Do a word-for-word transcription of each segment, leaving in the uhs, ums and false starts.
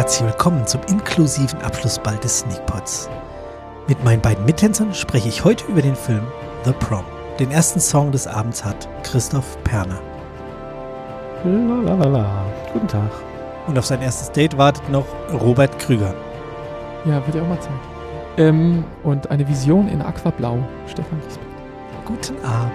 Herzlich willkommen zum inklusiven Abschlussball des Sneakpods. Mit meinen beiden Mittänzern spreche ich heute über den Film The Prom. Den ersten Song des Abends hat Christoph Perner. Lalalala. Guten Tag. Und auf sein erstes Date wartet noch Robert Krüger. Ja, wird ja auch mal Zeit. Ähm, und eine Vision in Aquablau. Stefan Giesbert. Guten Abend.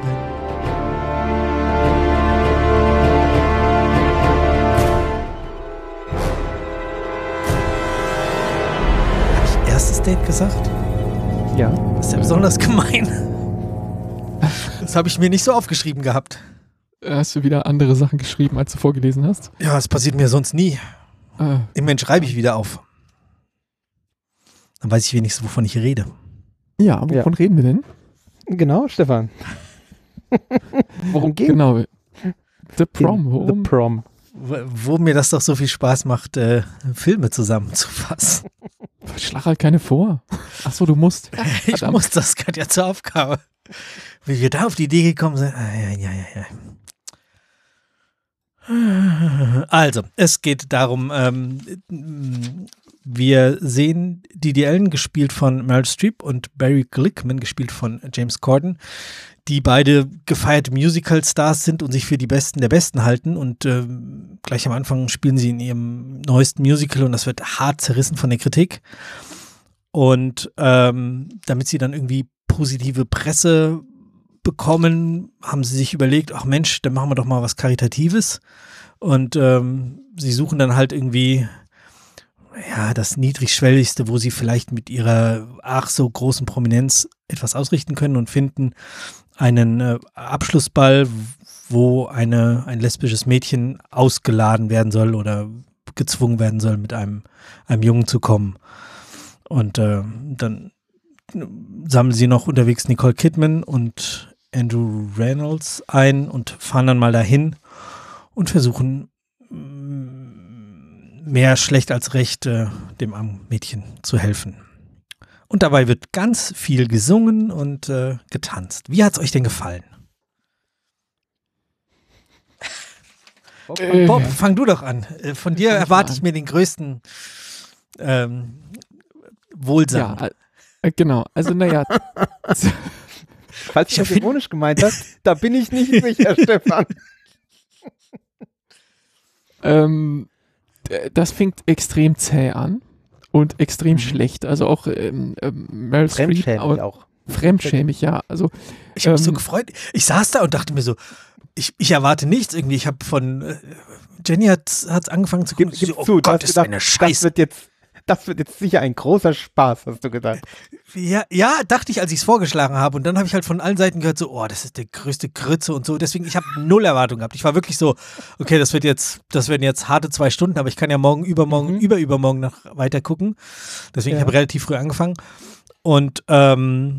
Erstes Date gesagt? Ja. Das ist ja besonders gemein. Das habe ich mir nicht so aufgeschrieben gehabt. Hast du wieder andere Sachen geschrieben, als du vorgelesen hast? Ja, das passiert mir sonst nie. Äh. Immerhin schreibe ich wieder auf. Dann weiß ich wenigstens, wovon ich rede. Ja, wovon ja. reden wir denn? Genau, Stefan. Worum geht's? Genau. The Prom. Worum? The Prom. Wo, wo mir das doch so viel Spaß macht, äh, Filme zusammenzufassen. Schlag halt keine vor. Achso, du musst. Ich muss, das gehört ja zur Aufgabe. Wie wir da auf die Idee gekommen sind. Ja, ja, ja, ja. Also, es geht darum, ähm, wir sehen Didi Allen, gespielt von Meryl Streep, und Barry Glickman, gespielt von James Corden, die beide gefeierte Musical-Stars sind und sich für die Besten der Besten halten. Und äh, gleich am Anfang spielen sie in ihrem neuesten Musical und das wird hart zerrissen von der Kritik. Und ähm, damit sie dann irgendwie positive Presse bekommen, haben sie sich überlegt, ach Mensch, dann machen wir doch mal was Karitatives. Und ähm, sie suchen dann halt irgendwie ja, das Niedrigschwelligste, wo sie vielleicht mit ihrer ach so großen Prominenz etwas ausrichten können, und finden einen äh, Abschlussball, wo eine, ein lesbisches Mädchen ausgeladen werden soll oder gezwungen werden soll, mit einem, einem Jungen zu kommen. Und äh, dann sammeln sie noch unterwegs Nicole Kidman und Andrew Reynolds ein und fahren dann mal dahin und versuchen, mehr schlecht als recht äh, dem armen Mädchen zu helfen. Und dabei wird ganz viel gesungen und äh, getanzt. Wie hat's euch denn gefallen? Äh, Bob, fang du doch an. Von dir erwarte ich mir den größten ähm, Wohlsein. Ja, äh, genau. Also naja. Falls du das ironisch gemeint hast, da bin ich nicht sicher, Stefan. ähm, das fängt extrem zäh an. Und extrem mhm. schlecht. Also auch ähm, ähm, Meryl Streep. Fremdschämig auch. Fremdschämig, ja. Also, ich habe mich ähm, so gefreut. Ich saß da und dachte mir so, ich, ich erwarte nichts irgendwie. Ich habe von, äh, Jenny hat es angefangen zu gucken. Gib, so, oh zu, Gott, das ist eine Scheiße. Das wird, jetzt, das wird jetzt sicher ein großer Spaß, hast du gedacht. Ja, ja, dachte ich, als ich es vorgeschlagen habe. Und dann habe ich halt von allen Seiten gehört, so, oh, das ist der größte Grütze und so. Deswegen, ich habe null Erwartung gehabt. Ich war wirklich so, okay, das wird jetzt, das werden jetzt harte zwei Stunden, aber ich kann ja morgen, übermorgen, mhm. überübermorgen noch weiter gucken. Deswegen, ja. ich habe relativ früh angefangen. Und ähm,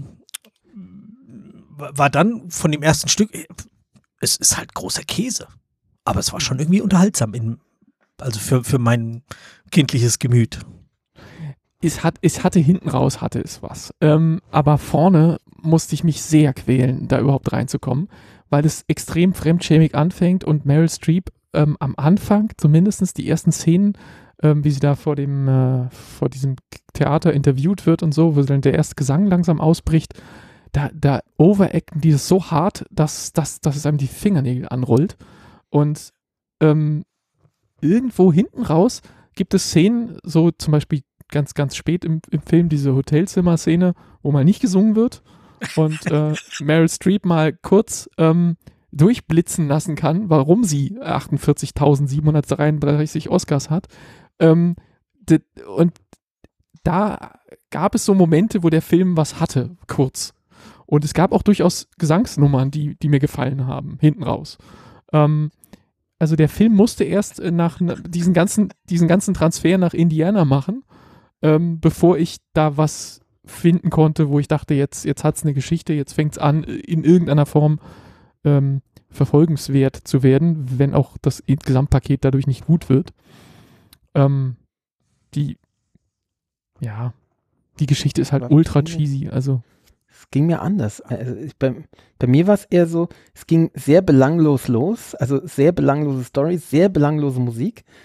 war dann von dem ersten Stück, es ist halt großer Käse. Aber es war schon irgendwie unterhaltsam, in, also für, für mein kindliches Gemüt. Es, hat, es hatte hinten raus, hatte es was. Ähm, aber vorne musste ich mich sehr quälen, da überhaupt reinzukommen, weil es extrem fremdschämig anfängt und Meryl Streep ähm, am Anfang, zumindest die ersten Szenen, ähm, wie sie da vor dem äh, vor diesem Theater interviewt wird und so, wo dann der erste Gesang langsam ausbricht, da, da overacten die das so hart, dass, dass, dass es einem die Fingernägel anrollt. Und ähm, irgendwo hinten raus gibt es Szenen, so zum Beispiel ganz, ganz spät im, im Film, diese Hotelzimmer-Szene, wo mal nicht gesungen wird und äh, Meryl Streep mal kurz ähm, durchblitzen lassen kann, warum sie achtundvierzigtausendsiebenhundertdreiunddreißig Oscars hat. Ähm, d- und da gab es so Momente, wo der Film was hatte, kurz. Und es gab auch durchaus Gesangsnummern, die, die mir gefallen haben, hinten raus. Ähm, also der Film musste erst nach diesen ganzen, diesen ganzen Transfer nach Indiana machen, Ähm, bevor ich da was finden konnte, wo ich dachte, jetzt, jetzt hat es eine Geschichte, jetzt fängt es an, in irgendeiner Form ähm, verfolgenswert zu werden, wenn auch das Gesamtpaket dadurch nicht gut wird. Ähm, die, ja, die Geschichte ist halt Aber ultra cheesy, also. Es ging mir anders. Also ich, bei, bei mir war es eher so, es ging sehr belanglos los, also sehr belanglose Story, sehr belanglose Musik.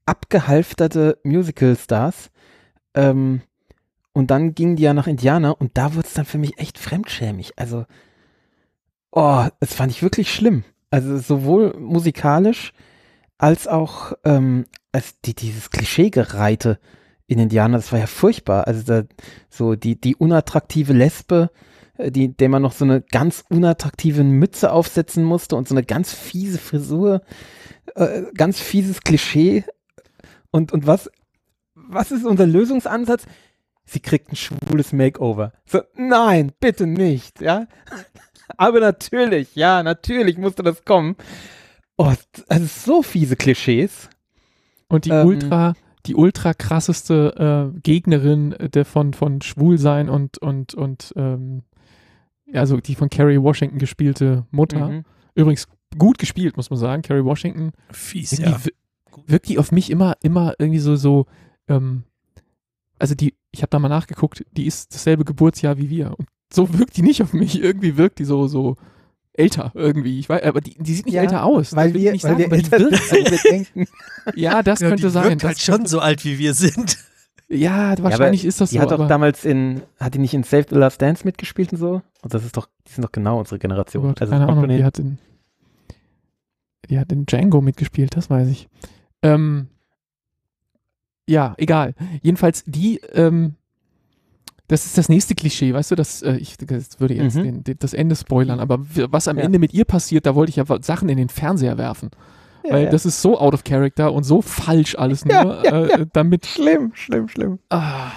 abgehalfterte Musical-Stars. Ähm, und dann gingen die ja nach Indiana und da wurde es dann für mich echt fremdschämig. Also, oh, das fand ich wirklich schlimm. Also sowohl musikalisch als auch ähm, als die, dieses Klischeegereite in Indiana, das war ja furchtbar. Also da, so die, die unattraktive Lesbe, äh, die, der man noch so eine ganz unattraktive Mütze aufsetzen musste und so eine ganz fiese Frisur, äh, ganz fieses Klischee. Und, und was, was ist unser Lösungsansatz? Sie kriegt ein schwules Makeover. So, nein, bitte nicht, ja. Aber natürlich, ja, natürlich musste das kommen. Oh, also so fiese Klischees. Und die Ähm, ultra, die ultra krasseste äh, Gegnerin der von, von Schwulsein und, und, und ähm, also die von Kerry Washington gespielte Mutter. Mhm. Übrigens gut gespielt, muss man sagen. Kerry Washington. Fies, Irgendwie ja. wir- wirkt die auf mich immer, immer irgendwie so, so, ähm, also die, ich habe da mal nachgeguckt, die ist dasselbe Geburtsjahr wie wir. Und so wirkt die nicht auf mich. Irgendwie wirkt die so, so älter irgendwie. Ich weiß, aber die, die sieht nicht Ja, älter aus. Weil Das will wir, ich nicht weil sagen, wir aber die älter sind, wirkt, als wir denken. ja, das Ja, könnte die sein. wirkt halt Das, schon so alt, wie wir sind. ja, wahrscheinlich ist das Die so. hat doch aber, damals in, hat die nicht in Save the Last Dance mitgespielt und so? Und das ist doch, die sind doch genau unsere oh Generation. Gott, Also keine kommt Ahnung, schon hin. die hat, in, die hat in Django mitgespielt, das weiß ich. Ähm, ja, egal. Jedenfalls die, ähm, das ist das nächste Klischee, weißt du, das, äh, ich das würde jetzt Mhm. den, den, das Ende spoilern, aber w- was am Ja. Ende mit ihr passiert, da wollte ich ja wa- Sachen in den Fernseher werfen. Ja, weil ja. das ist so out of character und so falsch alles Ja, nur, ja, äh, damit. Schlimm, schlimm, schlimm. Ah,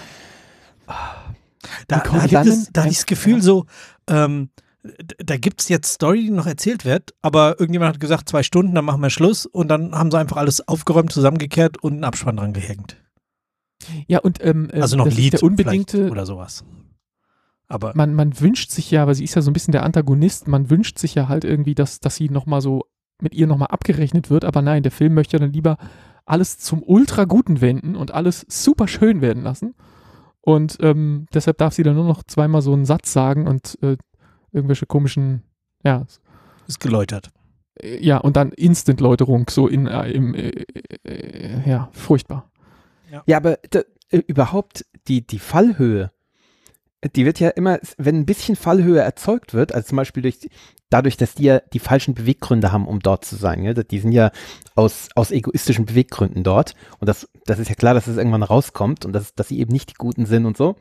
Da, Die da, kommen gibt dann es, da ein- dieses Gefühl so, ähm, d- da gibt es jetzt Story, die noch erzählt wird, aber irgendjemand hat gesagt, zwei Stunden, dann machen wir Schluss und dann haben sie einfach alles aufgeräumt, zusammengekehrt und einen Abspann dran gehängt. ja, und ähm, äh, Also noch ein das Lied ist der unbedingte, vielleicht oder sowas. Aber man, man wünscht sich ja, weil sie ist ja so ein bisschen der Antagonist, man wünscht sich ja halt irgendwie, dass, dass sie nochmal so mit ihr nochmal abgerechnet wird, aber nein, der Film möchte ja dann lieber alles zum Ultra-Guten wenden und alles super schön werden lassen. Und ähm, deshalb darf sie dann nur noch zweimal so einen Satz sagen und äh, irgendwelche komischen, ja, ist geläutert. äh, ja, und dann Instant-Läuterung, so in, äh, im, äh, äh, ja, furchtbar. Ja, aber da, äh, überhaupt die, die Fallhöhe, die wird ja immer, wenn ein bisschen Fallhöhe erzeugt wird, also zum Beispiel durch, die- dadurch, dass die ja die falschen Beweggründe haben, um dort zu sein. Ja? Die sind ja aus, aus egoistischen Beweggründen dort. Und das, das ist ja klar, dass es irgendwann rauskommt und dass, dass sie eben nicht die Guten sind und so.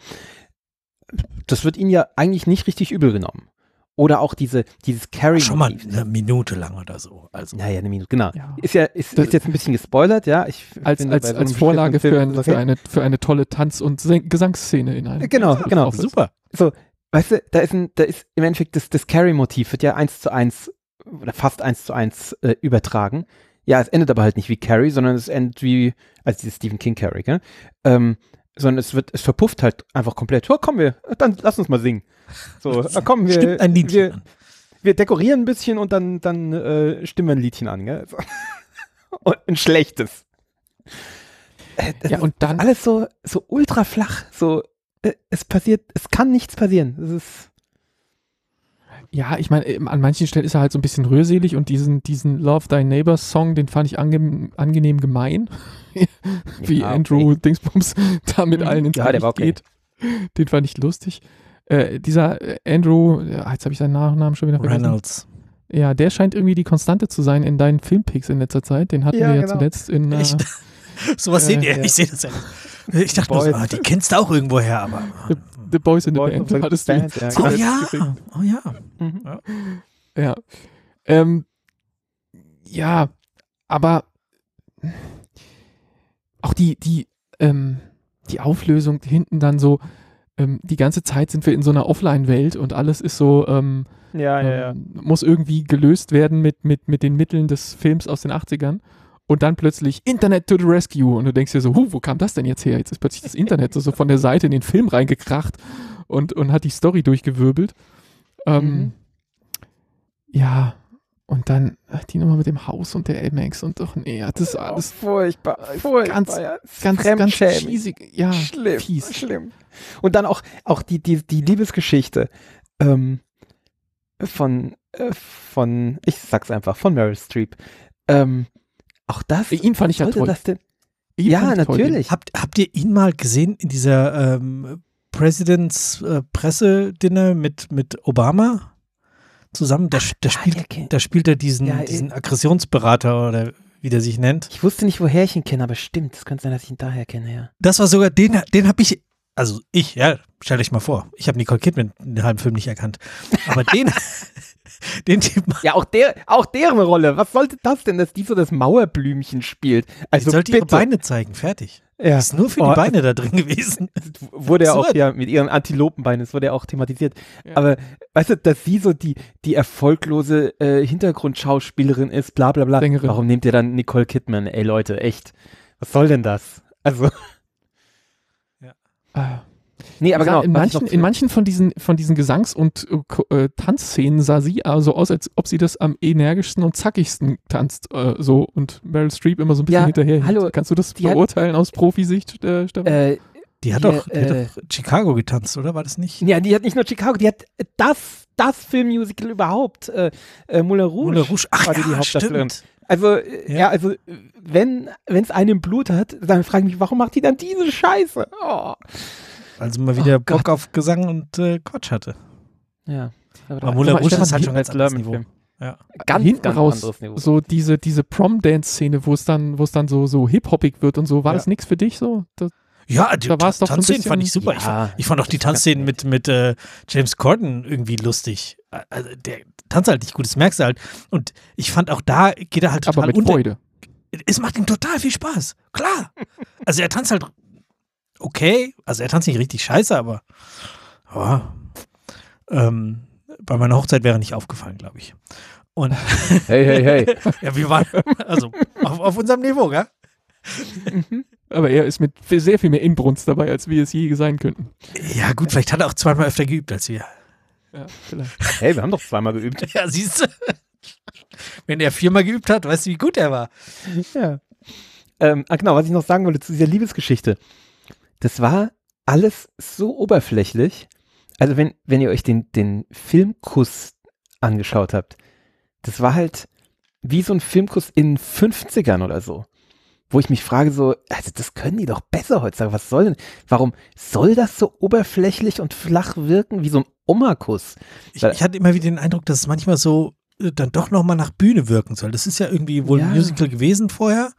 Das wird ihnen ja eigentlich nicht richtig übel genommen. Oder auch diese, dieses Carry. Schon mal eine Minute lang oder so. Also Naja, eine Minute, genau. Ja. Ist ja, ist, Das- ist jetzt ein bisschen gespoilert, ja. Ich Als, finde, als, bei so als einem Vorlage für, beschissenen ein, Film für, ist das eine, für eine tolle Tanz- und Sen- Gesangsszene in einem. Genau, genau. Office. super. So, weißt du, da ist, ein, da ist im Endeffekt das, das Carrie-Motiv wird ja eins zu eins oder fast eins zu eins äh, übertragen. Ja, es endet aber halt nicht wie Carrie, sondern es endet wie, als dieses Stephen King Carrie, gell? Ähm, sondern es wird, es verpufft halt einfach komplett. Oh, komm wir, dann lass uns mal singen. So, äh, komm wir, Stimmt ein Liedchen wir, an. wir dekorieren ein bisschen und dann, dann äh, stimmen wir ein Liedchen an, gell? So. Und ein schlechtes. Äh, das Ja, ist und dann, alles so, so ultra flach, so, äh, es passiert, es kann nichts passieren. Das ist, ja, ich meine, ähm, an manchen Stellen ist er halt so ein bisschen rührselig und diesen, diesen Love Thy Neighbors Song, den fand ich ange angenehm gemein. Wie Ja, Andrew Dingsbums da mit Mhm. allen ins Ja, der Gericht war okay. geht. Den fand ich lustig. Äh, dieser äh, Andrew, ja, jetzt habe ich seinen Nachnamen schon wieder vergessen. Reynolds. Ja, der scheint irgendwie die Konstante zu sein in deinen Filmpicks in letzter Zeit. Den hatten Ja, wir ja genau. zuletzt in. Äh, Echt? Sowas Äh, seht ihr, ja. ich sehe das ja nicht. Ich dachte nur so, Boys. ah, die kennst du auch irgendwo her, aber. The Boys in the Boys Band in the hattest du Band, jetzt ja, Oh zuletzt ja, geschickt. oh ja. Mhm. Ja. Ähm, ja, aber auch die, die, ähm, die Auflösung hinten dann so, ähm, die ganze Zeit sind wir in so einer Offline-Welt und alles ist so, ähm, Ja, ja, ja. ähm, muss irgendwie gelöst werden mit, mit, mit den Mitteln des Films aus den achtzigern. Und dann plötzlich Internet to the Rescue. Und du denkst dir so, huh, wo kam das denn jetzt her? Jetzt ist plötzlich das Internet so, so von der Seite in den Film reingekracht und, und hat die Story durchgewirbelt. Ähm, Mhm. Ja, und dann äh, die Nummer mit dem Haus und der Amex und doch, nee, das ist Oh, alles furchtbar, furchtbar, ganz, ja. ganz, ganz Fremdschämig. cheesig. Ja, Schlimm, fies. schlimm. Und dann auch, auch die, die, die Liebesgeschichte ähm, von, äh, von, ich sag's einfach, von Meryl Streep. Ähm, auch das, Ihn fand ich ja sollte toll. das denn, Ich Ja, fand ihn toll. natürlich. Habt, habt ihr ihn mal gesehen in dieser ähm, Presidents äh, Pressedinner mit, mit Obama zusammen? Da, da, Ah, spielt, der kennt- da spielt er diesen, Ja, diesen Aggressionsberater oder wie der sich nennt. Ich wusste nicht, woher ich ihn kenne, aber stimmt, es könnte sein, dass ich ihn daher kenne, ja. Das war sogar, den, den habe ich, also ich, ja, stell euch mal vor, ich habe Nicole Kidman in den halben Film nicht erkannt. Aber den, den Typen, Ja, auch, der, auch deren Rolle. Was sollte das denn, dass die so das Mauerblümchen spielt? Also ich sollte ihre bitte. Beine zeigen, fertig. Ja. Ist nur für Oh, die Beine da drin gewesen. Wurde ja auch, Absurd. ja, mit ihren Antilopenbeinen, das wurde ja auch thematisiert. Ja. Aber, weißt du, dass sie so die, die erfolglose äh, Hintergrundschauspielerin ist, bla bla bla. Sängerin. Warum nehmt ihr dann Nicole Kidman? Ey Leute, echt. Was soll denn das? Also, Ah. nee, aber Ja, genau. in, was ich manchen, noch- in manchen von diesen, von diesen Gesangs- und äh, Ko- äh, Tanzszenen sah sie also aus, als ob sie das am energischsten und zackigsten tanzt. Äh, so und Meryl Streep immer so ein bisschen Ja, hinterher. hallo, Kannst du das die hat- beurteilen aus Profisicht, äh, Stefan? äh, Die hat Hier, doch, die äh, hat doch Chicago getanzt, oder? War das nicht? ja, die hat nicht nur Chicago, die hat das, das Filmmusical überhaupt, äh, äh, Moulin Rouge. Moulin Rouge. Ach war die, die ja, Hauptdarstellerin. stimmt. Also, äh, Ja. ja, also, äh, wenn es einen im Blut hat, dann frage ich mich, warum macht die dann diese Scheiße? Oh. Also mal wieder Oh Bock Gott. auf Gesang und äh, Quatsch hatte. Ja. Aber Moulin mal, Rouge Stefan, ist halt schon Als ganz anderes Lerman-Film. Niveau. Ja. Ganz, Hinten ganz raus, anderes Niveau. so diese, diese Prom-Dance-Szene, wo es dann, wo es dann so, so hip-hoppig wird und so, war Ja. das nichts für dich so? Das, Ja, die Da war's doch so ein Tanzszenen fand ich bisschen- super. Ich, Ja, fand, ich fand auch die das war Tanzszenen ganz mit, mit äh, James Corden irgendwie lustig. Also der tanzt halt nicht gut, das merkst du halt. Und ich fand auch da geht er halt total aber mit unter. Freude. Es macht ihm total viel Spaß. Klar. Also er tanzt halt okay. Also er tanzt nicht richtig scheiße, aber ja, ähm, bei meiner Hochzeit wäre er nicht aufgefallen, glaube ich. Und Hey, hey, hey. ja, wir waren also auf, auf unserem Niveau, gell? Aber er ist mit sehr viel mehr Inbrunst dabei, als wir es je sein könnten. Ja, gut, vielleicht hat er auch zweimal öfter geübt als wir. Ja, vielleicht. Hey, wir haben doch zweimal geübt. Ja, siehst du. Wenn er viermal geübt hat, weißt du, wie gut er war. Ja. Ähm, ah, genau, was ich noch sagen wollte zu dieser Liebesgeschichte. Das war alles so oberflächlich. Also wenn, wenn ihr euch den, den Filmkuss angeschaut habt, das war halt wie so ein Filmkuss in den fünfzigern oder so. Wo ich mich frage so, also das können die doch besser heutzutage. Was soll denn, warum soll das so oberflächlich und flach wirken wie so ein Oma-Kuss? Ich, ich hatte immer wieder den Eindruck, dass es manchmal so äh, dann doch nochmal nach Bühne wirken soll. Das ist ja irgendwie wohl Ja. ein Musical gewesen vorher.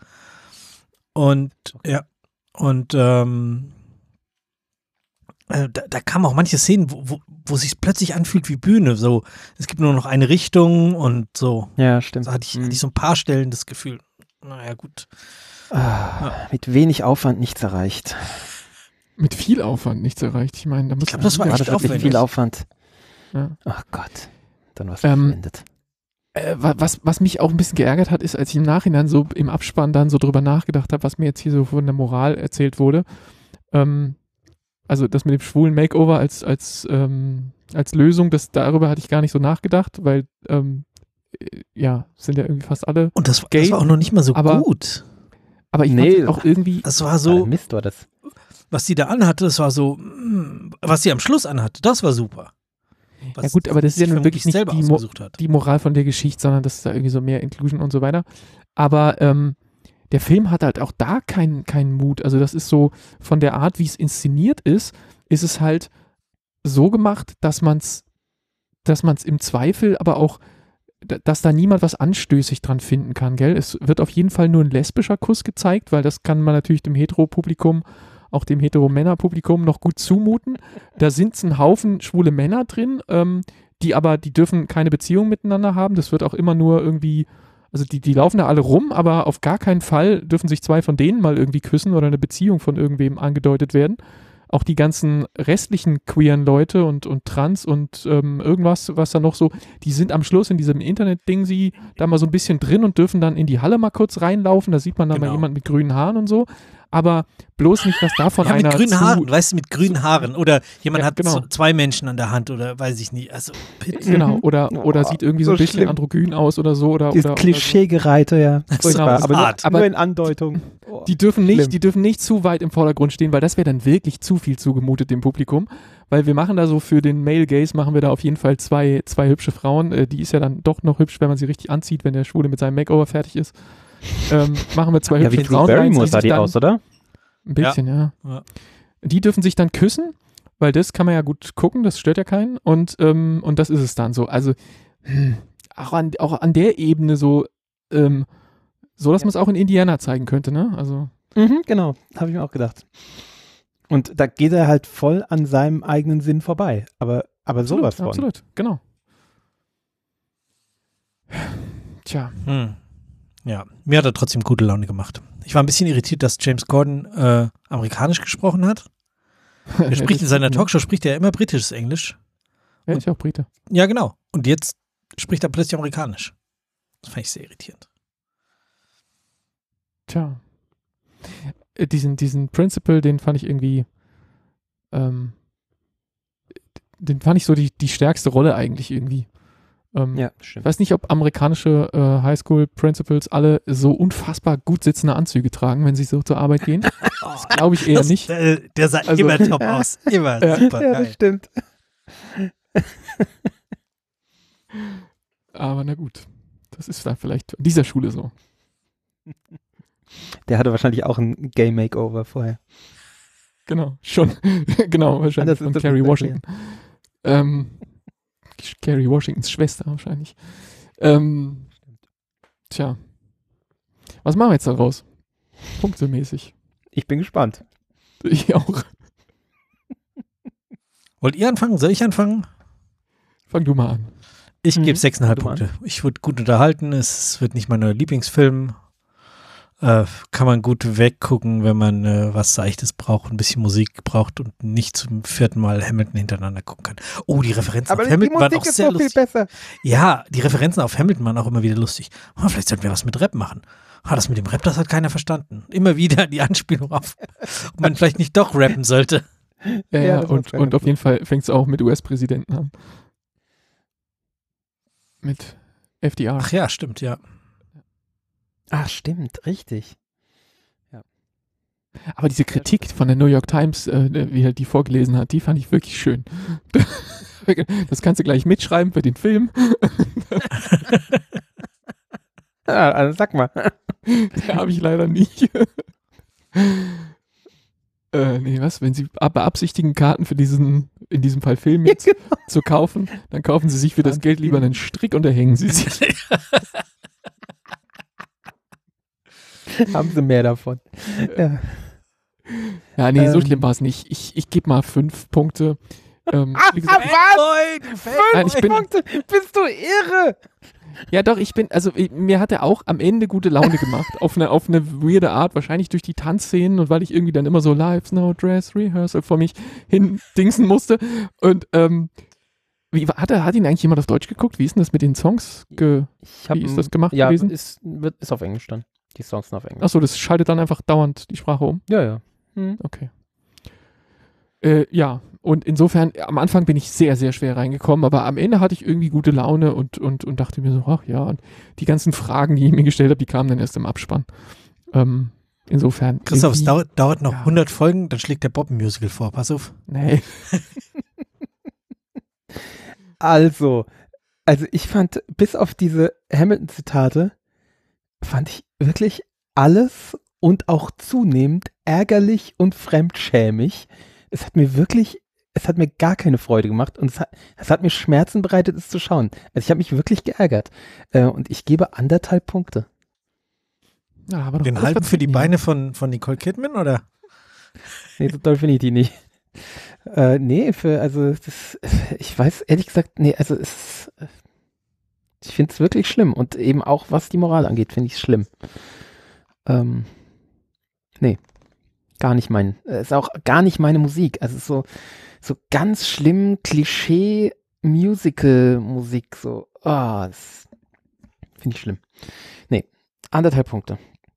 Und ja, und ähm, äh, da, da kamen auch manche Szenen, wo, wo, wo sich plötzlich anfühlt wie Bühne. So, es gibt nur noch eine Richtung und so. Ja, stimmt. Da hatte ich, Mhm. hatte ich so ein paar Stellen das Gefühl. Naja, gut. Ah, mit wenig Aufwand nichts erreicht. Mit viel Aufwand nichts erreicht. Ich meine, da muss glaub, das war War echt das wirklich aufwendig. viel Aufwand? Ja. Ach Gott. Dann was Ähm, verschwendet. Äh, wa- was, was mich auch ein bisschen geärgert hat, ist, als ich im Nachhinein so im Abspann dann so drüber nachgedacht habe, was mir jetzt hier so von der Moral erzählt wurde. Ähm, also das mit dem schwulen Makeover als, als, ähm, als Lösung, das, darüber hatte ich gar nicht so nachgedacht, weil ähm, äh, ja, sind ja irgendwie fast alle. Und das, Gay, das war auch noch nicht mal so aber- gut. Aber ich Nee. fand auch irgendwie, Das war So. so, Mist war das. was sie da anhatte, das war so, mm, was sie am Schluss anhatte, das war super. Was ja gut, aber das ist ja sie nun wirklich vermutlich nicht selber die, Mo ausgesucht hat. die Moral von der Geschichte, sondern das ist da irgendwie so mehr Inclusion und so weiter. Aber ähm, der Film hat halt auch da keinen keinen Mut. Also das ist so, von der Art, wie es inszeniert ist, ist es halt so gemacht, dass man es dass man es im Zweifel aber auch, d- dass da niemand was anstößig dran finden kann, gell? Es wird auf jeden Fall nur ein lesbischer Kuss gezeigt, weil das kann man natürlich dem Hetero-Publikum, auch dem Hetero-Männer-Publikum noch gut zumuten. Da sind ein Haufen schwule Männer drin, ähm, die aber, die dürfen keine Beziehung miteinander haben. Das wird auch immer nur irgendwie, also die, die laufen da alle rum, aber auf gar keinen Fall dürfen sich zwei von denen mal irgendwie küssen oder eine Beziehung von irgendwem angedeutet werden. Auch die ganzen restlichen queeren Leute und, und Trans und ähm, irgendwas, was da noch so, die sind am Schluss in diesem Internet-Ding sie da mal so ein bisschen drin und dürfen dann in die Halle mal kurz reinlaufen. Da sieht man dann Genau. mal jemanden mit grünen Haaren und so. Aber bloß nicht, dass davon Ja, mit einer grünen zu, Haaren, weißt du, mit grünen Haaren. Oder jemand Ja, hat genau. z- zwei Menschen an der Hand oder weiß ich nicht. Also, bitte. Genau, Mhm. oder, oder Oh, sieht irgendwie so so ein bisschen schlimm. androgyn aus oder so. Oder, Dieses oder, oder Klischeegereite, ja. So, Furchtbar, das ist aber, nur, hart. aber nur in Andeutung. Oh. so. Die dürfen, Schlimm. nicht, die dürfen nicht zu weit im Vordergrund stehen, weil das wäre dann wirklich zu viel zugemutet dem Publikum. Weil wir machen da so für den Male Gaze, machen wir da auf jeden Fall zwei, zwei hübsche Frauen. Äh, die ist ja dann doch noch hübsch, wenn man sie richtig anzieht, wenn der Schwule mit seinem Makeover fertig ist. ähm, machen wir zwei Ja, wie hübsche Drew Frauen rein, Barrymore die sah sich die dann, aus, oder? ein bisschen, ja. Ja. Die dürfen sich dann küssen, weil das kann man ja gut gucken, das stört ja keinen und, ähm, und das ist es dann so. Also hm, auch, an, auch an der Ebene so, ähm, so dass Ja. man es auch in Indiana zeigen könnte, ne? Also Mhm, genau, habe ich mir auch gedacht. Und da geht er halt voll an seinem eigenen Sinn vorbei. Aber, aber absolut, sowas von. absolut, genau. Tja, Hm. Ja, mir hat er trotzdem gute Laune gemacht. Ich war ein bisschen irritiert, dass James Corden äh, amerikanisch gesprochen hat. Er spricht in seiner Talkshow, spricht er immer britisches Englisch. Er ist ja auch Brite. Ja, genau. Und jetzt spricht er plötzlich amerikanisch. Das fand ich sehr irritierend. Tja. Äh, Diesen, diesen Principal, den fand ich irgendwie, ähm, den fand ich so die, die stärkste Rolle eigentlich irgendwie. Ähm, Ja, Ich stimmt. weiß nicht, ob amerikanische äh, Highschool-Principals alle so unfassbar gut sitzende Anzüge tragen, wenn sie so zur Arbeit gehen. Das glaube ich eher Das, nicht. äh, der sah Also- immer top aus. Immer Ja. super Ja, das geil. stimmt. Aber na gut. Das ist dann vielleicht an dieser Schule so. Der hatte wahrscheinlich auch ein Gay-Makeover vorher. Genau, schon. genau, wahrscheinlich Anders von ist das Kerry nicht Washington. Ähm, Kerry Washingtons Schwester wahrscheinlich. Ähm, tja. Was machen wir jetzt daraus? Punktemäßig. Ich bin gespannt. Ich auch. Wollt ihr anfangen? Soll ich anfangen? Fang du mal an. Ich Mhm. gebe sechseinhalb Du mal Punkte. Ich wurde gut unterhalten. Es wird nicht mein neuer Lieblingsfilm. Äh, kann man gut weggucken, wenn man äh, was Seichtes braucht, ein bisschen Musik braucht und nicht zum vierten Mal Hamilton hintereinander gucken kann. Oh, die Referenzen Aber auf die Hamilton waren Musik auch ist sehr so viel lustig. besser. Ja, die Referenzen auf Hamilton waren auch immer wieder lustig. Oh, vielleicht sollten wir was mit Rap machen. Ah, das mit dem Rap, das hat keiner verstanden. Immer wieder die Anspielung auf, ob man vielleicht nicht doch rappen sollte. Ja, Ja, ja, das war und, sehr und gut. auf jeden Fall fängt es auch mit U S-Präsidenten an. Mit F D R. Ach ja, stimmt, ja. Ach, stimmt, richtig. Aber diese Kritik von der New York Times, äh, wie er die vorgelesen hat, die fand ich wirklich schön. Das kannst du gleich mitschreiben für den Film. Ja, also sag mal. Habe ich leider nicht. äh, nee, was? Wenn Sie beabsichtigen, Karten für diesen, in diesem Fall Film jetzt Ja, genau. zu kaufen, dann kaufen Sie sich für das Geld lieber einen Strick und erhängen Sie sich. Haben sie mehr davon. Ja. Ja, nee, so Ähm. schlimm war es nicht. Ich, ich gebe mal fünf Punkte. Ähm, wie gesagt, was? Nein, ich bin- Punkte? Bist du irre? ja, doch, ich bin, also ich, mir hat er auch am Ende gute Laune gemacht. auf eine, auf eine weirde Art, wahrscheinlich durch die Tanzszenen und weil ich irgendwie dann immer so Live, No Dress, Rehearsal vor mich hin dingsen musste. Und, ähm, wie, war- hat, er, hat ihn eigentlich jemand auf Deutsch geguckt? Wie ist denn das mit den Songs? Ge Ich hab, Wie ist das gemacht ja, gewesen? Ist, wird, ist auf Englisch dann. Die Songs sind auf Englisch. Achso, das schaltet dann einfach dauernd die Sprache um. Ja, ja. Hm. Okay. Äh, ja, und insofern, am Anfang bin ich sehr, sehr schwer reingekommen, aber am Ende hatte ich irgendwie gute Laune und, und, und dachte mir so, ach ja, und die ganzen Fragen, die ich mir gestellt habe, die kamen dann erst im Abspann. Ähm, insofern. Christoph, es irgendwie- dauert, dauert noch ja. hundert Folgen, dann schlägt der Bob ein Musical vor. Pass auf. Nee. Also, also ich fand, bis auf diese Hamilton-Zitate, fand ich wirklich alles und auch zunehmend ärgerlich und fremdschämig. Es hat mir wirklich, es hat mir gar keine Freude gemacht und es hat, es hat mir Schmerzen bereitet, es zu schauen. Also ich habe mich wirklich geärgert. Äh, und ich gebe anderthalb Punkte. Ja, aber doch Den alles halben für die verziehen. Beine von, von Nicole Kidman, oder? Nee, so doll finde ich die nicht. Äh, nee, für, also das, ich weiß ehrlich gesagt, nee, also es ist, ich finde es wirklich schlimm und eben auch was die Moral angeht, finde ich es schlimm. Ähm, nee, gar nicht mein, äh, ist auch gar nicht meine Musik. Also so, so ganz schlimm Klischee-Musical-Musik, so, ah, das finde ich schlimm. Nee, anderthalb Punkte.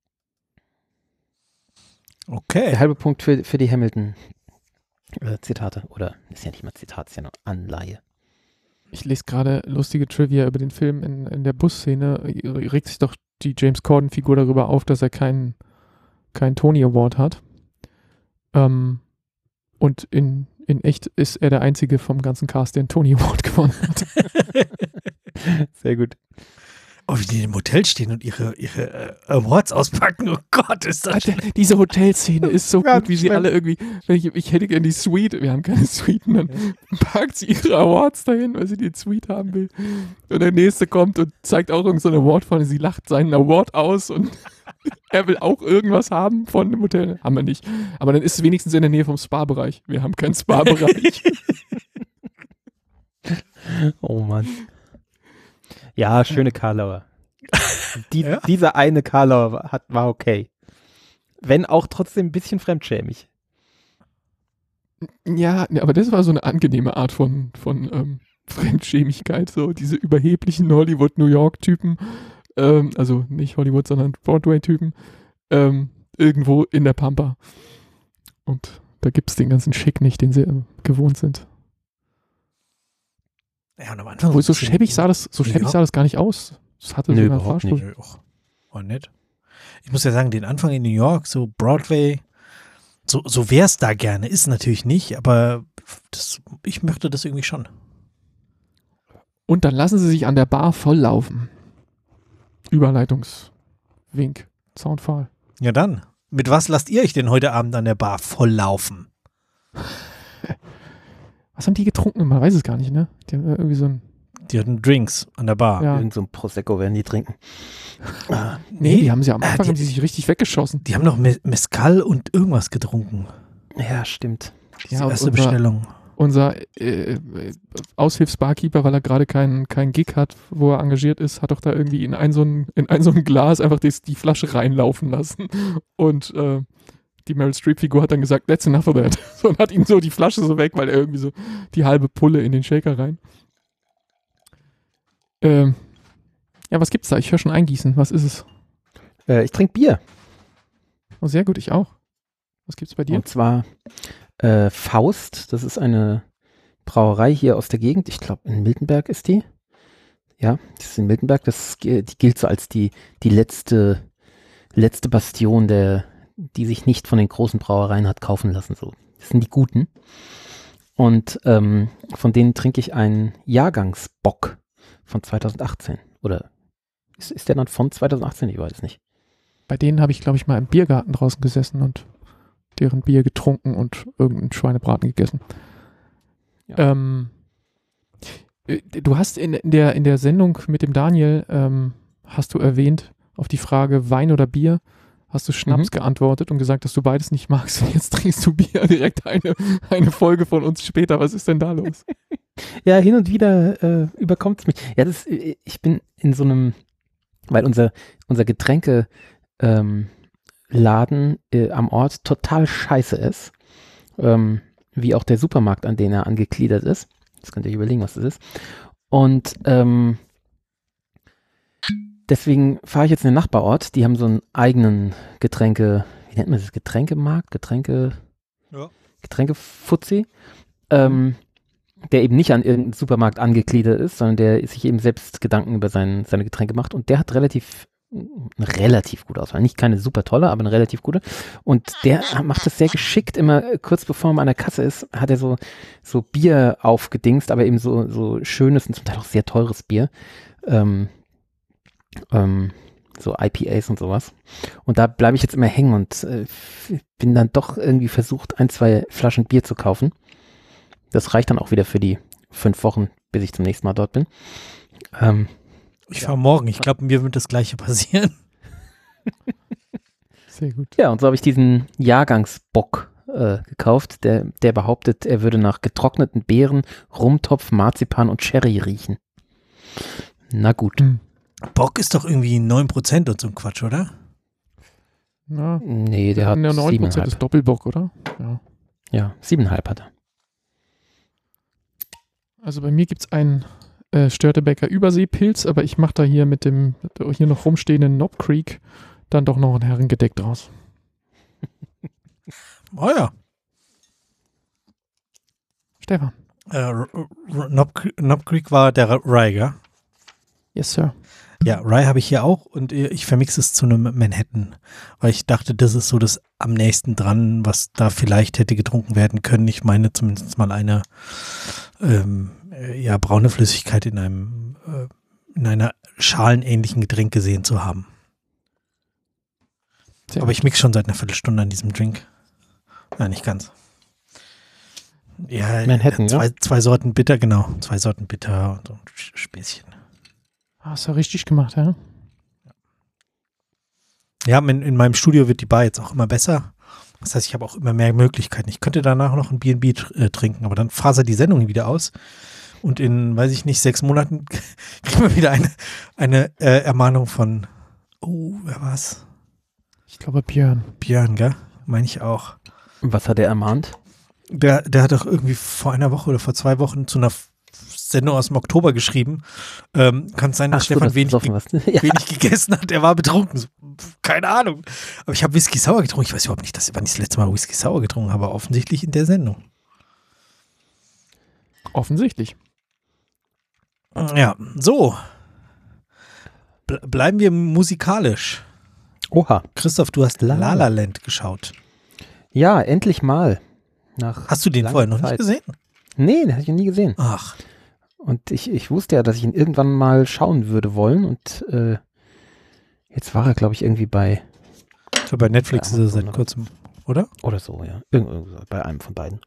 Okay. Der halbe Punkt für, für die Hamilton-Zitate. Oder ist ja nicht mal Zitat, ist ja nur Anleihe. Ich lese gerade lustige Trivia über den Film. In, in der Busszene regt sich doch die James Corden-Figur darüber auf, dass er keinen keinen Tony Award hat. Ähm, und in, in echt ist er der Einzige vom ganzen Cast, der einen Tony Award gewonnen hat. Sehr gut. Oh, wie die im Hotel stehen und ihre, ihre äh, Awards auspacken. Oh Gott, ist das Alter, diese Hotelszene ist so Ganz gut, wie sie schlimm. alle irgendwie, wenn ich, ich hätte gerne die Suite, wir haben keine Suite, und dann packt sie ihre Awards dahin, weil sie die Suite haben will. Und der Nächste kommt und zeigt auch irgendeinen so Award von, sie lacht seinen Award aus und er will auch irgendwas haben von dem Hotel. Haben wir nicht. Aber dann ist es wenigstens in der Nähe vom Spa-Bereich. Wir haben keinen Spa-Bereich. Oh Mann. Ja, schöne Karlauer. Die, Ja? Dieser eine Karlauer war, hat, war okay. Wenn auch trotzdem ein bisschen fremdschämig. Ja, ne, aber das war so eine angenehme Art von, von ähm, Fremdschämigkeit, so diese überheblichen Hollywood-New York-Typen, ähm, also nicht Hollywood, sondern Broadway-Typen, ähm, irgendwo in der Pampa. Und da gibt es den ganzen Schick nicht, den sie äh, gewohnt sind. Ja, und am Anfang Obwohl, so ein bisschen- schäbig sah das, so New schäbig York? sah das gar nicht aus. Das hatte Nö, sogar überhaupt Fahrstuhl. Nö, och, war nett. Ich muss ja sagen, den Anfang in New York, so Broadway, so, so wäre es da gerne. Ist natürlich nicht, aber das, ich möchte das irgendwie schon. Und dann lassen sie sich an der Bar volllaufen. Überleitungswink, Soundfall. Ja dann, mit was lasst ihr euch denn heute Abend an der Bar volllaufen? Was haben die getrunken? Man weiß es gar nicht, ne? Die haben irgendwie so ein. Die hatten Drinks an der Bar. Ja. Irgend so ein Prosecco werden die trinken. Ah, Nee, die haben sie am äh, Anfang die- haben die sich richtig weggeschossen. Die haben noch Me- Mezcal und irgendwas getrunken. ja, stimmt. Die Ja, und erste unser- Bestellung. Unser äh, äh, Aushilfsbarkeeper, weil er gerade keinen keinen Gig hat, wo er engagiert ist, hat doch da irgendwie in ein so ein, in ein, so ein Glas einfach das, die Flasche reinlaufen lassen. Und äh, die Meryl Streep-Figur hat dann gesagt, that's enough of that. So, und hat ihm so die Flasche so weg, weil er irgendwie so die halbe Pulle in den Shaker rein. Ähm, ja, was gibt's da? Ich höre schon eingießen. Was ist es? Äh, ich trinke Bier. Oh, sehr gut, ich auch. Was gibt's bei dir? Und zwar äh, Faust. Das ist eine Brauerei hier aus der Gegend. Ich glaube, in Miltenberg ist die. Ja, das ist in Miltenberg. Das, die gilt so als die, die letzte, letzte Bastion, der, die sich nicht von den großen Brauereien hat kaufen lassen. So. Das sind die Guten. Und ähm, von denen trinke ich einen Jahrgangsbock von zweitausendachtzehn. Oder ist, ist der dann von zweitausendachtzehn? Ich weiß es nicht. Bei denen habe ich, glaube ich, mal im Biergarten draußen gesessen und deren Bier getrunken und irgendeinen Schweinebraten gegessen. Ja. Ähm, äh, du hast in, in, der, in der Sendung mit dem Daniel, ähm, hast du erwähnt, auf die Frage Wein oder Bier, hast du Schnaps Mhm. geantwortet und gesagt, dass du beides nicht magst. Und jetzt trinkst du Bier direkt eine, eine Folge von uns später. Was ist denn da los? Ja, hin und wieder äh, überkommt es mich. Ja, das, äh, ich bin in so einem, weil unser, unser Getränke ähm, Laden äh, am Ort total scheiße ist, ähm, wie auch der Supermarkt, an den er angegliedert ist. Jetzt könnt ihr euch überlegen, was das ist. Und ähm, deswegen fahre ich jetzt in den Nachbarort. Die haben so einen eigenen Getränke, wie nennt man das? Getränkemarkt? Getränke, Ja. Getränkefuzzi. Ähm, der eben nicht an irgendeinen Supermarkt angegliedert ist, sondern der sich eben selbst Gedanken über sein, seine Getränke macht. Und der hat relativ, eine relativ gute Auswahl. Nicht keine super tolle, aber eine relativ gute. Und der macht das sehr geschickt. Immer äh, kurz bevor man an der Kasse ist, hat er so, so Bier aufgedingst, aber eben so, so schönes und zum Teil auch sehr teures Bier. Ähm, ähm, so I P As und sowas. Und da bleibe ich jetzt immer hängen und äh, bin dann doch irgendwie versucht, ein, zwei Flaschen Bier zu kaufen. Das reicht dann auch wieder für die fünf Wochen, bis ich zum nächsten Mal dort bin. Ähm, Ich fahre morgen. Ich glaube, mir wird das Gleiche passieren. Sehr gut. ja, und so habe ich diesen Jahrgangsbock äh, gekauft, der, der behauptet, er würde nach getrockneten Beeren, Rumtopf, Marzipan und Sherry riechen. Na gut. Hm. Bock ist doch irgendwie neun Prozent und so ein Quatsch, oder? Na, Nee, der hat neun Prozent siebeneinhalb. ist Doppelbock, oder? Ja. Ja, siebeneinhalb hat er. Also bei mir gibt es einen äh, Störtebecker Überseepilz, aber ich mache da hier mit dem hier noch rumstehenden Knob Creek dann doch noch ein Herrengedeck draus. Oh ja. Stefan. Äh, R- R- Knob Cre- Knob Creek war der Rye, gell? Yes, Sir. Ja, Rye habe ich hier auch und äh, ich vermixe es zu einem Manhattan, weil ich dachte, das ist so das am nächsten dran, was da vielleicht hätte getrunken werden können. Ich meine zumindest mal eine ähm, äh, ja, braune Flüssigkeit in einem äh, in einer schalenähnlichen Getränk gesehen zu haben. Sehr Aber ich mix schon seit einer Viertelstunde an diesem Drink. Nein, nicht ganz. Ja, Manhattan, zwei, ja? zwei Sorten Bitter, genau. Zwei Sorten Bitter und so ein Späßchen. Hast du richtig gemacht, ja? Ja, in, in meinem Studio wird die Bar jetzt auch immer besser. Das heißt, ich habe auch immer mehr Möglichkeiten. Ich könnte danach noch ein B und B tr- äh, trinken, aber dann fasert die Sendung wieder aus. Und in, weiß ich nicht, sechs Monaten kriegen wir wieder eine, eine äh, Ermahnung von, oh, wer war's? Ich glaube Björn. Björn, gell? Meine ich auch. Was hat er ermahnt? Der, der hat doch irgendwie vor einer Woche oder vor zwei Wochen zu einer Sendung aus dem Oktober geschrieben. Ähm, kann es sein, dass Ach so, Stefan dass du wenig, besoffen warst. Ja. wenig gegessen hat. Er war betrunken. So, pf, keine Ahnung. Aber ich habe Whisky Sour getrunken. Ich weiß überhaupt nicht, dass, wann ich das letzte Mal Whisky Sour getrunken habe. Offensichtlich in der Sendung. Offensichtlich. Ja, so. Ble- bleiben wir musikalisch. Oha. Christoph, du hast La La La Land geschaut. Ja, endlich mal. Nach Hast du den langer vorher noch Zeit. nicht gesehen? Nee, den hatte ich noch nie gesehen. Ach, Und ich, ich wusste ja, dass ich ihn irgendwann mal schauen würde wollen. Und äh, jetzt war er, glaube ich, irgendwie bei, so bei Netflix Ja, ist er seit Amazon. kurzem, oder? oder so, ja. Irgend, irgend so, bei einem von beiden.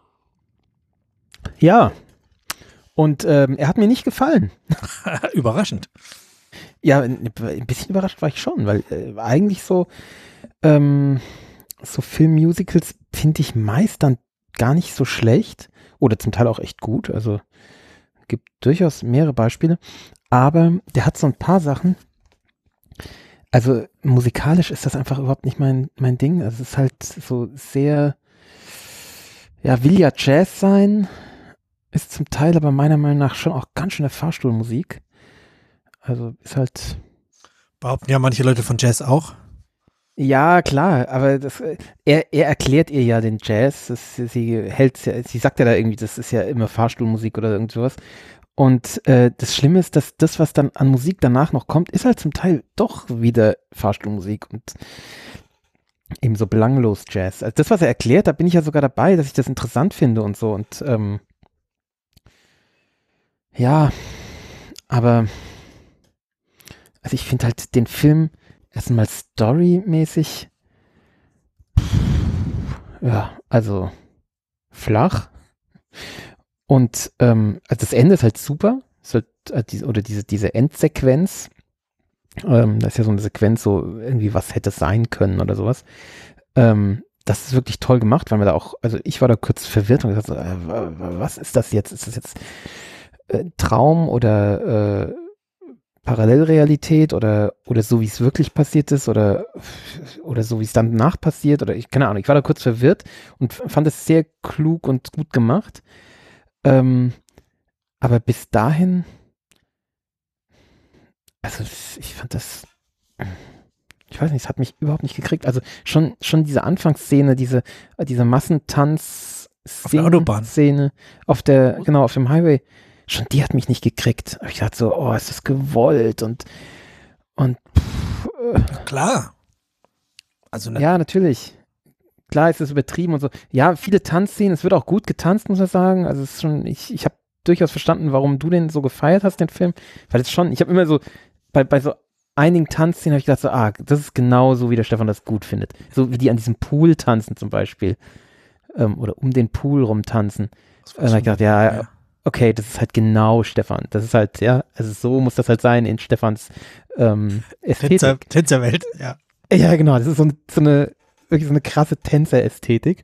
Ja. Und ähm, er hat mir nicht gefallen. Überraschend. Ja, ein ein bisschen überrascht war ich schon, weil äh, eigentlich so, ähm, so Filmmusicals finde ich meist dann gar nicht so schlecht oder zum Teil auch echt gut. Also gibt durchaus mehrere Beispiele, aber der hat so ein paar Sachen. Also musikalisch ist das einfach überhaupt nicht mein, mein Ding. Also es ist halt so sehr, ja, will ja Jazz sein, ist zum Teil aber meiner Meinung nach schon auch ganz schöne Fahrstuhlmusik. Also ist halt, Behaupten ja manche Leute von Jazz auch. ja klar, aber das, äh, er, er erklärt ihr ja den Jazz. Das, sie hält, sie sagt ja da irgendwie, das ist ja immer Fahrstuhlmusik oder irgend sowas. Und äh, das Schlimme ist, dass das, was dann an Musik danach noch kommt, ist halt zum Teil doch wieder Fahrstuhlmusik und eben so belanglos Jazz. Also das, was er erklärt, da bin ich ja sogar dabei, dass ich das interessant finde und so. Und ähm, ja, aber also ich finde halt den Film erstmal storymäßig, ja, also flach. Und ähm, also das Ende ist halt super. Ist halt, äh, diese, oder diese, diese Endsequenz. Ähm, da ist ja so eine Sequenz, so irgendwie was hätte sein können oder sowas. Ähm, das ist wirklich toll gemacht, weil man da auch, also ich war da kurz verwirrt und gesagt, so, äh, was ist das jetzt? Ist das jetzt äh, Traum oder äh, Parallelrealität oder, oder so, wie es wirklich passiert ist oder, oder so, wie es dann danach passiert oder ich, keine Ahnung, ich war da kurz verwirrt und fand es sehr klug und gut gemacht. Ähm, aber bis dahin, also ich fand das, ich weiß nicht, es hat mich überhaupt nicht gekriegt. Also schon, schon diese Anfangsszene, diese, diese Massentanz-Szene auf der, genau, auf dem Highway, schon die hat mich nicht gekriegt. Aber ich dachte so, oh, ist das gewollt und, und pff, äh, Klar. Also ne, ja, natürlich. Klar ist es übertrieben und so. Ja, viele Tanzszenen, es wird auch gut getanzt, muss ich sagen. Also es ist schon, ich, ich habe durchaus verstanden, warum du den so gefeiert hast, den Film. Weil es schon, ich habe immer so, bei, bei so einigen Tanzszenen habe ich gedacht so, ah, das ist genau so, wie der Stefan das gut findet. So wie die an diesem Pool tanzen zum Beispiel. Ähm, oder um den Pool rumtanzen. das Und dann habe ich gedacht, ja, ja. okay, das ist halt genau Stefan. Das ist halt, ja, also so muss das halt sein in Stefans ähm, Ästhetik. Tänzer, Tänzerwelt, ja. Ja, genau, das ist so, ein, so eine, wirklich so eine krasse Tänzer-Ästhetik.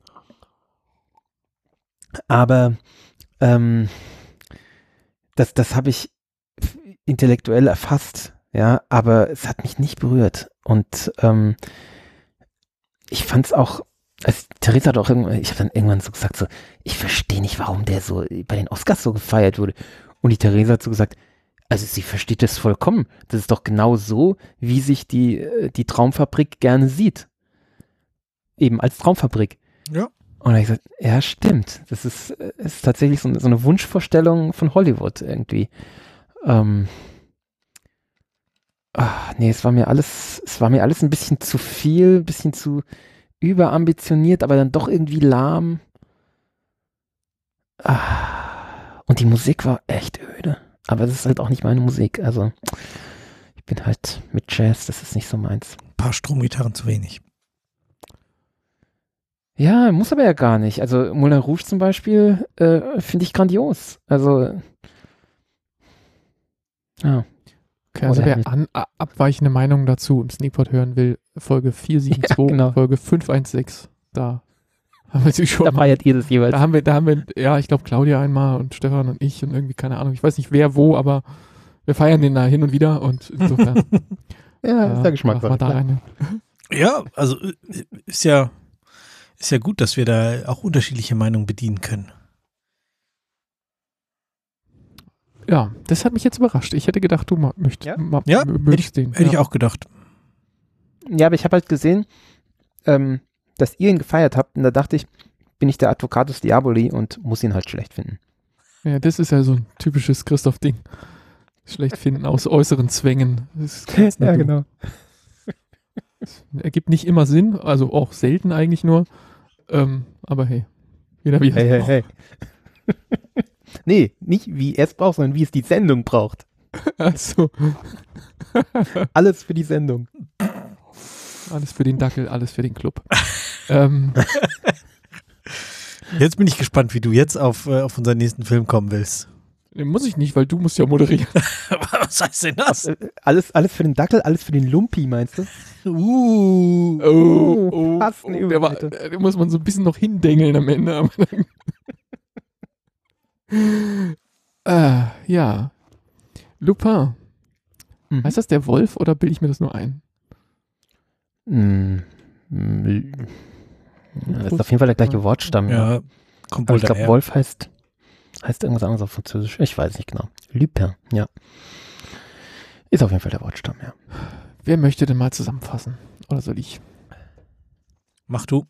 Aber ähm, das, das habe ich intellektuell erfasst, ja, aber es hat mich nicht berührt. Und ähm, ich fand es auch, also Theresa hat auch irgendwann, ich habe dann irgendwann so gesagt, so, ich verstehe nicht, warum der so bei den Oscars so gefeiert wurde. Und die Theresa hat so gesagt, also sie versteht das vollkommen. Das ist doch genau so, wie sich die, die Traumfabrik gerne sieht. Eben als Traumfabrik. Ja. Und dann habe ich gesagt, ja, stimmt. Das ist, ist tatsächlich so, so eine Wunschvorstellung von Hollywood irgendwie. Ähm, ach, nee, es war mir alles, es war mir alles ein bisschen zu viel, ein bisschen zu überambitioniert, aber dann doch irgendwie lahm. Ah, und die Musik war echt öde. Aber das ist halt auch nicht meine Musik. Also, Ich bin halt mit Jazz, das ist nicht so meins. Ein paar Stromgitarren zu wenig. Ja, muss aber ja gar nicht. Also Moulin Rouge zum Beispiel äh, finde ich grandios. Also ja. Okay, also Oder wer an, a- abweichende Meinungen dazu im Sneakpot hören will, Folge vier sieben zwei, Ja, genau. Folge fünf eins sechs, da haben wir natürlich schon Da mal, feiert ihr das jeweils. da haben wir, da haben wir, ja, ich glaube Claudia einmal und Stefan und ich und irgendwie, keine Ahnung, ich weiß nicht wer wo, aber wir feiern den da hin und wieder und insofern Ja, ist äh, der Geschmack. machen wir da rein. Ja, also äh, ist ja, ist ja gut, dass wir da auch unterschiedliche Meinungen bedienen können. Ja, das hat mich jetzt überrascht. Ich hätte gedacht, du ma- möcht, Ja? ma- Ja, m- hätte ich, möchtest den. hätte ich ja. auch gedacht. Ja, aber ich habe halt gesehen, ähm, dass ihr ihn gefeiert habt und da dachte ich, bin ich der Advocatus Diaboli und muss ihn halt schlecht finden. Ja, das ist ja so ein typisches Christoph-Ding. Schlecht finden aus äußeren Zwängen. Das ist ganz nett. genau. Ergibt nicht immer Sinn, also auch selten eigentlich nur. Ähm, aber hey, jeder wie er Hey, es hey, braucht. hey. Nee, nicht wie er es braucht, sondern wie es die Sendung braucht. Also, Alles für die Sendung. alles für den Dackel, alles für den Club. ähm, Jetzt bin ich gespannt, wie du jetzt auf, äh, auf unseren nächsten Film kommen willst. muss ich nicht, weil du musst ja moderieren. Was heißt denn das? Äh, Alles, alles für den Dackel, alles für den Lumpi, meinst du? Uh. Oh, fast eine der, war, Überleitung. der muss man so ein bisschen noch hindengeln am Ende. Aber dann äh, ja. Lupin. Mhm. Heißt das der Wolf oder bilde ich mir das nur ein? Mm, mm, ja, das ist auf jeden Fall der gleiche Wortstamm. Ja. Ja, kommt Aber wohl ich glaube, daher. Wolf heißt, heißt irgendwas anderes auf Französisch. Ich weiß nicht genau. Lupin, ja. Ist auf jeden Fall der Wortstamm, ja. Wer möchte denn mal zusammenfassen? Oder soll ich? Mach du.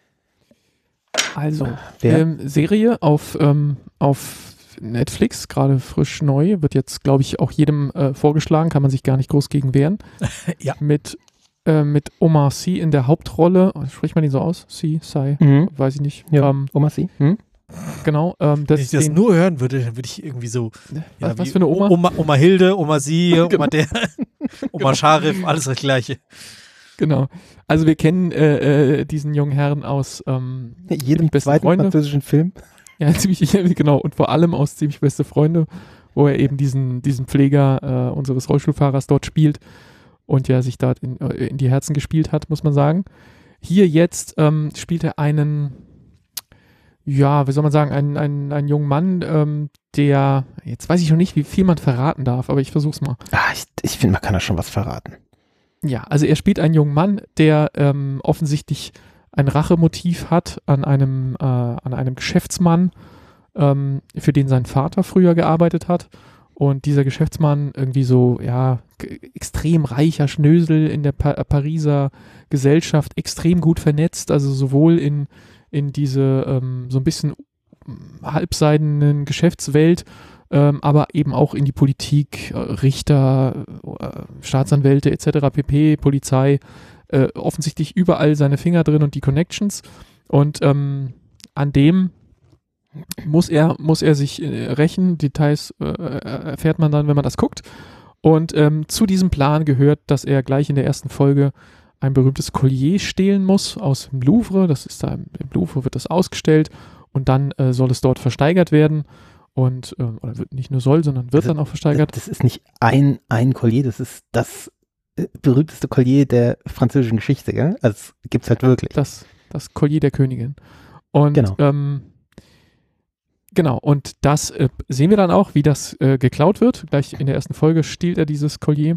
Also, Wer? ähm, Serie auf, ähm, auf Netflix, gerade frisch neu, wird jetzt, glaube ich, auch jedem äh, vorgeschlagen, kann man sich gar nicht groß gegen wehren. Ja. Mit, äh, mit Omar Sy in der Hauptrolle. Spricht man ihn so aus? Sy, Sy, Mhm. weiß ich nicht. Ja. Ähm, Oma Sie? Hm? genau. Ähm, das Wenn ich das den, nur hören würde, dann würde ich irgendwie so. was, was wie für eine Oma? Oma, Oma Hilde, Oma Sie, Oma Genau. der, Oma Scharif, alles das Gleiche. Genau. Also wir kennen äh, äh, diesen jungen Herrn aus ähm, Jedem Beste zweiten Freunde. französischen Film. Ja, ziemlich, genau, und vor allem aus ziemlich beste Freunde, wo er eben diesen, diesen Pfleger äh, unseres Rollstuhlfahrers dort spielt und ja sich dort in, äh, in die Herzen gespielt hat, muss man sagen. Hier jetzt ähm, spielt er einen, ja, wie soll man sagen, einen, einen, einen jungen Mann, ähm, der, jetzt weiß ich noch nicht, wie viel man verraten darf, aber ich versuch's mal. Ah, ich ich finde, man kann da schon was verraten. Ja, also er spielt einen jungen Mann, der ähm, offensichtlich ein Rachemotiv hat an einem, äh, an einem Geschäftsmann, ähm, für den sein Vater früher gearbeitet hat. Und dieser Geschäftsmann irgendwie so, ja, g- extrem reicher Schnösel in der pa Pariser Gesellschaft, extrem gut vernetzt, also sowohl in, in diese ähm, so ein bisschen halbseidenen Geschäftswelt, ähm, aber eben auch in die Politik, äh, Richter, äh, Staatsanwälte et cetera pp, Polizei, äh, offensichtlich überall seine Finger drin und die Connections. Und ähm, an dem muss er, muss er sich äh, rächen. Details äh, erfährt man dann, wenn man das guckt. Und ähm, zu diesem Plan gehört, dass er gleich in der ersten Folge ein berühmtes Collier stehlen muss aus dem Louvre. Das ist da im, im Louvre, wird das ausgestellt und dann äh, soll es dort versteigert werden. Und, ähm, oder wird nicht nur soll, sondern wird Also, dann auch versteigert. Das ist nicht ein, ein Collier, das ist das äh, berühmteste Collier der französischen Geschichte, gell? Also es gibt's halt wirklich. Das, das Collier der Königin. Und Genau. ähm, genau, und das äh, sehen wir dann auch, wie das äh, geklaut wird. Gleich in der ersten Folge stiehlt er dieses Collier.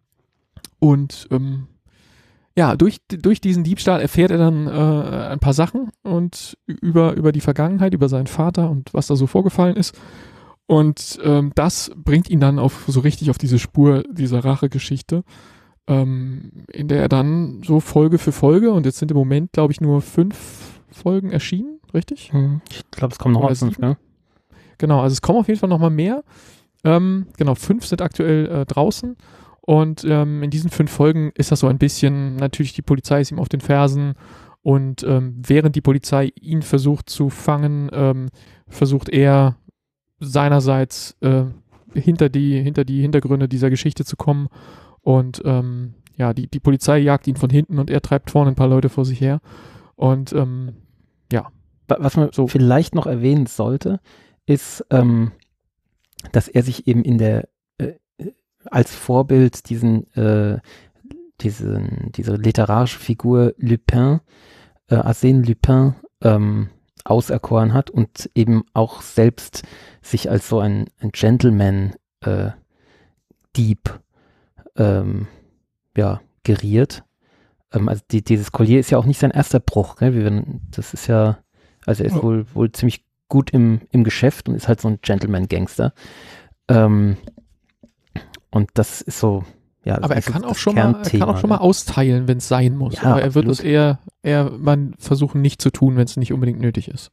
Und ähm, ja, durch, durch diesen Diebstahl erfährt er dann äh, ein paar Sachen und über, über die Vergangenheit, über seinen Vater und was da so vorgefallen ist. Und ähm, das bringt ihn dann auf so richtig auf diese Spur dieser Rachegeschichte, ähm, in der er dann so Folge für Folge, und jetzt sind im Moment, glaube ich, nur fünf Folgen erschienen, richtig? Hm, Ich glaube, es kommen noch Oder mal fünf, sieben? ne? Genau, also es kommen auf jeden Fall nochmal mehr. Ähm, genau, fünf sind aktuell äh, draußen. Und ähm, in diesen fünf Folgen ist das so ein bisschen, natürlich die Polizei ist ihm auf den Fersen und ähm, während die Polizei ihn versucht zu fangen, ähm, versucht er seinerseits äh, hinter die, hinter die Hintergründe dieser Geschichte zu kommen Und ähm, ja, die, die Polizei jagt ihn von hinten und er treibt vorne ein paar Leute vor sich her. Und ähm, ja. Was man so vielleicht noch erwähnen sollte, ist, ähm, dass er sich eben in der äh, als Vorbild diesen, äh, diesen diese literarische Figur Lupin, äh, Arsène Lupin, ähm, auserkoren hat und eben auch selbst sich als so ein, ein Gentleman äh, Dieb ähm, ja, geriert. Ähm, also die, dieses Collier ist ja auch nicht sein erster Bruch, gell? Wie wenn, das ist ja, also er ist Oh. wohl, wohl ziemlich gut im, im Geschäft und ist halt so ein Gentleman-Gangster. Ähm, und das ist so, ja. Aber er so kann auch das schon mal, er Kernthema, kann auch schon mal ne? austeilen, wenn es sein muss. Ja, Aber er wird es absolut. eher, eher man versuchen nicht zu tun, wenn es nicht unbedingt nötig ist.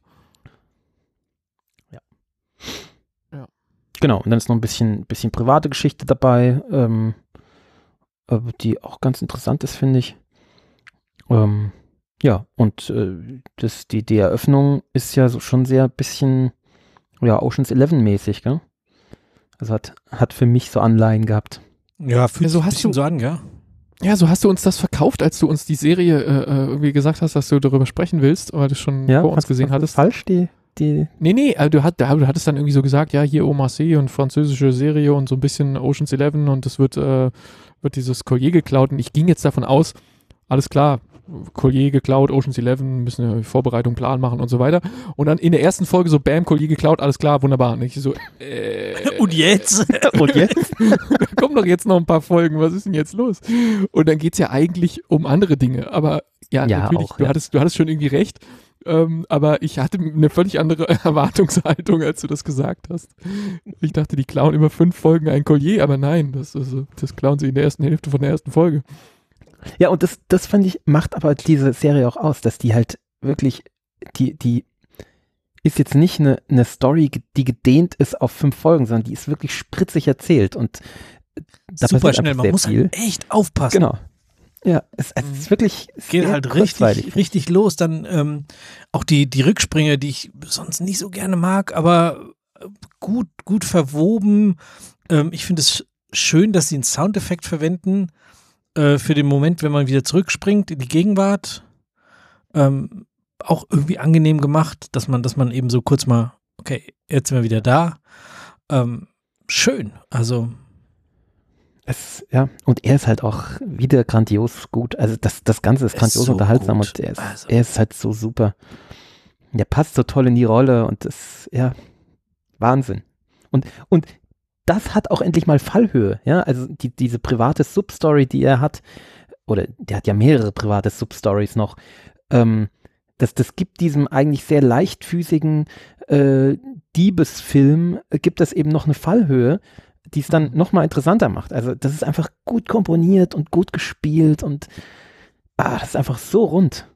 Genau, und dann ist noch ein bisschen, bisschen private Geschichte dabei, ähm, äh, die auch ganz interessant ist, finde ich. Ähm, ja, und äh, das, die, die Eröffnung ist ja so schon sehr bisschen, ja, Ocean's Eleven mäßig, gell? Also hat, hat für mich so Anleihen gehabt. Ja, fühlt Ja, so sich ein hast bisschen du- so an, gell? Ja, so hast du uns das verkauft, als du uns die Serie äh, äh, irgendwie gesagt hast, dass du darüber sprechen willst, weil du es schon Ja, vor uns fandst- gesehen fandst du hattest. falsch, die, die, Nee, nee, äh, du, hat, du hattest dann irgendwie so gesagt, ja, hier Omar Sy und französische Serie und so ein bisschen Ocean's Eleven und es wird, äh, wird dieses Collier geklaut und ich ging jetzt davon aus, alles klar, Collier geklaut, Ocean's Eleven, müssen wir Vorbereitung, Plan machen und so weiter. Und dann in der ersten Folge so, bam, Collier geklaut, alles klar, wunderbar. Und ich so, äh, Und jetzt? und jetzt? da kommen doch jetzt noch ein paar Folgen, was ist denn jetzt los? Und dann geht es ja eigentlich um andere Dinge. Aber ja, Ja, natürlich, auch, du, ja. hattest, du hattest schon irgendwie recht. Ähm, aber ich hatte eine völlig andere Erwartungshaltung, als du das gesagt hast. Ich dachte, die klauen immer fünf Folgen ein Collier, aber nein, das, ist, das klauen sie in der ersten Hälfte von der ersten Folge. Ja, und das, das fand ich, macht aber diese Serie auch aus, dass die halt wirklich, die, die ist jetzt nicht eine, eine Story, die gedehnt ist auf fünf Folgen, sondern die ist wirklich spritzig erzählt und da Super passiert schnell, einfach man sehr muss viel. halt echt aufpassen. Genau. Ja, es, es ist wirklich Geht sehr halt kurzweilig. richtig, richtig los. Dann ähm, auch die, die Rücksprünge, die ich sonst nicht so gerne mag, aber äh, gut, gut verwoben. Ähm, ich finde es schön, dass sie einen Soundeffekt verwenden äh, für den Moment, wenn man wieder zurückspringt in die Gegenwart. Ähm, auch irgendwie angenehm gemacht, dass man, dass man eben so kurz mal, okay, jetzt sind wir wieder da. Ähm, schön. Also Es, ja, und er ist halt auch wieder grandios gut. Also das, das Ganze ist Er ist grandios so unterhaltsam gut. und er ist, Also. er ist halt so super. Der passt so toll in die Rolle und das, ja, Wahnsinn. Und, und das hat auch endlich mal Fallhöhe, ja, also die, diese private Substory, die er hat, oder der hat ja mehrere private Substories noch, ähm, das, das gibt diesem eigentlich sehr leichtfüßigen äh, Diebesfilm, äh, gibt es eben noch eine Fallhöhe, die es dann nochmal interessanter macht. Also das ist einfach gut komponiert und gut gespielt und ah, das ist einfach so rund.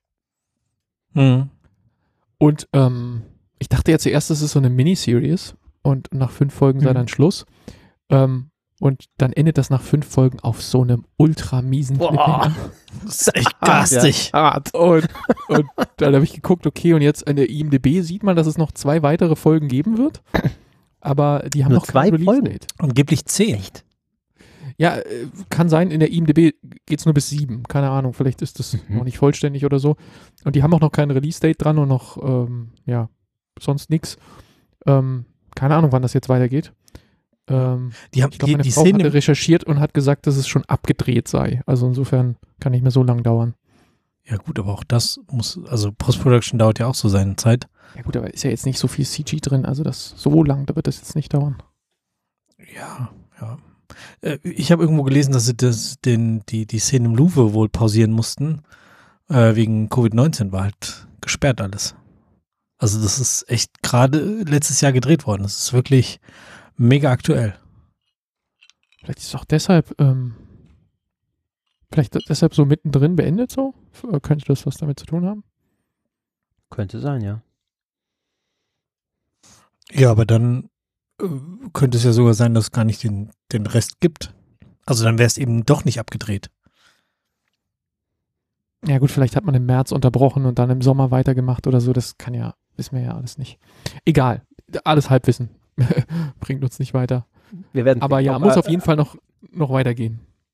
Mhm. Und ähm, ich dachte ja zuerst, das ist so eine Miniseries und nach fünf Folgen sei Mhm. dann Schluss. Ähm, und dann endet das nach fünf Folgen auf so einem ultra miesen Boah. Cliffhanger. Das ist echt garstig. Ja, hart. Und, und dann habe ich geguckt, okay, und jetzt in der I M D B sieht man, dass es noch zwei weitere Folgen geben wird. Aber die haben Nur noch kein zwei Folgen? Release-Date. Angeblich zehn. Echt? Ja, äh, kann sein, in der I M D B geht es nur bis sieben. Keine Ahnung, vielleicht ist das Mhm. noch nicht vollständig oder so. Und die haben auch noch kein Release-Date dran und noch, ähm, ja, sonst nichts. Ähm, keine Ahnung, wann das jetzt weitergeht. Ähm, Die, haben, ich glaube, die, meine die Frau Szene, hatte recherchiert und hat gesagt, dass es schon abgedreht sei. Also insofern kann nicht mehr so lang dauern. ja gut, aber auch das muss, also Post-Production dauert ja auch so seine Zeit. Ja gut, aber ist ja jetzt nicht so viel C G drin, also das so lang, da wird das jetzt nicht dauern. Ja, ja. Äh, Ich habe irgendwo gelesen, dass sie das, den, die, die Szene im Louvre wohl pausieren mussten, äh, wegen Covid neunzehn war halt gesperrt alles. Also das ist echt gerade letztes Jahr gedreht worden. Das ist wirklich mega aktuell. Vielleicht ist es auch deshalb, ähm, vielleicht deshalb so mittendrin beendet so? F- Könnte das was damit zu tun haben? Könnte sein, ja. Ja, aber dann äh, könnte es ja sogar sein, dass es gar nicht den, den Rest gibt. Also dann wäre es eben doch nicht abgedreht. Ja gut, vielleicht hat man im März unterbrochen und dann im Sommer weitergemacht oder so. Das kann ja, wissen wir ja alles nicht. Egal, alles Halbwissen. Bringt uns nicht weiter. Wir werden Aber ja, noch, muss äh, auf jeden Fall noch, noch weitergehen.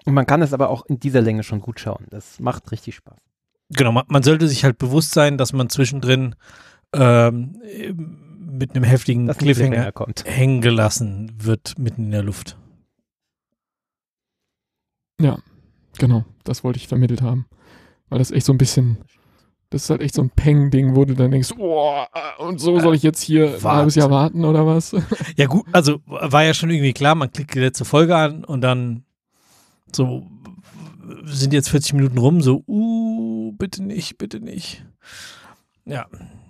Und man kann es aber auch in dieser Länge schon gut schauen. Das macht richtig Spaß. Genau, man, man sollte sich halt bewusst sein, dass man zwischendrin ähm, mit einem heftigen Dass ein Cliffhanger Cliffhanger kommt. hängen gelassen wird mitten in der Luft. Ja, genau. Das wollte ich vermittelt haben. Weil das echt so ein bisschen, das ist halt echt so ein Peng-Ding, wo du dann denkst, oh, und so soll ich jetzt hier ein Warte. halbes Jahr warten oder was? Ja gut, also war ja schon irgendwie klar, man klickt die letzte Folge an und dann so sind jetzt vierzig Minuten rum, so, uh, bitte nicht, bitte nicht. Ja.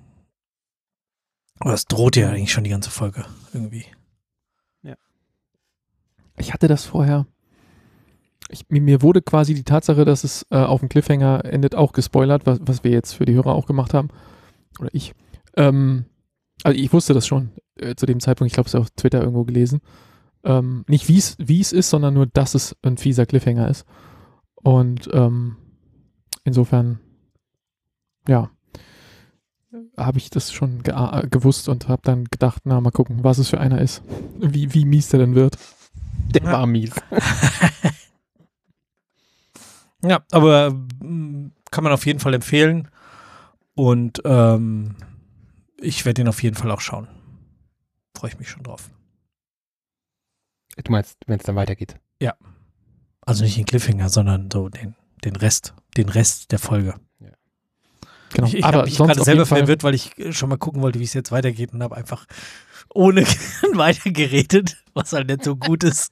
Aber das droht ja eigentlich schon die ganze Folge irgendwie. Ich hatte das vorher. Ich, mir, mir wurde quasi die Tatsache, dass es äh, auf dem Cliffhanger endet, auch gespoilert, was, was wir jetzt für die Hörer auch gemacht haben. Oder ich. Ähm, also ich wusste das schon äh, zu dem Zeitpunkt. Ich glaube, es ist auf Twitter irgendwo gelesen. Ähm, nicht wie es ist, sondern nur, dass es ein fieser Cliffhanger ist. Und ähm, insofern, ja, habe ich das schon ge- gewusst und habe dann gedacht, na, mal gucken, was es für einer ist. Wie, wie mies der denn wird. Der war mies. Ja, aber mm, kann man auf jeden Fall empfehlen und ähm, ich werde ihn auf jeden Fall auch schauen. Freue ich mich schon drauf. Du meinst, wenn es dann weitergeht? Also nicht den Cliffhanger, sondern so den, den Rest, den Rest der Folge. Genau. Ich, ich Aber habe mich sonst gerade auf selber jeden Fall- verwirrt, weil ich schon mal gucken wollte, wie es jetzt weitergeht und habe einfach ohne weitergeredet, was halt nicht so gut ist.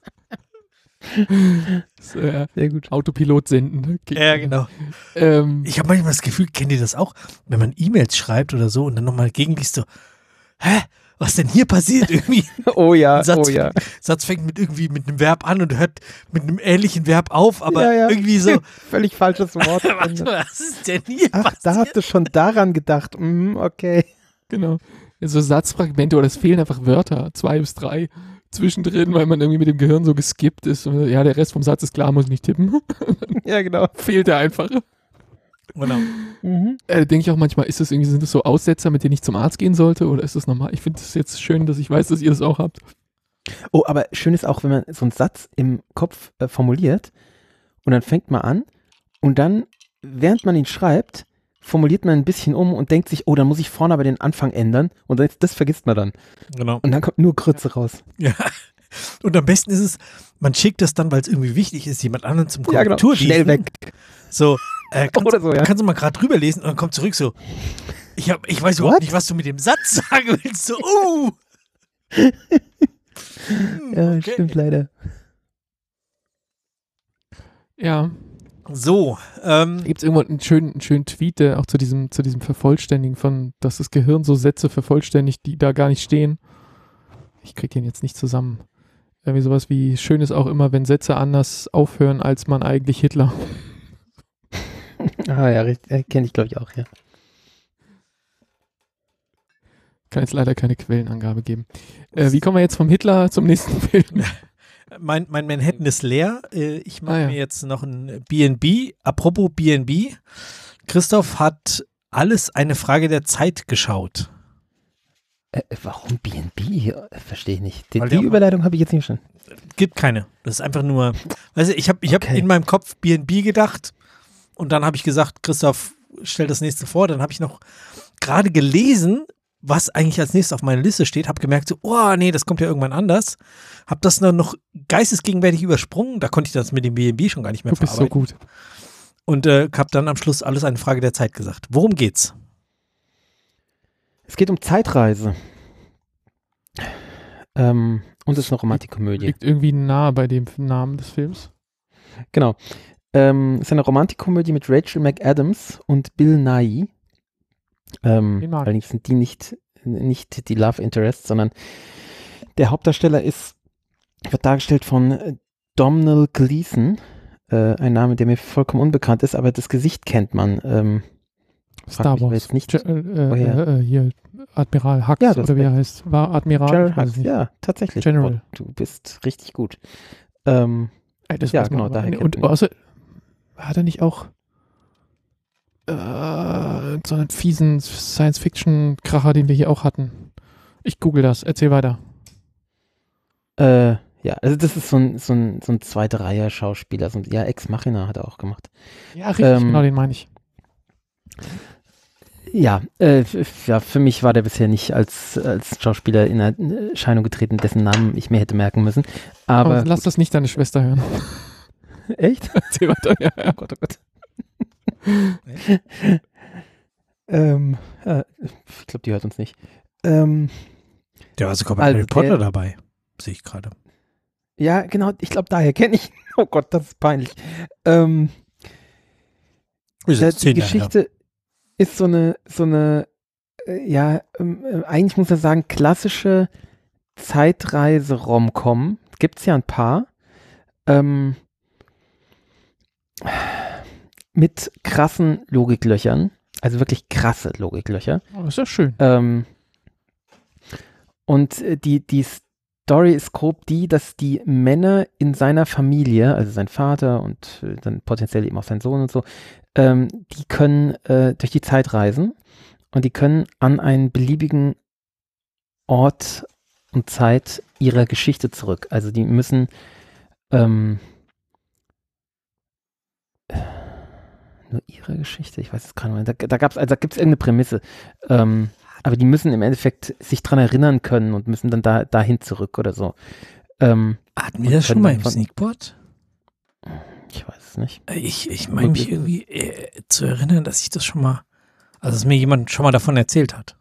Das, äh, Sehr gut. Autopilot senden. Okay. Ja, genau. Ähm, Ich habe manchmal das Gefühl, kennt ihr das auch, wenn man E-Mails schreibt oder so und dann nochmal gegenliest, so, hä, was denn hier passiert? Irgendwie Oh ja, ein Satz, oh ja. Satz fängt mit irgendwie mit einem Verb an und hört mit einem ähnlichen Verb auf, aber Ja, ja. irgendwie so, Völlig falsches Wort. warte mal, was ist denn hier Ach, passiert? da hast du schon daran gedacht. Mhm, okay. Genau. So Satzfragmente oder es fehlen einfach Wörter, zwei bis drei zwischendrin, weil man irgendwie mit dem Gehirn so geskippt ist. Und, ja, der Rest vom Satz ist klar, muss ich nicht tippen. Ja, genau. Fehlt er einfach. Genau. Mhm. Äh, denke ich auch manchmal, ist das irgendwie, sind das so Aussetzer, mit denen ich zum Arzt gehen sollte oder ist das normal? Ich finde es jetzt schön, dass ich weiß, dass ihr das auch habt. Oh, aber schön ist auch, wenn man so einen Satz im Kopf äh, formuliert und dann fängt man an und dann, während man ihn schreibt, formuliert man ein bisschen um und denkt sich, oh, dann muss ich vorne aber den Anfang ändern und das, das vergisst man dann. Genau. Und dann kommt nur Grütze raus. Ja. Und am besten ist es, man schickt das dann, weil es irgendwie wichtig ist, jemand anderen zum Ja, genau. Korrektur Schnell weg. So, äh, kannst, Oder so, ja. kannst du mal gerade drüber lesen und dann kommt zurück so, ich, hab, ich weiß überhaupt What? nicht, was du mit dem Satz sagen willst. So, uh. Hm, Ja, okay. stimmt leider. Ja. So, ähm, Gibt es irgendwo einen schönen, einen schönen Tweet, der auch zu diesem, zu diesem Vervollständigen von, dass das Gehirn so Sätze vervollständigt, die da gar nicht stehen. Ich krieg den jetzt nicht zusammen. Irgendwie sowas wie, schön ist auch immer, wenn Sätze anders aufhören, als man eigentlich Hitler. Ah ja, richtig. Kenne ich, glaube ich, auch, ja. Kann jetzt leider keine Quellenangabe geben. Äh, wie kommen wir jetzt vom Hitler zum nächsten Film? mein, mein Manhattan ist leer. Äh, ich mache Ah, ja. mir jetzt noch ein B and B. Apropos B and B. Christoph hat alles eine Frage der Zeit geschaut. Äh, warum B and B? Äh, Verstehe ich nicht. Die, Weil der die auch- Überleitung habe ich jetzt nicht verstanden. Gibt keine. Das ist einfach nur, weißt du, ich habe ich hab Okay. in meinem Kopf B and B gedacht und dann habe ich gesagt, Christoph, stell das nächste vor. Dann habe ich noch gerade gelesen, was eigentlich als nächstes auf meiner Liste steht, habe gemerkt, so, oh nee, das kommt ja irgendwann anders. Habe das dann noch geistesgegenwärtig übersprungen. Da konnte ich das mit dem B and B schon gar nicht mehr Du bist so verarbeiten. gut. Und äh, habe dann am Schluss alles eine Frage der Zeit gesagt. Worum geht's? Es geht um Zeitreise. Ähm, und es ist eine Romantikkomödie. Liegt irgendwie nahe bei dem Namen des Films. Genau. Ähm, es ist eine Romantikkomödie mit Rachel McAdams und Bill Nighy. Ähm, Den mag ich. allerdings sind die nicht, nicht die Love Interests, sondern der Hauptdarsteller ist, wird dargestellt von äh, Domhnall Gleeson. Äh, ein Name, der mir vollkommen unbekannt ist, aber das Gesicht kennt man. Ähm, Star mich aber Wars. jetzt nicht, Ge- äh, woher. äh, äh, hier, Admiral Hux Ja, das oder wie er ist- heißt. War Admiral? General Ich weiß es Hux, nicht. ja, tatsächlich. General. Oh, du bist richtig gut. Ähm, Ey, das Ja, weiß man genau, aber. daher Und, kennt und man ihn. außer, hat er nicht auch äh, so einen fiesen Science-Fiction-Kracher, den wir hier auch hatten? Ich google das. Erzähl weiter. äh, Ja, also das ist so ein, so ein, so ein zweite Reihe Schauspieler. So ein, ja, Ex Machina hat er auch gemacht. Ja, richtig, Ähm, genau, den meine ich. Ja, äh, f- ja, für mich war der bisher nicht als, als Schauspieler in Erscheinung getreten, dessen Namen ich mir hätte merken müssen. Aber Aber lass das nicht deine Schwester hören. echt? Erzähl weiter, ja, ja. Oh Gott, oh Gott. ähm, äh, ich glaube, die hört uns nicht. Ähm, Der war sogar bei Also Harry Potter der- dabei, sehe ich gerade. ja, genau, ich glaube, daher kenne ich. Oh Gott, das ist peinlich. Ähm, Ist Da, jetzt die zehn Jahre her. Geschichte ist so eine, so eine, äh, ja, ähm, äh, eigentlich muss man sagen, klassische Zeitreise-Rom-Com. Gibt es ja ein paar. Ähm, mit krassen Logiklöchern. Also wirklich krasse Logiklöcher. Oh, ist ja schön. Ähm, und äh, die, die Story ist grob die, dass die Männer in seiner Familie, also sein Vater und äh, dann potenziell eben auch sein Sohn und so, ähm, die können äh, durch die Zeit reisen und die können an einen beliebigen Ort und Zeit ihrer Geschichte zurück. Also die müssen ähm, nur ihre Geschichte, ich weiß es gerade nicht. Da, da gab's, also da gibt es irgendeine Prämisse. Ähm, aber die müssen im Endeffekt sich dran erinnern können und müssen dann da dahin zurück oder so. Ähm, Hatten wir das schon können mal dann im von- Sneakboard? ich weiß es nicht. Ich, ich meine mich irgendwie äh, zu erinnern, dass ich das schon mal, also dass mir jemand schon mal davon erzählt hat.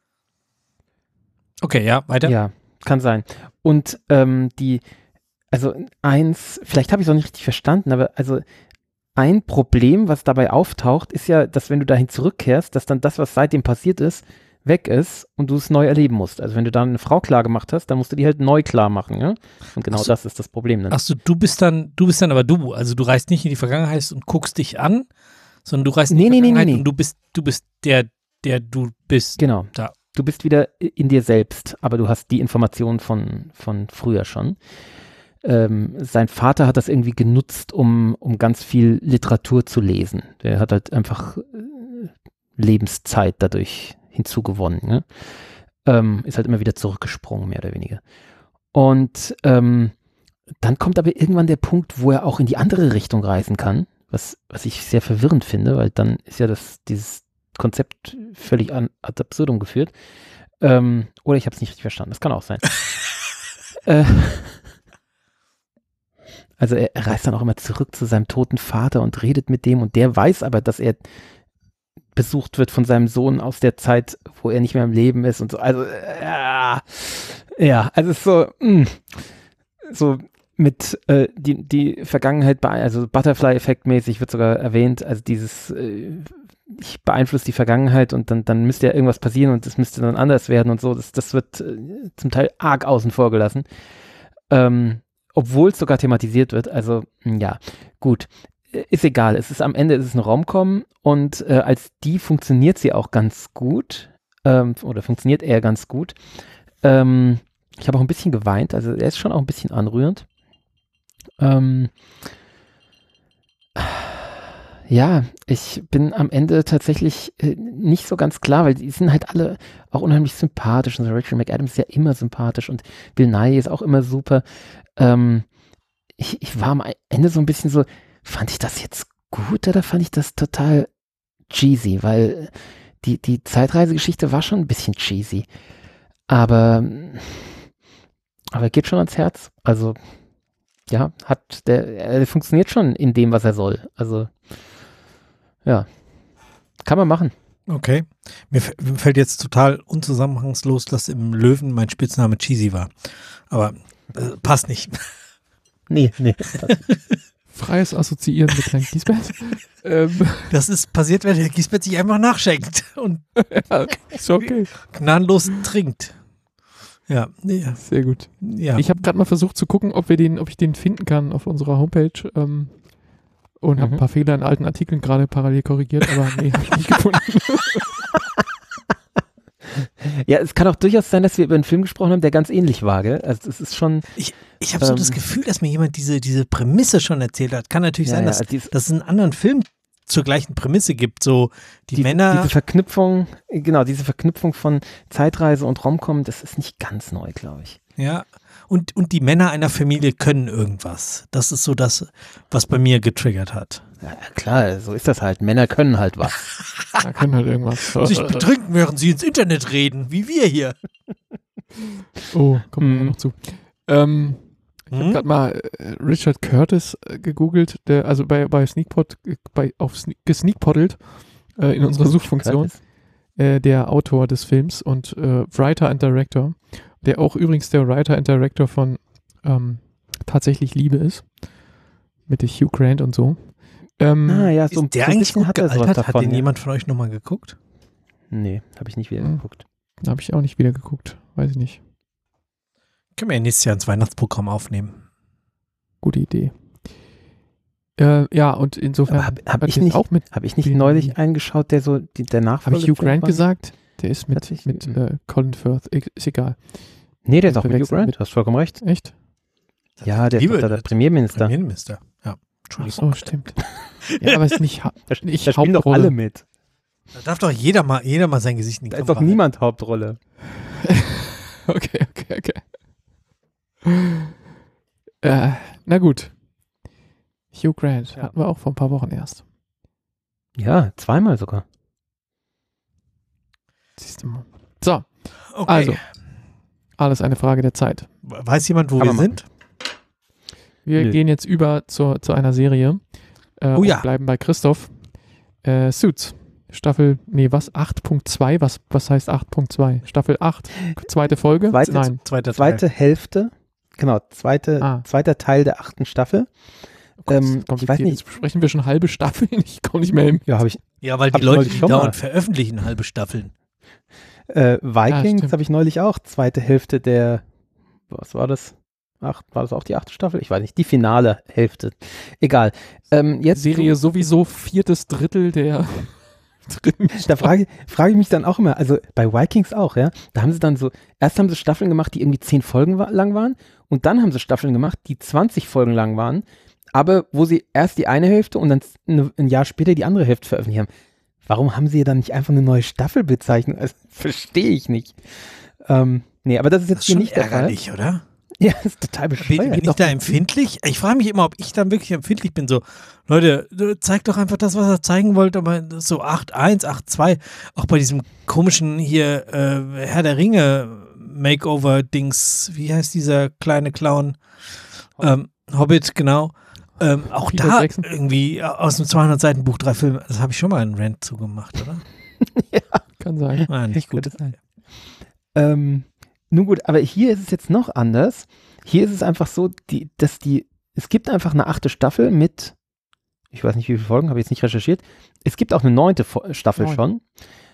Okay, ja, weiter. Ja, kann sein. Und ähm, die, also eins, vielleicht habe ich es auch nicht richtig verstanden, aber also ein Problem, was dabei auftaucht, ist ja, dass wenn du dahin zurückkehrst, dass dann das, was seitdem passiert ist, weg ist und du es neu erleben musst. Also wenn du da eine Frau klar gemacht hast, dann musst du die halt neu klar machen, ja? Und genau Ach so. das ist das Problem dann. Achso, du bist dann, du bist dann aber du. Also du reist nicht in die Vergangenheit und guckst dich an, sondern du reist in Nee, die nee, nee, Vergangenheit nee, nee. und du bist, du bist der, der du bist. Genau. Da. Du bist wieder in dir selbst, aber du hast die Informationen von, von früher schon. Ähm, sein Vater hat das irgendwie genutzt, um, um ganz viel Literatur zu lesen. Der hat halt einfach äh, Lebenszeit dadurch hinzugewonnen. Ne? Ähm, ist halt immer wieder zurückgesprungen, mehr oder weniger. Und ähm, dann kommt aber irgendwann der Punkt, wo er auch in die andere Richtung reisen kann, was, was ich sehr verwirrend finde, weil dann ist ja das, dieses Konzept völlig an, ad absurdum geführt. Ähm, oder ich habe es nicht richtig verstanden. Das kann auch sein. äh, also er, er reist dann auch immer zurück zu seinem toten Vater und redet mit dem und der weiß aber, dass er besucht wird von seinem Sohn aus der Zeit, wo er nicht mehr im Leben ist und so. Also äh, ja, ja, also es ist so, mh, so mit äh, die, die Vergangenheit, bei, also Butterfly-Effekt mäßig wird sogar erwähnt, also dieses äh, ich beeinflusse die Vergangenheit und dann, dann müsste ja irgendwas passieren und das müsste dann anders werden und so. Das, das wird äh, zum Teil arg außen vor gelassen. Ähm, obwohl es sogar thematisiert wird. Also, mh, ja, gut. Äh, Ist egal. Es ist am Ende ist es eine Rom-Com und äh, als die funktioniert sie auch ganz gut. Ähm, oder funktioniert er ganz gut. Ähm, ich habe auch ein bisschen geweint. Also, er ist schon auch ein bisschen anrührend. Ähm, Ja, ich bin am Ende tatsächlich äh, nicht so ganz klar, weil die sind halt alle auch unheimlich sympathisch. Und Rachel McAdams ist ja immer sympathisch und Bill Nighy ist auch immer super. Ähm, ich, ich war am Ende so ein bisschen so, fand ich das jetzt gut oder fand ich das total cheesy? Weil die, die Zeitreisegeschichte war schon ein bisschen cheesy. Aber, aber geht schon ans Herz. Also, ja, hat der, er funktioniert schon in dem, was er soll. Also, ja, kann man machen. Okay. Mir, f- mir fällt jetzt total unzusammenhangslos, dass im Löwen mein Spitzname Cheesy war. Aber äh, passt nicht. Nee, nee. Freies Assoziieren mit Herrn Giesbert. ähm, Das ist passiert, wenn der Giesbert sich einfach nachschenkt und ja, ist okay. gnadenlos trinkt. Ja, nee, Sehr gut. ja. Ich habe gerade mal versucht zu gucken, ob wir den, ob ich den finden kann auf unserer Homepage. Ähm, und habe Mhm. ein paar Fehler in alten Artikeln gerade parallel korrigiert, aber nee, habe ich nicht gefunden. Ja, es kann auch durchaus sein, dass wir über einen Film gesprochen haben, der ganz ähnlich war, gell? Also es ist schon, Ich, ich habe so Ähm, das Gefühl, dass mir jemand diese, diese Prämisse schon erzählt hat. Kann natürlich ja, sein, ja, dass, also dies- dass es einen anderen Film zur gleichen Prämisse gibt, so die, die Männer. Diese Verknüpfung, genau, diese Verknüpfung von Zeitreise und Romcom, das ist nicht ganz neu, glaube ich. Ja, und, und die Männer einer Familie können irgendwas. Das ist so das, was bei mir getriggert hat. Ja, klar, so ist das halt. Männer können halt was. Da können halt irgendwas. Sich betrinken, während sie ins Internet reden, wie wir hier. Oh, kommt Mhm. mir noch zu. Ähm, ich habe Hm? gerade mal äh, Richard Curtis äh, gegoogelt, der also bei, bei Sneakpot, äh, bei, auf Sne gesneakpoddelt äh, in unserer Suchfunktion, äh, der Autor des Films und äh, Writer and Director, der auch übrigens der Writer and Director von ähm, Tatsächlich Liebe ist, mit der Hugh Grant und so. Ähm, Ah ja, so, Ist der so ein eigentlich bisschen gut hat er sowas gealtert? Hat davon. den Ja. jemand von euch nochmal geguckt? Nee, habe ich nicht wieder Mhm. geguckt. Habe ich auch nicht wieder geguckt, weiß ich nicht. Können wir ja nächstes Jahr ins Weihnachtsprogramm aufnehmen. Gute Idee. Äh, ja, und insofern Aber hab, hab hat ich jetzt nicht, auch mit, hab ich nicht den- neulich eingeschaut, der so, die, der habe Nachfolger? ich Hugh Grant gesagt? Der ist mit, Tatsächlich? mit äh, Colin Firth, I- ist egal. Nee, der ist auch mit Hugh verwechseln Grant, mit- du hast vollkommen recht. Echt? Ja, der Liebe, ist doch da der Premierminister. Premierminister. Ja, Ach Entschuldigung. so, stimmt. Ja, aber es ist nicht, ha Da, nicht da spielen doch Hauptrolle. alle mit. Da darf doch jeder mal, jeder mal sein Gesicht in die Da ist Kamera doch niemand Hauptrolle. Okay, okay, okay. Äh, na gut. Hugh Grant Ja. hatten wir auch vor ein paar Wochen erst. Ja, zweimal sogar. Siehst du mal. So, halten. Okay. also, alles eine Frage der Zeit. Weiß jemand, wo Kann wir man sind? Wir Nö. gehen jetzt über zur, zu einer Serie. Äh, Oh ja. Und bleiben bei Christoph. Äh, Suits. Staffel, nee, was? acht Punkt zwei? Was, was heißt acht Punkt zwei? Staffel acht, zweite Folge? Zweite- Nein. Zweiter Zweite Hälfte, genau, zweite, Ah. zweiter Teil der achten Staffel. Oh Gott, das Ähm, ist kompliziert. ich weiß nicht- Jetzt besprechen wir schon halbe Staffeln. Ich komme nicht mehr hin. Ja, habe ich. Teil. Ja, weil Hab die ich Leute, neulich die schon dauernd mal. veröffentlichen, halbe Staffeln. Äh, Vikings stimmt. habe ich neulich auch, zweite Hälfte der, was war das? Acht, war das auch die achte Staffel? Ich weiß nicht, die finale Hälfte. Egal. Ähm, jetzt Serie sowieso viertes Drittel der dritten Da frage, frage ich mich dann auch immer, also bei Vikings auch, ja, da haben sie dann so, erst haben sie Staffeln gemacht, die irgendwie zehn Folgen wa- lang waren und dann haben sie Staffeln gemacht, die zwanzig Folgen lang waren, aber wo sie erst die eine Hälfte und dann z- ne, ein Jahr später die andere Hälfte veröffentlicht haben. Warum haben sie dann nicht einfach eine neue Staffel bezeichnet? Also, verstehe ich nicht. Ähm, nee, aber das ist Das jetzt ist hier schon nicht der Fall. ärgerlich, oder? Ja, das ist total Bin, bescheuert. bin ich da empfindlich? Ich frage mich immer, ob ich dann wirklich empfindlich bin. So, Leute, du- zeigt doch einfach das, was er zeigen wollte, aber so acht eins, acht zwei, auch bei diesem komischen hier äh, Herr der Ringe Makeover-Dings, wie heißt dieser kleine Clown? Ähm, Hobbit, genau. Ähm, auch Peter da Jackson. irgendwie aus dem zweihundert Seiten Buch, drei Filme, das habe ich schon mal einen Rant zugemacht, oder? Kann sein. Ah, nicht gut. Könnte sein. Ähm, nun gut, aber hier ist es jetzt noch anders. Hier ist es einfach so, die, dass die, es gibt einfach eine achte Staffel mit, ich weiß nicht wie viele Folgen, habe ich jetzt nicht recherchiert. Es gibt auch eine neunte Fo- Staffel Neun. schon.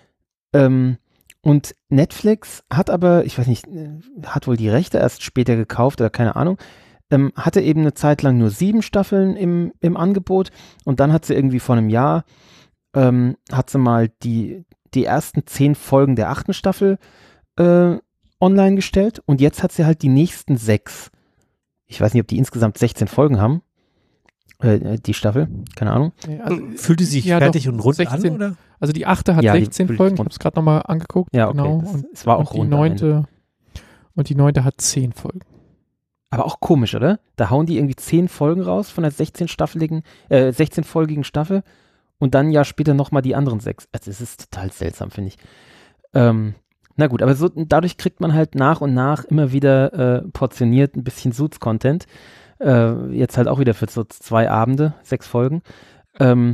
Ähm, und Netflix hat aber, ich weiß nicht, äh, hat wohl die Rechte erst später gekauft oder keine Ahnung, ähm, hatte eben eine Zeit lang nur sieben Staffeln im, im Angebot und dann hat sie irgendwie vor einem Jahr, ähm, hat sie mal die, die ersten zehn Folgen der achten Staffel äh, online gestellt und jetzt hat sie halt die nächsten sechs. Ich weiß nicht, ob die insgesamt sechzehn Folgen haben, äh, die Staffel, keine Ahnung. Nee, also, Fühlt die sich ja, fertig doch, und rund sechzehn. an, oder? also die achte hat Ja, die sechzehn fühlt Folgen, ich rund. habe es gerade nochmal angeguckt. Ja, okay, Genau. das, Und, es war auch und die rund am Ende. neunte und die neunte hat zehn Folgen. Aber auch komisch, oder? Da hauen die irgendwie zehn Folgen raus von der sechzehn-staffeligen, äh, sechzehn-folgigen Staffel und dann ein Jahr später nochmal die anderen sechs. Also es ist total seltsam, finde ich. Ähm, na gut, aber so, dadurch kriegt man halt nach und nach immer wieder äh, portioniert ein bisschen Suits-Content. Äh, jetzt halt auch wieder für so zwei Abende, sechs Folgen. Ähm,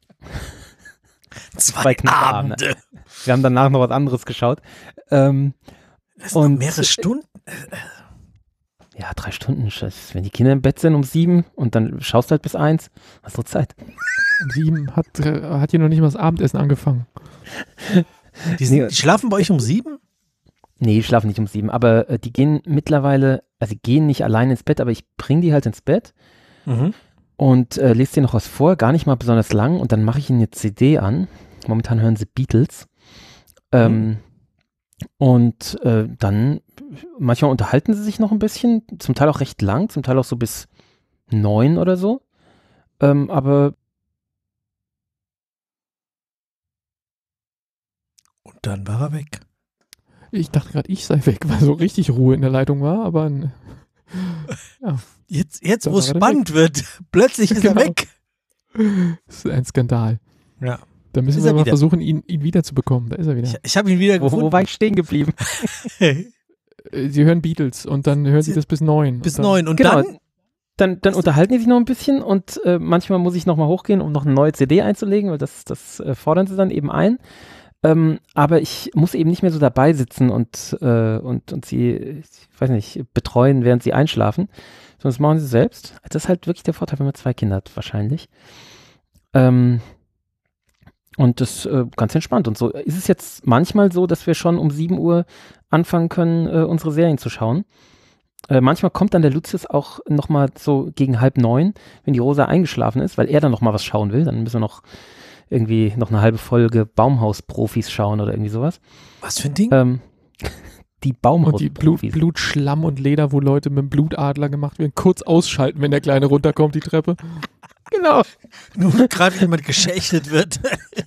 Zwei knappe Abende. wir haben danach noch was anderes geschaut. Ähm, Das sind Und- noch mehrere Stunden. ja, drei Stunden, Scheiß. Wenn die Kinder im Bett sind um sieben und dann schaust du halt bis eins, hast du Zeit. Um sieben hat, äh, hat hier noch nicht mal das Abendessen angefangen. Die, sind, Nee. die schlafen bei euch um sieben? Nee, die schlafen nicht um sieben, aber äh, die gehen mittlerweile, also die gehen nicht allein ins Bett, aber ich bringe die halt ins Bett Mhm. und äh, lese dir noch was vor, gar nicht mal besonders lang und dann mache ich ihnen eine C D an. Momentan hören sie Beatles. Ähm, und äh, dann, manchmal unterhalten sie sich noch ein bisschen, zum Teil auch recht lang, zum Teil auch so bis neun oder so. Ähm, aber dann war er weg. Ich dachte gerade, ich sei weg, weil so richtig Ruhe in der Leitung war, aber ja. Jetzt, jetzt wo es spannend wird, plötzlich ist Genau. er weg. Das ist ein Skandal. Ja. Da müssen Ist wir er mal wieder. versuchen, ihn, ihn wiederzubekommen. Da ist er wieder. Ich, ich habe ihn wieder Wo, gefunden. wo war ich stehen geblieben? Äh, Sie hören Beatles und dann hören Sie Sie- das bis neun. Bis Und dann- neun. Und Genau. dann, Dann, dann unterhalten die sich noch ein bisschen und äh, manchmal muss ich nochmal hochgehen, um noch eine neue C D einzulegen, weil das, das äh, fordern sie dann eben ein. Ähm, aber ich muss eben nicht mehr so dabei sitzen und, äh, und, und sie, ich weiß nicht, betreuen, während sie einschlafen, sondern das machen sie selbst. Das ist halt wirklich der Vorteil, wenn man zwei Kinder hat, wahrscheinlich. Ähm, und das äh, ganz entspannt. Und so ist es jetzt manchmal so, dass wir schon um sieben Uhr anfangen können, äh, unsere Serien zu schauen. Äh, manchmal kommt dann der Lucius auch nochmal so gegen halb neun, wenn die Rosa eingeschlafen ist, weil er dann nochmal was schauen will. Dann müssen wir noch irgendwie noch eine halbe Folge Baumhaus-Profis schauen oder irgendwie sowas. was für ein Ding? Ähm, die Und die Blut, Baumhaus-Profis. Blut, Schlamm und Leder, wo Leute mit dem Blutadler gemacht werden, kurz ausschalten, wenn der Kleine runterkommt, die Treppe. Genau. Nur gerade jemand geschächtet wird.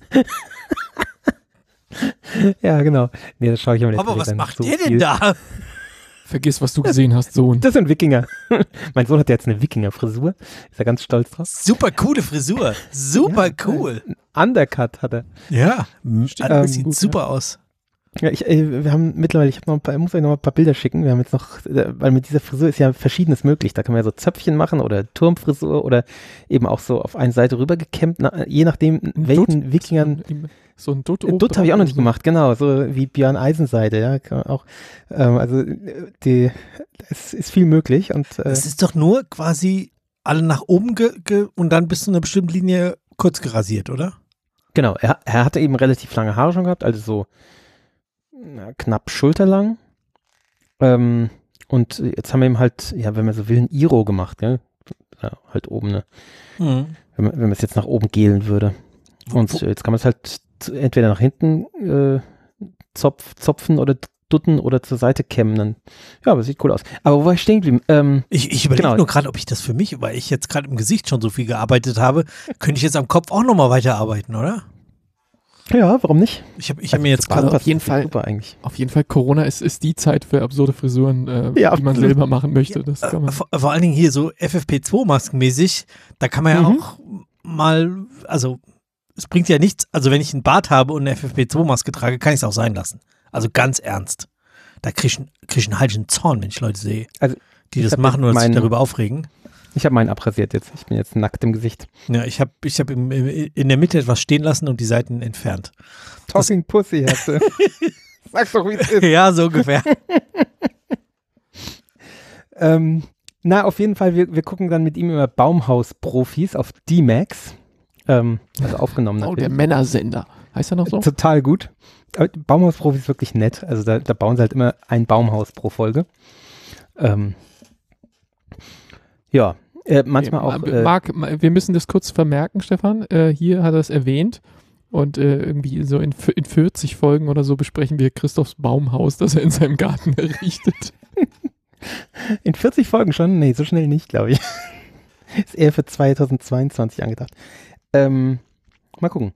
Ja, genau. Nee, das schaue ich aber nicht. Aber direkt was an. macht So der denn viel. da? Vergiss, was du gesehen hast, Sohn. Das sind Wikinger. Mein Sohn hat jetzt eine Wikinger-Frisur. Ist er ganz stolz drauf. Super coole Frisur. Super Ja, cool. Undercut hat er. Ja, Stimmt, das ähm, sieht gut, super aus. Ja, ich, äh, wir haben mittlerweile, ich hab noch ein paar, muss euch noch mal ein paar Bilder schicken. Wir haben jetzt noch, äh, weil mit dieser Frisur ist ja Verschiedenes möglich. Da kann man ja so Zöpfchen machen oder Turmfrisur oder eben auch so auf eine Seite rübergekämmt, na, je nachdem, Ein welchen Dutt. Wikingern. So ein Dutt. Äh, Dutt habe ich auch noch nicht gemacht, genau, so wie Björn Eisenseide, ja, kann man auch. Ähm, also äh, die, es ist viel möglich und äh, Das ist doch nur quasi alle nach oben ge ge und dann bis zu einer bestimmten Linie kurz gerasiert, oder? genau, er, er hatte eben relativ lange Haare schon gehabt, also so na, knapp schulterlang. Ähm, und jetzt haben wir ihm halt, ja, wenn man so will, ein Iro gemacht, gell? Ja, halt oben, ne? Mhm. Wenn man, wenn man es jetzt nach oben gelen würde. Und Wo- jetzt kann man es halt zu- entweder nach hinten äh, zopf, zopfen oder dutten oder zur Seite kämmen. Dann, ja, aber sieht cool aus. Aber wo war ich stehen geblieben? Ähm, Ich, ich überlege Genau. nur gerade, ob ich das für mich, weil ich jetzt gerade im Gesicht schon so viel gearbeitet habe, könnte ich jetzt am Kopf auch nochmal weiterarbeiten, oder? ja, warum nicht? Ich habe ich hab mir jetzt Also gerade auf jeden Fall- Super eigentlich. Auf jeden Fall, Corona ist, ist die Zeit für absurde Frisuren, äh, Ja, die man absolut. selber machen möchte. Das kann äh, man. vor, vor allen Dingen hier so F F P zwei Maskenmäßig, da kann man ja Mhm. auch mal, also es bringt ja nichts, also wenn ich einen Bart habe und eine F F P zwei Maske trage, kann ich es auch sein lassen. Also ganz ernst. Da kriege ich, krieg ich einen halben Zorn, wenn ich Leute sehe, Also, die ich das hab machen oder sich meinen- darüber aufregen. Ich habe meinen abrasiert jetzt. Ich bin jetzt nackt im Gesicht. Ja, ich habe ich hab im- im- in der Mitte etwas stehen lassen und die Seiten entfernt. Talking Pussy hast du. Sag's doch, wie es ist. Ja, so ungefähr. Ähm, na, auf jeden Fall, wir, wir gucken dann mit ihm immer Baumhaus-Profis auf D-Max. Ähm, also aufgenommen Oh, natürlich. der Männersender. Heißt er noch so? Total gut. Aber die Baumhaus-Profi ist wirklich nett. Also da, da bauen sie halt immer ein Baumhaus pro Folge. Ähm, ja, äh, manchmal auch. Okay, Äh, Marc, ma- wir müssen das kurz vermerken, Stefan. Äh, hier hat er es erwähnt. Und äh, irgendwie so in, v- in vierzig Folgen oder so besprechen wir Christophs Baumhaus, das er in seinem Garten errichtet. in vierzig Folgen schon? Nee, so schnell nicht, glaube ich. Ist eher für zweitausendzweiundzwanzig angedacht. Ähm, mal gucken.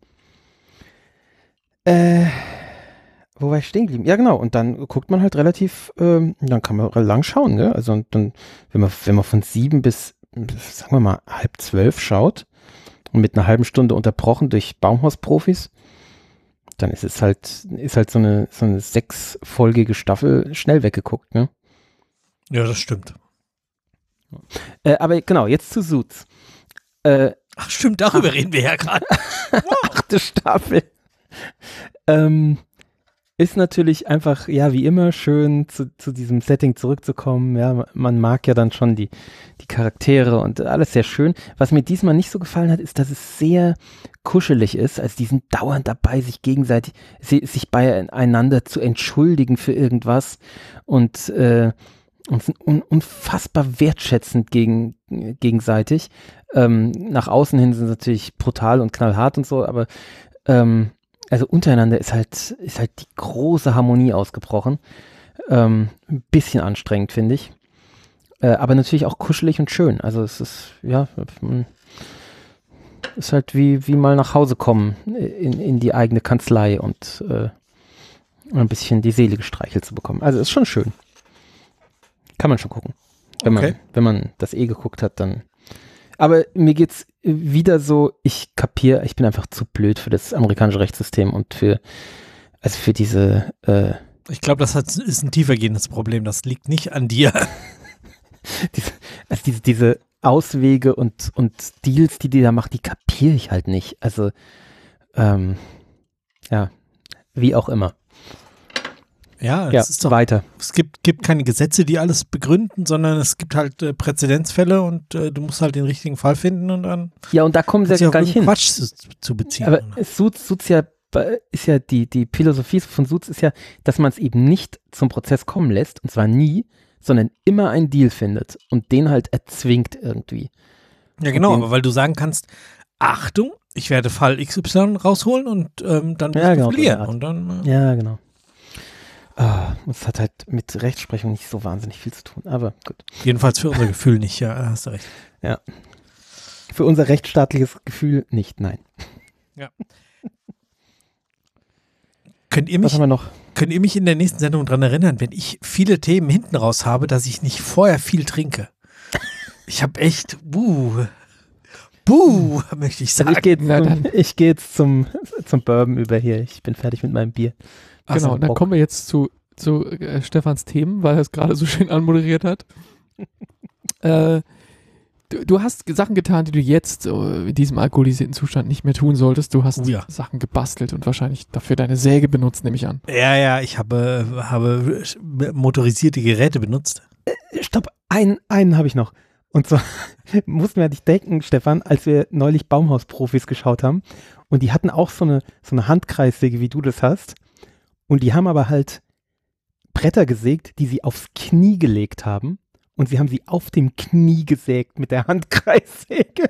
Äh, wo war ich stehen geblieben? Ja, genau. Und dann guckt man halt relativ, ähm, dann kann man lang schauen, gell? Also und dann, wenn man, wenn man von sieben bis, sagen wir mal, halb zwölf schaut und mit einer halben Stunde unterbrochen durch Baumhaus-Profis, dann ist es halt, ist halt so eine, so eine sechsfolgige Staffel schnell weggeguckt, ne? Ja, das stimmt. Äh, aber genau, jetzt zu Suits. Äh, Ach stimmt, darüber reden wir ja gerade. achte Staffel. Ähm, ist natürlich einfach, ja, wie immer schön zu, zu diesem Setting zurückzukommen. Ja, man mag ja dann schon die, die Charaktere und alles sehr schön. Was mir diesmal nicht so gefallen hat, ist, dass es sehr kuschelig ist. Also die sind dauernd dabei, sich gegenseitig, si- sich beieinander zu entschuldigen für irgendwas und, äh, und sind un, unfassbar wertschätzend gegen, gegenseitig. Ähm, nach außen hin sind sie natürlich brutal und knallhart und so, aber ähm, also untereinander ist halt, ist halt die große Harmonie ausgebrochen. Ähm, ein bisschen anstrengend, finde ich. Äh, aber natürlich auch kuschelig und schön. Also es ist, ja, man- ist halt wie, wie mal nach Hause kommen in, in die eigene Kanzlei und äh, um ein bisschen die Seele gestreichelt zu bekommen. Also ist schon schön. Kann man schon gucken. Wenn, Okay. man, wenn man das eh geguckt hat, dann. Aber mir geht's wieder so, ich kapiere, ich bin einfach zu blöd für das amerikanische Rechtssystem und für, also für diese, äh, Ich glaube, das hat, ist ein tiefergehendes Problem. Das liegt nicht an dir. diese, also diese, diese Auswege und, und Deals, die die da macht, die kapiere ich halt nicht. Also, ähm, ja, wie auch immer. Ja, Ja, es ist doch, weiter. es gibt, gibt keine Gesetze, die alles begründen, sondern es gibt halt äh, Präzedenzfälle und äh, du musst halt den richtigen Fall finden und dann Ja, und da kommen sie sich ja auf gar nicht hin. Quatsch zu, zu beziehen. Aber Suits, Suits ja, ist ja die, die Philosophie von Suits ist ja, dass man es eben nicht zum Prozess kommen lässt, und zwar nie, sondern immer einen Deal findet und den halt erzwingt irgendwie. Ja, genau, den- aber weil du sagen kannst, Achtung, ich werde Fall X Y rausholen und ähm, dann wirst Ja, du genau, so verlieren. eine Art. Und dann, äh, Ja, genau. Ah, es hat halt mit Rechtsprechung nicht so wahnsinnig viel zu tun, aber gut. jedenfalls für unser Gefühl nicht, ja, hast du recht. Für unser rechtsstaatliches Gefühl nicht, nein. Könnt ihr Was mich, haben wir noch? könnt ihr mich in der nächsten Sendung daran erinnern, wenn ich viele Themen hinten raus habe, dass ich nicht vorher viel trinke? Ich habe echt, buh, buh, möchte ich Also sagen. ich gehe Na jetzt, dann. zum, ich geh jetzt zum, zum Bourbon über hier. Ich bin fertig mit meinem Bier. Ach Genau, so, und dann Bock. kommen wir jetzt zu, zu äh, Stefans Themen, weil er es gerade so schön anmoderiert hat. äh, du, du hast Sachen getan, die du jetzt äh, in diesem alkoholisierten Zustand nicht mehr tun solltest. Du hast Oh ja. Sachen gebastelt und wahrscheinlich dafür deine Säge benutzt, nehme ich an. Ja, ja, ich habe, habe motorisierte Geräte benutzt. Stopp, einen, einen habe ich noch. Und zwar mussten wir dich denken, Stefan, als wir neulich Baumhausprofis geschaut haben und die hatten auch so eine, so eine Handkreissäge, wie du das hast. Und die haben aber halt Bretter gesägt, die sie aufs Knie gelegt haben. Und sie haben sie auf dem Knie gesägt mit der Handkreissäge.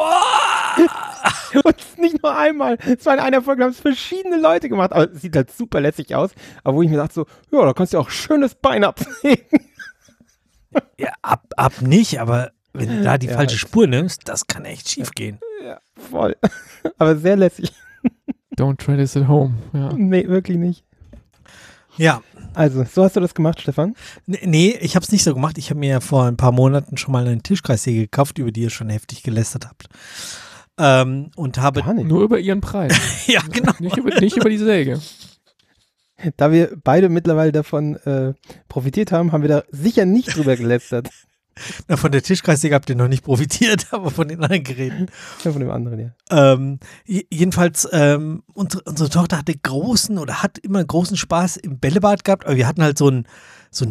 Und nicht nur einmal. Es war in einer Folge, haben es verschiedene Leute gemacht. Aber es sieht halt super lässig aus. Aber wo ich mir dachte so, ja, da kannst du auch schönes Bein absägen. Ja, ab, ab nicht, aber wenn du da die Ja, falsche halt. Spur nimmst, das kann echt schief gehen. Ja, voll. Aber sehr lässig. Don't try this at home. Ja. Nee, wirklich nicht. Ja, Also, so hast du das gemacht, Stefan? N- nee, ich habe es nicht so gemacht. Ich habe mir ja vor ein paar Monaten schon mal eine Tischkreissäge gekauft, über die ihr schon heftig gelästert habt. Ähm, und habe, Gar nicht. Nur über ihren Preis. ja genau, nicht, über, nicht über die Säge. Da wir beide mittlerweile davon äh, profitiert haben, haben wir da sicher nicht drüber gelästert. Na, von der Tischkreissäge habt ihr noch nicht profitiert, aber von den anderen Geräten. Ja, von dem anderen, ja. Ähm, j- jedenfalls, ähm, unsere, unsere Tochter hatte großen oder hat immer großen Spaß im Bällebad gehabt, aber wir hatten halt so ein, so ein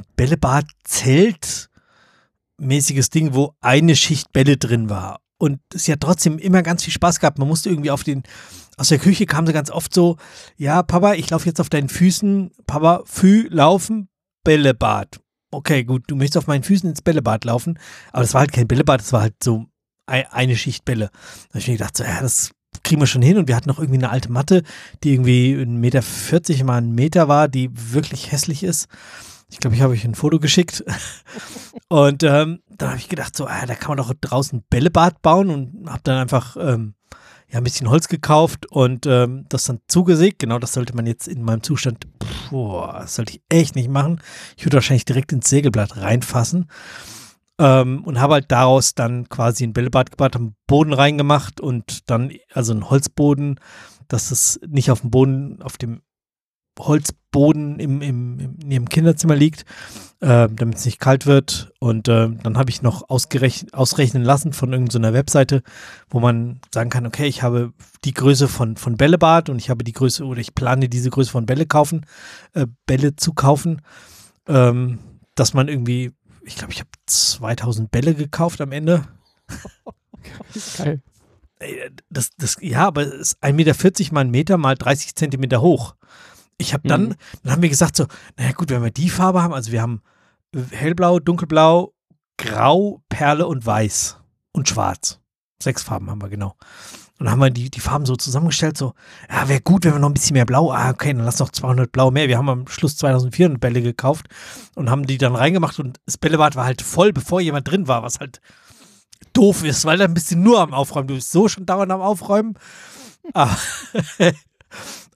Bällebad-Zelt-mäßiges Ding, wo eine Schicht Bälle drin war. Und sie hat trotzdem immer ganz viel Spaß gehabt. Man musste irgendwie auf den, aus der Küche kam sie ganz oft so, ja, Papa, ich laufe jetzt auf deinen Füßen, Papa, Fü, laufen, Bällebad. Okay, gut, du möchtest auf meinen Füßen ins Bällebad laufen, aber das war halt kein Bällebad, das war halt so ei- eine Schicht Bälle. Da habe ich mir gedacht, so, ja, das kriegen wir schon hin. Und wir hatten noch irgendwie eine alte Matte, die irgendwie ein Meter vierzig mal ein Meter war, die wirklich hässlich ist. Ich glaube, ich habe euch ein Foto geschickt. Und ähm, dann habe ich gedacht, so, ah, da kann man doch draußen ein Bällebad bauen und habe dann einfach ähm, ja, ein bisschen Holz gekauft und ähm, das dann zugesägt. Genau, das sollte man jetzt in meinem Zustand, pff, boah, das sollte ich echt nicht machen. Ich würde wahrscheinlich direkt ins Sägeblatt reinfassen. Ähm, und habe halt daraus dann quasi ein Bällebad gebaut, habe einen Boden reingemacht und dann, also einen Holzboden, dass es nicht auf dem Boden, auf dem Holzboden im, im, im, in ihrem Kinderzimmer liegt, äh, damit es nicht kalt wird. Und äh, dann habe ich noch ausgerechnet, ausrechnen lassen von irgendeiner Webseite, wo man sagen kann, okay, ich habe die Größe von, von Bällebad und ich habe die Größe, oder ich plane diese Größe von Bälle kaufen, äh, Bälle zu kaufen, ähm, dass man irgendwie, ich glaube, ich habe zweitausend Bälle gekauft am Ende. Geil. Ey, Das, das, ja, aber es ist ein Meter vierzig mal ein Meter mal dreißig Zentimeter hoch. Ich habe dann, Mhm. dann haben wir gesagt so, naja gut, wenn wir die Farbe haben, also wir haben hellblau, dunkelblau, grau, Perle und weiß und schwarz. Sechs Farben haben wir, genau. Und dann haben wir die, die Farben so zusammengestellt, so, ja, wäre gut, wenn wir noch ein bisschen mehr Blau, ah, okay, dann lass noch zweihundert Blau mehr. Wir haben am Schluss zweitausendvierhundert Bälle gekauft und haben die dann reingemacht und das Bällebad war halt voll, bevor jemand drin war, was halt doof ist, weil dann bist du nur am Aufräumen, du bist so schon dauernd am Aufräumen. Aber,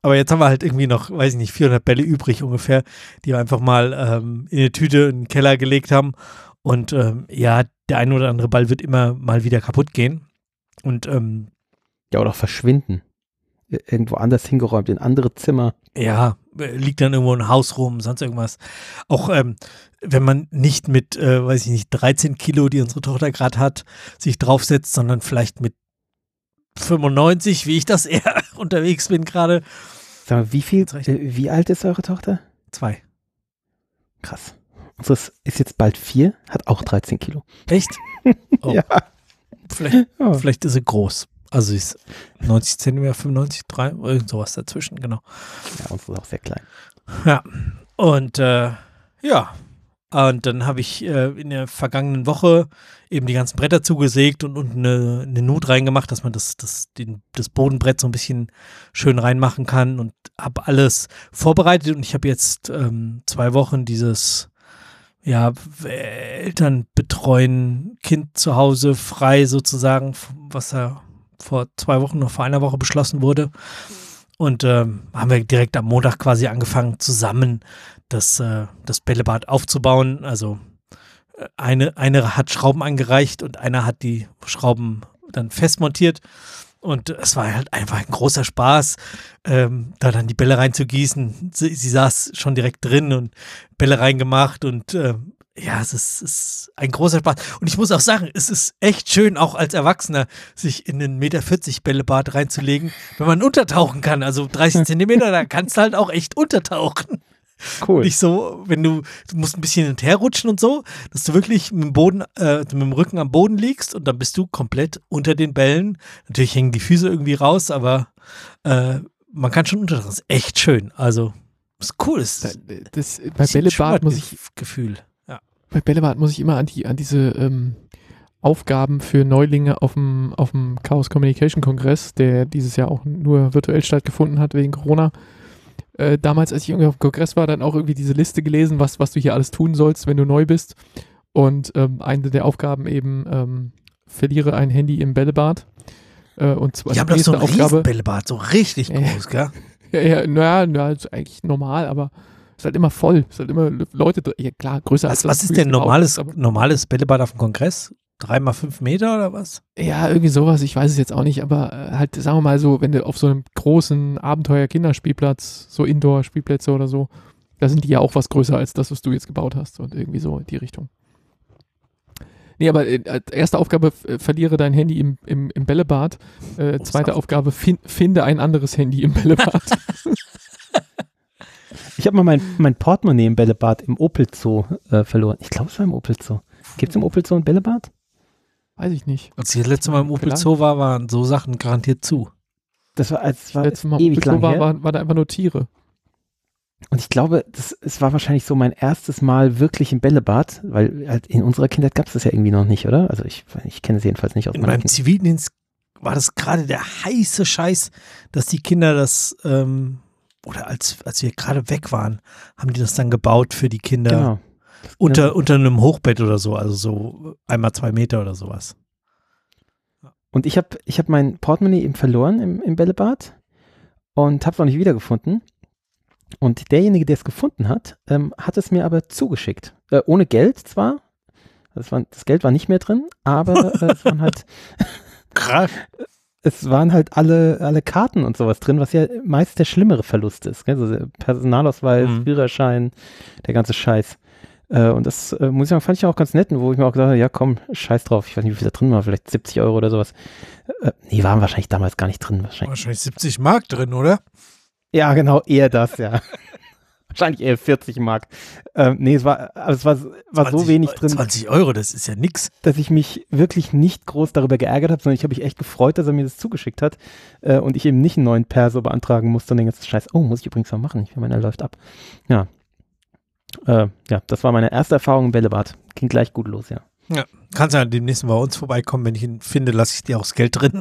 aber jetzt haben wir halt irgendwie noch, weiß ich nicht, vierhundert Bälle übrig ungefähr, die wir einfach mal ähm, in eine Tüte in den Keller gelegt haben. Und ähm, ja, der ein oder andere Ball wird immer mal wieder kaputt gehen. Und ähm, ja, oder auch verschwinden. Irgendwo anders hingeräumt, in andere Zimmer. Ja, liegt dann irgendwo ein Haus rum, sonst irgendwas. Auch ähm, wenn man nicht mit, äh, weiß ich nicht, dreizehn Kilo, die unsere Tochter gerade hat, sich draufsetzt, sondern vielleicht mit fünfundneunzig, wie ich das eher unterwegs bin gerade. Sag mal, wie viel, äh, wie alt ist eure Tochter? Zwei. Krass. Unsere ist jetzt bald vier, hat auch dreizehn Kilo. Echt? Oh. Ja. Vielleicht, oh. vielleicht ist sie groß. Also sie ist neunzig Zentimeter, fünfundneunzig, drei, irgend sowas dazwischen, genau. Ja, unsere ist auch sehr klein. Ja, und äh, ja, und dann habe ich äh, in der vergangenen Woche eben die ganzen Bretter zugesägt und unten eine, eine Nut reingemacht, dass man das, das, den, das Bodenbrett so ein bisschen schön reinmachen kann und habe alles vorbereitet und ich habe jetzt ähm, zwei Wochen dieses ja, Eltern betreuen, Kind zu Hause frei sozusagen, was ja vor zwei Wochen, noch vor einer Woche beschlossen wurde. Und ähm, haben wir direkt am Montag quasi angefangen, zusammen das, äh, das Bällebad aufzubauen. Also eine, eine hat Schrauben angereicht und einer hat die Schrauben dann festmontiert. Und es war halt einfach ein großer Spaß, ähm, da dann die Bälle reinzugießen. Sie, sie saß schon direkt drin und Bälle reingemacht und äh, ja, es ist, ist ein großer Spaß. Und ich muss auch sagen, es ist echt schön, auch als Erwachsener, sich in einen Meter vierzig Bällebad reinzulegen, wenn man untertauchen kann. Also dreißig Zentimeter, da kannst du halt auch echt untertauchen. Cool. Nicht so, wenn du, du musst ein bisschen hin und her rutschen und so, dass du wirklich mit dem Boden, äh, mit dem Rücken am Boden liegst und dann bist du komplett unter den Bällen. Natürlich hängen die Füße irgendwie raus, aber äh, man kann schon untertauchen. Das ist echt schön. Also, ist cool. Das, das, das, bei Bällebad muss ich Gefühl. Ja. Bei Bällebad muss ich immer an die, an diese ähm, Aufgaben für Neulinge auf dem, auf dem Chaos Communication Kongress, der dieses Jahr auch nur virtuell stattgefunden hat wegen Corona. Äh, damals, als ich irgendwie auf dem Kongress war, dann auch irgendwie diese Liste gelesen, was, was du hier alles tun sollst, wenn du neu bist. Und ähm, eine der Aufgaben eben, ähm, verliere ein Handy im Bällebad. Äh, und zwar die haben doch so ein Riesenbällebad, so richtig äh, groß, gell? Ja, ja, naja, na, ist eigentlich normal, aber ist halt immer voll. Ist halt immer Leute, ja klar, größer was, als was ist denn normales, normales Bällebad auf dem Kongress? Drei mal fünf Meter oder was? Ja, irgendwie sowas, ich weiß es jetzt auch nicht, aber halt, sagen wir mal so, wenn du auf so einem großen Abenteuer-Kinderspielplatz, so Indoor-Spielplätze oder so, da sind die ja auch was größer als das, was du jetzt gebaut hast und irgendwie so in die Richtung. Nee, aber äh, erste Aufgabe, äh, verliere dein Handy im, im, im Bällebad. Äh, zweite Aufgabe, fin, finde ein anderes Handy im Bällebad. Ich habe mal mein, mein Portemonnaie im Bällebad im Opel Zoo äh, verloren. Ich glaube, es war im Opel Zoo. Gibt es im Opel Zoo ein Bällebad? Weiß ich nicht. Als ich das letzte Mal im Opel Zoo war, waren so Sachen garantiert zu. Das war, als war letztes Mal ewig Opel lang Zoo war, her. war, war da einfach nur Tiere. Und ich glaube, das, es war wahrscheinlich so mein erstes Mal wirklich im Bällebad, weil halt in unserer Kindheit gab es das ja irgendwie noch nicht, oder? Also ich, ich kenne es jedenfalls nicht aus In meiner meinem Kindheit. Zivildienst war das gerade der heiße Scheiß, dass die Kinder das, ähm, oder als, als wir gerade weg waren, haben die das dann gebaut für die Kinder. Genau. Unter, Genau. unter einem Hochbett oder so, also so einmal zwei Meter oder sowas. Und ich habe ich hab mein Portemonnaie eben verloren im, im Bällebad und habe es auch nicht wiedergefunden. Und derjenige, der es gefunden hat, ähm, hat es mir aber zugeschickt. Äh, ohne Geld zwar, das, war, das Geld war nicht mehr drin, aber äh, es waren halt Krass. es waren halt alle, alle Karten und sowas drin, was ja meist der schlimmere Verlust ist. Gell? Also Personalausweis, Mhm. Führerschein, der ganze Scheiß. Äh, und das, äh, muss ich sagen, fand ich auch ganz nett, wo ich mir auch gedacht habe, ja komm, scheiß drauf, ich weiß nicht, wie viel da drin war, vielleicht siebzig Euro oder sowas. Äh, nee, waren wahrscheinlich damals gar nicht drin. Wahrscheinlich. Wahrscheinlich siebzig Mark drin, oder? Ja, genau, eher das, ja. Wahrscheinlich eher vierzig Mark. Ähm, nee, es war, also es war, war so zwanzig wenig drin, zwanzig Euro, das ist ja nix. dass ich mich wirklich nicht groß darüber geärgert habe, sondern ich habe mich echt gefreut, dass er mir das zugeschickt hat äh, und ich eben nicht einen neuen Perso beantragen musste und den ganzen Scheiß. Oh, muss ich übrigens mal machen. Ich meine, er läuft ab. Ja. Äh, ja, das war meine erste Erfahrung im Bällebad. Ging gleich gut los, ja. Ja, kannst ja demnächst mal bei uns vorbeikommen, wenn ich ihn finde, lasse ich dir auch das Geld drin.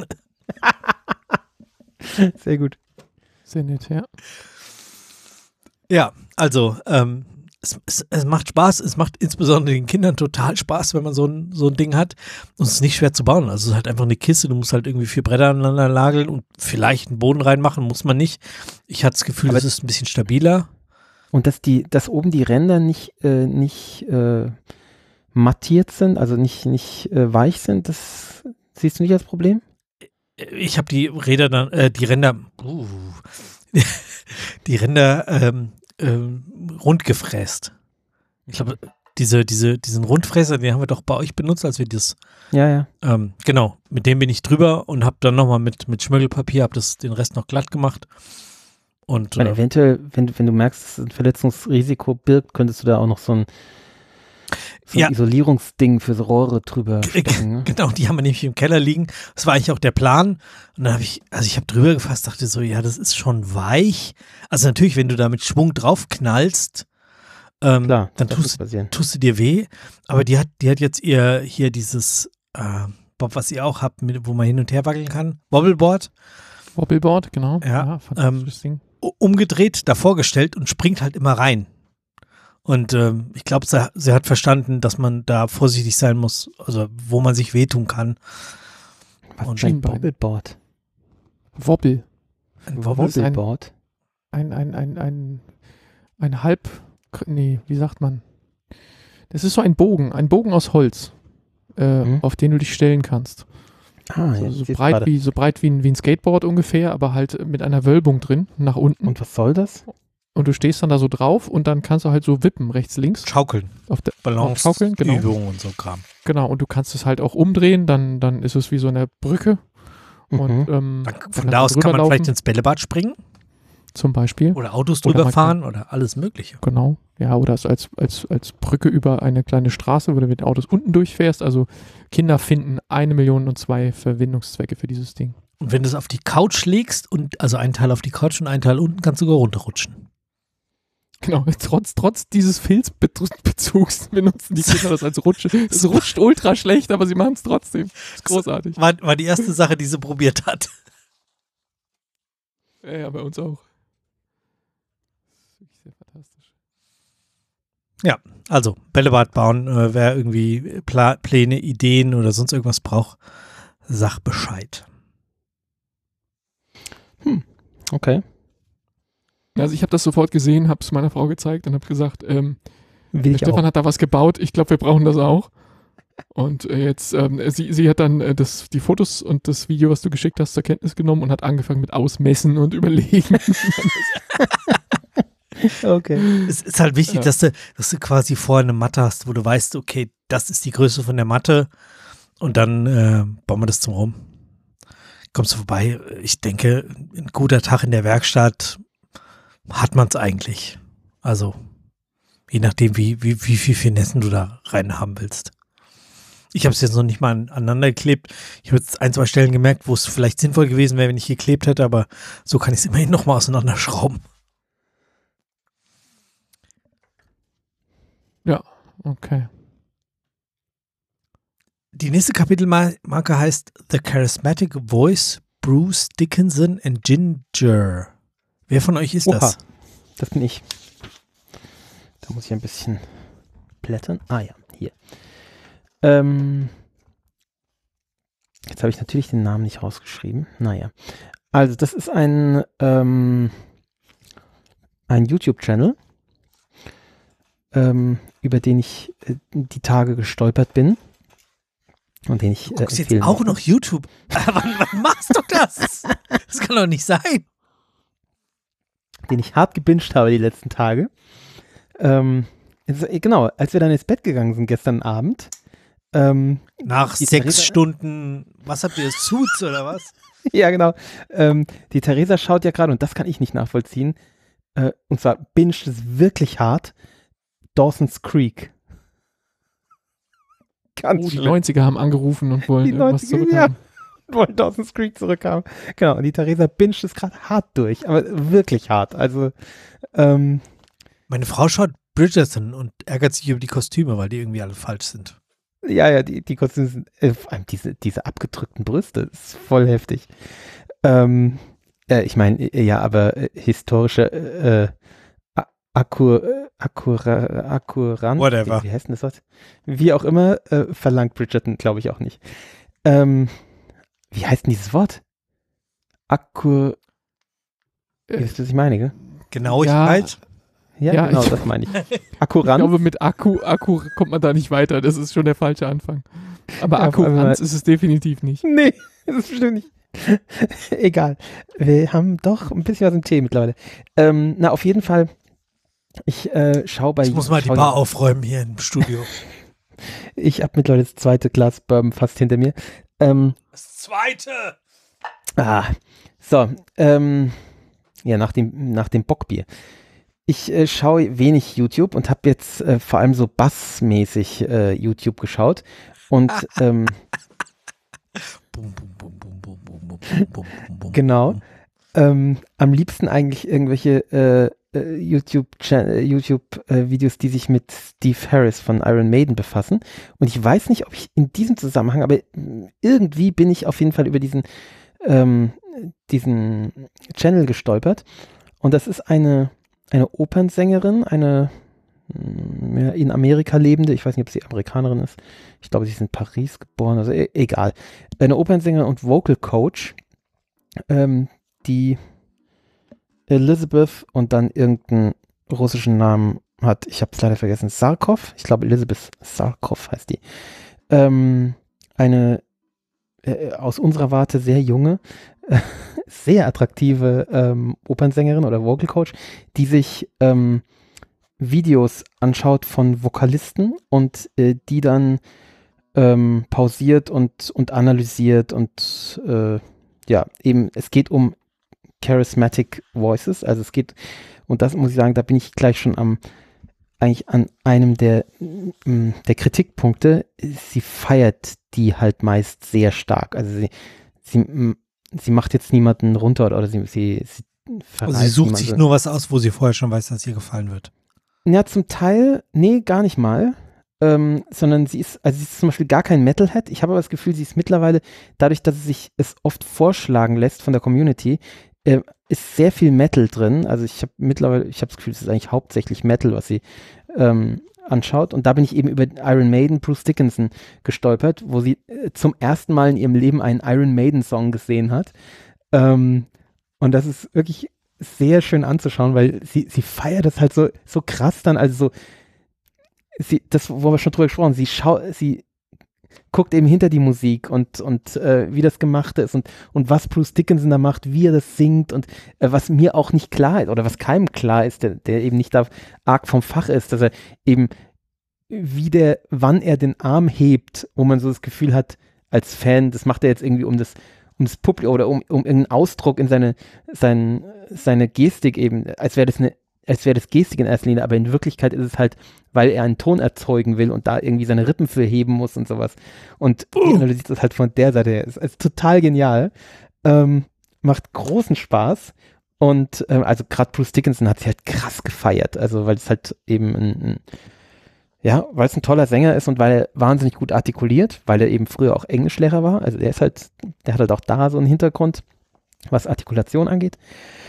Sehr gut. Sehr nett, ja. Ja, also, ähm, es, es, es macht Spaß, es macht insbesondere den Kindern total Spaß, wenn man so ein, so ein Ding hat. Und es ist nicht schwer zu bauen. Also es ist halt einfach eine Kiste, du musst halt irgendwie vier Bretter aneinander nageln und vielleicht einen Boden reinmachen, muss man nicht. Ich hatte das Gefühl, es ist ein bisschen stabiler. Und dass die, dass oben die Ränder nicht, äh, nicht äh, mattiert sind, also nicht, nicht äh, weich sind, das siehst du nicht als Problem? Ich habe die Räder dann, äh, die Ränder, uh, die Ränder ähm, ähm, rund gefräst. Ich glaube, diese, diese, diesen Rundfräser, den haben wir doch bei euch benutzt, als wir das, ja, ja. Ähm, genau, mit dem bin ich drüber und habe dann nochmal mit, mit Schmirgelpapier, habe das den Rest noch glatt gemacht. Und Weil äh, eventuell, wenn, wenn du merkst, dass es ein Verletzungsrisiko birgt, könntest du da auch noch so ein, so ein ja. Isolierungsding für so Rohre drüber stecken. Ne? Genau, die haben wir nämlich im Keller liegen. Das war eigentlich auch der Plan. Und dann habe ich, also ich habe drüber gefasst, dachte so, ja, das ist schon weich. Also natürlich, wenn du da mit Schwung drauf knallst, ähm, Klar, dann tust, tust du dir weh. Aber die hat, die hat jetzt ihr hier dieses äh, Bob, was ihr auch habt, mit, wo man hin und her wackeln kann, Wobbleboard. Wobbleboard, genau. Ja, ja fantastisches ähm, Ding. umgedreht, davor gestellt und springt halt immer rein. Und ähm, ich glaube, sie, sie hat verstanden, dass man da vorsichtig sein muss, also wo man sich wehtun kann. Was und ist ein Wobbleboard? Wobble. Ein Wobbleboard? Ein, ein, ein, ein, ein halb, nee, wie sagt man? Das ist so ein Bogen, ein Bogen aus Holz, äh, mhm. auf den du dich stellen kannst. Ah, so, so, breit wie, so breit wie ein, wie ein Skateboard ungefähr, aber halt mit einer Wölbung drin, nach unten. Und was soll das? Und du stehst dann da so drauf und dann kannst du halt so wippen, rechts, links. Schaukeln. Auf der Balance, Schaukeln, genau. Übungen und so Kram. Genau, und du kannst es halt auch umdrehen, dann, dann ist es wie so eine Brücke. Mhm. Und, ähm, dann, von da aus kann man vielleicht ins Bällebad springen. Zum Beispiel. Oder Autos drüber oder fahren kann, oder alles Mögliche. Genau, ja, oder als, als, als Brücke über eine kleine Straße, wo du mit den Autos unten durchfährst. Also Kinder finden eine Million und zwei Verwendungszwecke für dieses Ding. Und wenn du es auf die Couch legst, und also einen Teil auf die Couch und einen Teil unten, kannst du sogar runterrutschen. Genau, trotz, trotz dieses Filzbezugs benutzen die Kinder das als Rutsche. Es rutscht ultra schlecht, aber sie machen es trotzdem. Das ist großartig. War, war die erste Sache, die sie probiert hat. Ja, ja, bei uns auch. Sehr fantastisch. Ja, also Bällebad bauen, äh, wer irgendwie Pla- Pläne, Ideen oder sonst irgendwas braucht, sag Bescheid. Hm, okay. Also ich habe das sofort gesehen, habe es meiner Frau gezeigt und habe gesagt, ähm, Stefan auch. hat da was gebaut, ich glaube, wir brauchen das auch. Und äh, jetzt, ähm, sie, sie hat dann äh, das, die Fotos und das Video, was du geschickt hast, zur Kenntnis genommen und hat angefangen mit Ausmessen und Überlegen. Okay. Es ist halt wichtig, ja. dass, du, dass du quasi vorher eine Matte hast, wo du weißt, okay, das ist die Größe von der Matte und dann äh, bauen wir das zum Rum. Kommst du vorbei, ich denke, ein guter Tag in der Werkstatt hat man es eigentlich. Also, je nachdem, wie, wie, wie viel Finessen du da rein haben willst. Ich habe es jetzt noch nicht mal an, aneinander geklebt. Ich habe jetzt ein, zwei Stellen gemerkt, wo es vielleicht sinnvoll gewesen wäre, wenn ich geklebt hätte, aber so kann ich es immerhin nochmal auseinanderschrauben. Ja, okay. Die nächste Kapitelmarke heißt The Charismatic Voice, Bruce Dickinson and Ginger. Wer von euch ist Oha, das? Das bin ich. Da muss ich ein bisschen blättern. Ah ja, hier. Ähm, jetzt habe ich natürlich den Namen nicht rausgeschrieben. Naja. Also das ist ein, ähm, ein YouTube-Channel, ähm, über den ich äh, die Tage gestolpert bin. Und den ich Du guckst äh, jetzt auch noch YouTube. wann, wann machst du das? Das kann doch nicht sein. Den ich hart gebinged habe die letzten Tage. Ähm, jetzt, genau, als wir dann ins Bett gegangen sind gestern Abend. Ähm, Nach sechs Theresa, Stunden, was habt ihr, Suits oder was? Ja, genau. Ähm, die Theresa schaut ja gerade, und das kann ich nicht nachvollziehen, äh, und zwar binged es wirklich hart, Dawson's Creek. Ganz oh, die schlimm. neunziger haben angerufen und wollen die irgendwas neunziger, zurückhaben. Ja, wollen Dawson's Creek zurückhaben. Genau, und die Theresa binged es gerade hart durch, aber wirklich hart. Also, ähm, meine Frau schaut Bridgerton und ärgert sich über die Kostüme, weil die irgendwie alle falsch sind. Ja, ja, die, die Kostüme sind, äh, vor allem diese, diese abgedrückten Brüste, ist voll heftig. Ähm, äh, ich meine, ja, aber äh, historische, äh, Akkur, akkura, akkurant, Whatever. Wie, wie heißt denn das Wort? Wie auch immer, äh, verlangt Bridgerton, glaube ich auch nicht. Ähm, wie heißt denn dieses Wort? Akkur, Äh, wisst ihr, was ich meine, gell? Genauigkeit? Ja, Ja, genau, ich- das meine ich. Ich Akkurant? glaube, mit Akku, Akku kommt man da nicht weiter. Das ist schon der falsche Anfang. Aber Ja, Akkuranz aber- ist es definitiv nicht. Nee, das ist bestimmt nicht. Egal. Wir haben doch ein bisschen was im Tee mittlerweile. Ähm, na, auf jeden Fall, ich äh, schaue bei... Ich muss mal die schau- Bar aufräumen hier im Studio. Ich habe mittlerweile das zweite Glas Bourbon fast hinter mir. Ähm, Das zweite! ah, so, ähm, ja, nach dem, nach dem Bockbier. Ich äh, schaue wenig YouTube und habe jetzt äh, vor allem so bassmäßig äh, YouTube geschaut. Und ähm, Bum, bum, bum, bum, bum, bum, bum, bum, bum, bum. Genau. ähm, am liebsten eigentlich irgendwelche äh, äh, YouTube-Videos, YouTube, äh, Videos, die sich mit Steve Harris von Iron Maiden befassen. Und ich weiß nicht, ob ich in diesem Zusammenhang, aber mh, irgendwie bin ich auf jeden Fall über diesen, ähm, diesen Channel gestolpert. Und das ist eine, eine Opernsängerin, eine mh, ja, in Amerika lebende, ich weiß nicht, ob sie Amerikanerin ist. Ich glaube, sie ist in Paris geboren, also e egal. Eine Opernsängerin und Vocal Coach, ähm, die Elizabeth und dann irgendeinen russischen Namen hat. Ich habe es leider vergessen. Sarkov. Ich glaube, Elizabeth Sarkov heißt die. Ähm, eine äh, aus unserer Warte sehr junge, äh, sehr attraktive ähm, Opernsängerin oder Vocal Coach, die sich ähm, Videos anschaut von Vokalisten und äh, die dann ähm, pausiert und, und analysiert und äh, ja, eben, es geht um Charismatic Voices, also es geht, und das muss ich sagen, da bin ich gleich schon am, eigentlich an einem der, m, der Kritikpunkte, sie feiert die halt meist sehr stark, also sie, sie, m, sie macht jetzt niemanden runter oder sie, sie, sie verreißt Also sie sucht niemanden. sich nur was aus, wo sie vorher schon weiß, dass ihr gefallen wird. Ja, zum Teil, nee, gar nicht mal. Ähm, sondern sie ist, also sie ist zum Beispiel gar kein Metalhead. Ich habe aber das Gefühl, sie ist mittlerweile, dadurch, dass sie sich es oft vorschlagen lässt von der Community, äh, ist sehr viel Metal drin. Also ich habe mittlerweile, ich habe das Gefühl, es ist eigentlich hauptsächlich Metal, was sie ähm, anschaut. Und da bin ich eben über Iron Maiden, Bruce Dickinson gestolpert, wo sie äh, zum ersten Mal in ihrem Leben einen Iron Maiden Song gesehen hat. Ähm, und das ist wirklich sehr schön anzuschauen, weil sie, sie feiert das halt so, so krass dann, also so, sie, das, wo wir schon drüber gesprochen haben, sie schau, sie guckt eben hinter die Musik und, und äh, wie das gemacht ist und, und was Bruce Dickinson da macht, wie er das singt und äh, was mir auch nicht klar ist oder was keinem klar ist, der, der eben nicht da arg vom Fach ist, dass er eben wie der, wann er den Arm hebt, wo man so das Gefühl hat, als Fan, das macht er jetzt irgendwie um das um das Publikum oder um, um irgendeinen Ausdruck in seine, sein, seine Gestik eben, als wäre das eine, als wäre das Gestik in erster Linie, aber in Wirklichkeit ist es halt, weil er einen Ton erzeugen will und da irgendwie seine Rippen für heben muss und sowas. Und die analysiert das halt von der Seite her. Ist, ist total genial. Ähm, macht großen Spaß. Und ähm, also gerade Bruce Dickinson hat sie halt krass gefeiert. Also weil es halt eben ein, ein ja, weil es ein toller Sänger ist und weil er wahnsinnig gut artikuliert, weil er eben früher auch Englischlehrer war. Also der ist halt, der hat halt auch da so einen Hintergrund, was Artikulation angeht.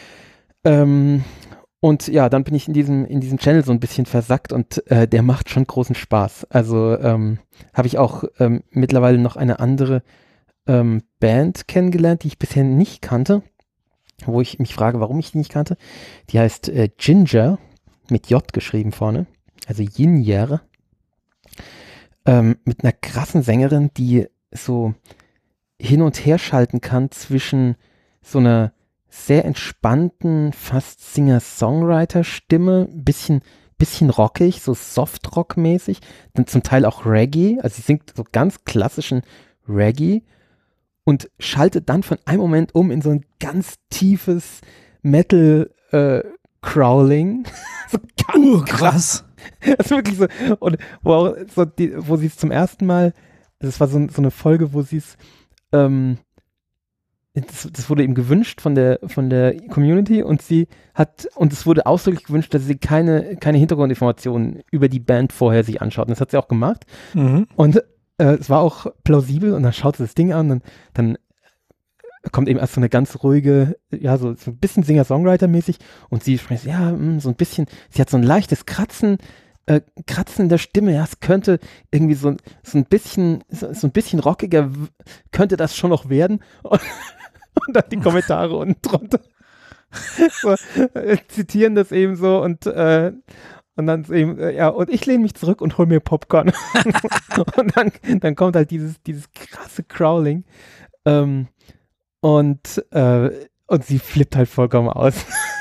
Ähm, und ja, dann bin ich in diesem, in diesem Channel so ein bisschen versackt und äh, der macht schon großen Spaß. Also ähm, habe ich auch ähm, mittlerweile noch eine andere ähm, Band kennengelernt, die ich bisher nicht kannte, wo ich mich frage, warum ich die nicht kannte. Die heißt äh, Ginger, mit J geschrieben vorne. Also Ginger, ähm, mit einer krassen Sängerin, die so hin und her schalten kann zwischen so einer sehr entspannten, fast Singer-Songwriter-Stimme, bisschen, bisschen rockig, so Soft-Rock-mäßig, dann zum Teil auch Reggae, also sie singt so ganz klassischen Reggae und schaltet dann von einem Moment um in so ein ganz tiefes Metal-Crowling. Äh, so ganz uh, krass. Das ist wirklich so, und wo, auch so die, wo sie es zum ersten Mal, das war so, so eine Folge, wo sie es, ähm, das, das wurde ihm gewünscht von der, von der Community und sie hat, und es wurde ausdrücklich gewünscht, dass sie keine, keine Hintergrundinformationen über die Band vorher sich anschaut. Und das hat sie auch gemacht. Mhm. Und äh, es war auch plausibel und dann schaut sie das Ding an und dann kommt eben erst so eine ganz ruhige, ja, so, so ein bisschen Singer-Songwriter-mäßig und sie spricht, ja, mh, so ein bisschen, sie hat so ein leichtes Kratzen, äh, Kratzen in der Stimme, ja, es könnte irgendwie so, so ein bisschen, so, so ein bisschen rockiger, w- könnte das schon noch werden und, und dann die Kommentare unten drunter so, äh, zitieren das eben so und äh, und dann ist eben, äh, ja, und ich lehne mich zurück und hol mir Popcorn. Und dann, dann kommt halt dieses, dieses krasse Crawling. Ähm, und, äh, und sie flippt halt vollkommen aus.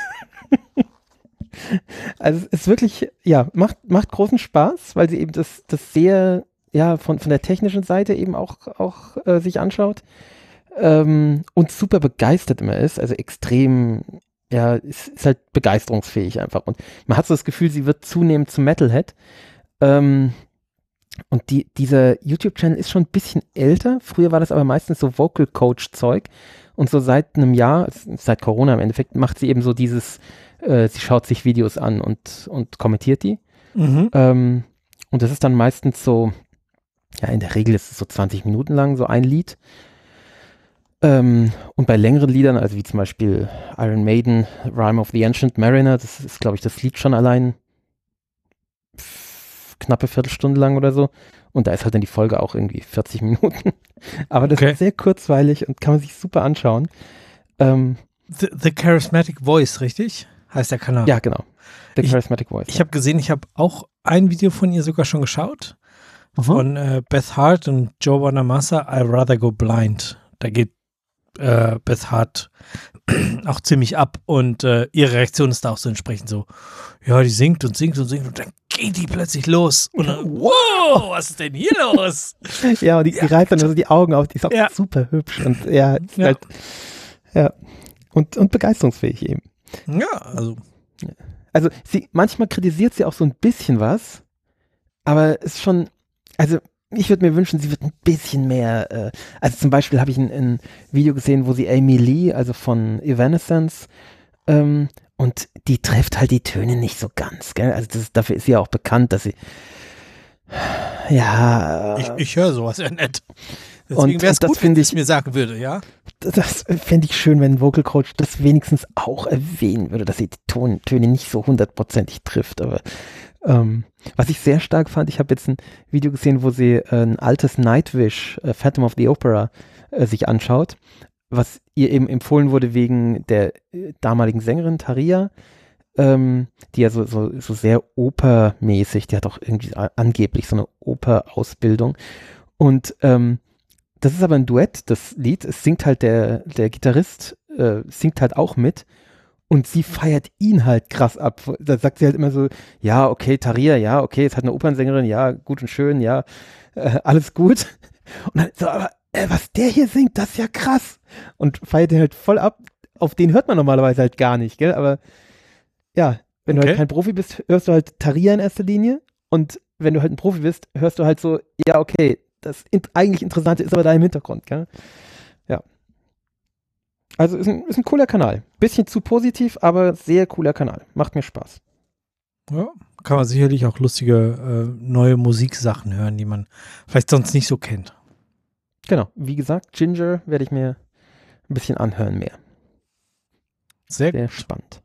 Also es ist wirklich, ja, macht, macht großen Spaß, weil sie eben das, das sehr, ja, von, von der technischen Seite eben auch, auch äh, sich anschaut. Ähm, und super begeistert immer ist, also extrem, ja, ist, ist halt begeisterungsfähig einfach. Und man hat so das Gefühl, sie wird zunehmend zum Metalhead. Ähm, und die, dieser YouTube-Channel ist schon ein bisschen älter. Früher war das aber meistens so Vocal-Coach-Zeug. Und so seit einem Jahr, seit Corona im Endeffekt, macht sie eben so dieses, äh, sie schaut sich Videos an und, und kommentiert die. Mhm. Ähm, und das ist dann meistens so, ja, in der Regel ist es so zwanzig Minuten lang, so ein Lied. Ähm, und bei längeren Liedern, also wie zum Beispiel Iron Maiden, Rime of the Ancient Mariner, das ist, glaube ich, das Lied schon allein pff, knappe Viertelstunde lang oder so. Und da ist halt dann die Folge auch irgendwie vierzig Minuten. Aber das Okay. ist sehr kurzweilig und kann man sich super anschauen. Ähm, The, The Charismatic Voice, richtig? Heißt der Kanal. ja, genau. The Ich- Charismatic Voice. Ich habe gesehen, ich habe auch ein Video von ihr sogar schon geschaut. Mhm. Von äh, Beth Hart und Joe Bonamassa, I Rather Go Blind. Da geht äh, Beth Hart auch ziemlich ab und äh, ihre Reaktion ist da auch so entsprechend so, ja, die singt und singt und singt und dann geht die plötzlich los und dann, wow, was ist denn hier los? Ja, und die, Ja. die reißt dann also die Augen auf, die ist auch Ja. super hübsch und ja, ist Ja. halt, ja. Und, und begeisterungsfähig eben. Ja, also, Also sie, manchmal kritisiert sie auch so ein bisschen was, aber es ist schon, also ich würde mir wünschen, sie wird ein bisschen mehr, äh, also zum Beispiel habe ich ein, ein Video gesehen, wo sie Amy Lee, also von Evanescence, ähm, und die trifft halt die Töne nicht so ganz, gell? Also das, dafür ist sie ja auch bekannt, dass sie, ja, ich, ich höre sowas ja nicht. Und- Deswegen wäre es und das gut, wenn finde ich es ich- mir sagen würde, ja? das fände ich schön, wenn ein Vocal Coach das wenigstens auch erwähnen würde, dass sie die Ton, Töne nicht so hundertprozentig trifft. Aber ähm, was ich sehr stark fand, ich habe jetzt ein Video gesehen, wo sie äh, ein altes Nightwish, äh, Phantom of the Opera, äh, sich anschaut, was ihr eben empfohlen wurde wegen der äh, damaligen Sängerin Tharia, ähm, die ja so, so, so sehr opermäßig, die hat auch irgendwie a- angeblich so eine Operausbildung. Und ähm, das ist aber ein Duett, das Lied. Es singt halt der, der Gitarrist, äh, singt halt auch mit. Und sie feiert ihn halt krass ab. Da sagt sie halt immer so, ja, okay, Tharia, ja, okay, es hat eine Opernsängerin, ja, gut und schön, ja, äh, alles gut. Und dann so, aber äh, was der hier singt, das ist ja krass. Und feiert den halt voll ab. Auf den hört man normalerweise halt gar nicht, gell? Aber ja, wenn du Okay. halt kein Profi bist, hörst du halt Tharia in erster Linie. Und wenn du halt ein Profi bist, hörst du halt so, ja, okay, das in, eigentlich Interessante ist aber da im Hintergrund, gell? Ja. Also ist ein, ist ein cooler Kanal. Bisschen zu positiv, aber sehr cooler Kanal. Macht mir Spaß. Ja, kann man sicherlich auch lustige äh, neue Musiksachen hören, die man vielleicht sonst nicht so kennt. Genau. Wie gesagt, Ginger werde ich mir ein bisschen anhören mehr. Sehr gut. Sehr spannend.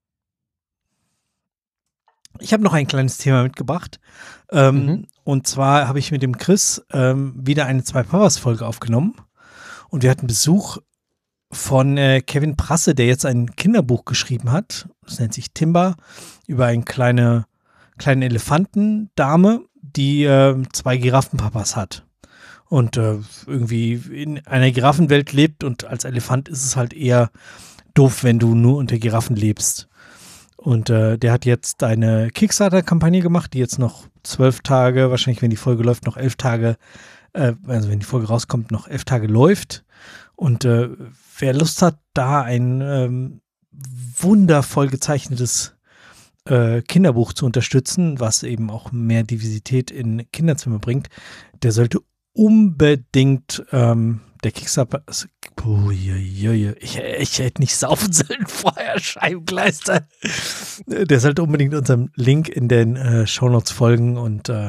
Ich habe noch ein kleines Thema mitgebracht. Ähm, Mhm. Und zwar habe ich mit dem Chris ähm, wieder eine Zwei-Powers-Folge aufgenommen. Und wir hatten Besuch von äh, Kevin Prasse, der jetzt ein Kinderbuch geschrieben hat. Das nennt sich Timba, über eine kleine, kleine Elefantendame, die äh, zwei Giraffenpapas hat. Und äh, irgendwie in einer Giraffenwelt lebt und als Elefant ist es halt eher doof, wenn du nur unter Giraffen lebst. Und äh, der hat jetzt eine Kickstarter-Kampagne gemacht, die jetzt noch zwölf Tage, wahrscheinlich, wenn die Folge läuft, noch elf Tage, äh, also wenn die Folge rauskommt, noch elf Tage läuft. Und äh, wer Lust hat, da ein ähm, wundervoll gezeichnetes äh, Kinderbuch zu unterstützen, was eben auch mehr Diversität in Kinderzimmer bringt, der sollte unbedingt ähm, der Kickstarter. Uiuiui, ich, ich hätte nicht saufen sollen vorher, Scheibengleister. Der sollte unbedingt unserem Link in den äh, Shownotes folgen und äh,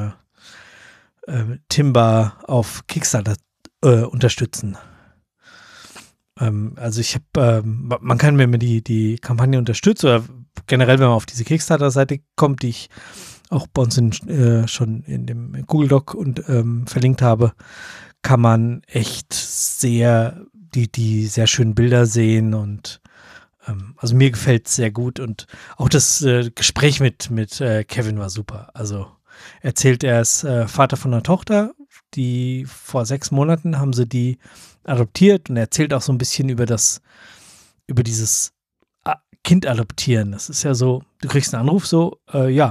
äh, Timba auf Kickstarter äh, unterstützen. Ähm, also ich habe, ähm, man kann, wenn man die, die Kampagne unterstützt oder generell, wenn man auf diese Kickstarter-Seite kommt, die ich auch bei uns in, äh, schon in dem Google Doc und ähm, verlinkt habe, kann man echt sehr die, die sehr schönen Bilder sehen und ähm, also mir gefällt es sehr gut und auch das äh, Gespräch mit, mit äh, Kevin war super. Also erzählt, er ist äh, Vater von einer Tochter, die vor sechs Monaten haben sie die adoptiert und er erzählt auch so ein bisschen über das, über dieses Kind adoptieren. Das ist ja so, du kriegst einen Anruf so, äh, ja,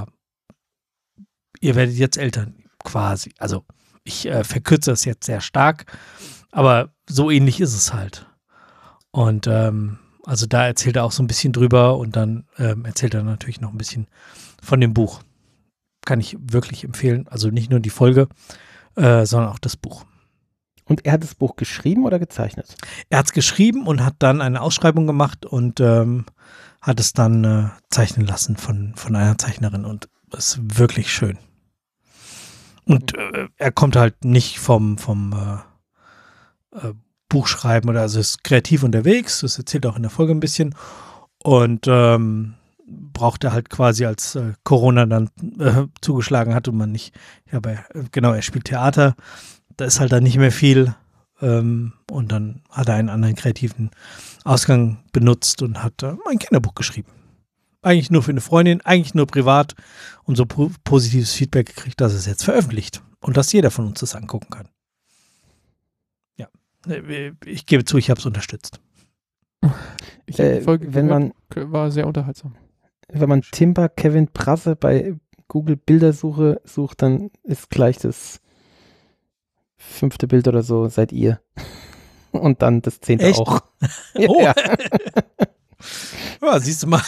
ihr werdet jetzt Eltern, quasi. Also ich äh, verkürze das jetzt sehr stark, aber so ähnlich ist es halt. Und ähm, also da erzählt er auch so ein bisschen drüber und dann ähm, erzählt er natürlich noch ein bisschen von dem Buch. Kann ich wirklich empfehlen. Also nicht nur die Folge, äh, sondern auch das Buch. Und er hat das Buch geschrieben oder gezeichnet? Er hat es geschrieben und hat dann eine Ausschreibung gemacht und ähm, hat es dann äh, zeichnen lassen von, von einer Zeichnerin und es ist wirklich schön. Und äh, er kommt halt nicht vom, vom äh, äh, Buchschreiben oder also ist kreativ unterwegs, das erzählt auch in der Folge ein bisschen und ähm, braucht er halt quasi, als äh, Corona dann äh, zugeschlagen hat und man nicht, ja, aber genau, er spielt Theater, da ist halt dann nicht mehr viel ähm, und dann hat er einen anderen kreativen Ausgang benutzt und hat äh, ein Kinderbuch geschrieben. Eigentlich nur für eine Freundin, eigentlich nur privat und so po- positives Feedback gekriegt, dass es jetzt veröffentlicht und dass jeder von uns das angucken kann. Ja, ich gebe zu, ich habe es unterstützt. Ich habe Äh, die Folge wenn gehört, man- war sehr unterhaltsam. Wenn man Timber Kevin Brasse bei Google Bildersuche sucht, dann ist gleich das fünfte Bild oder so, seid ihr. Und dann das zehnte Echt? auch. Oh. Ja. Ja, siehst du mal.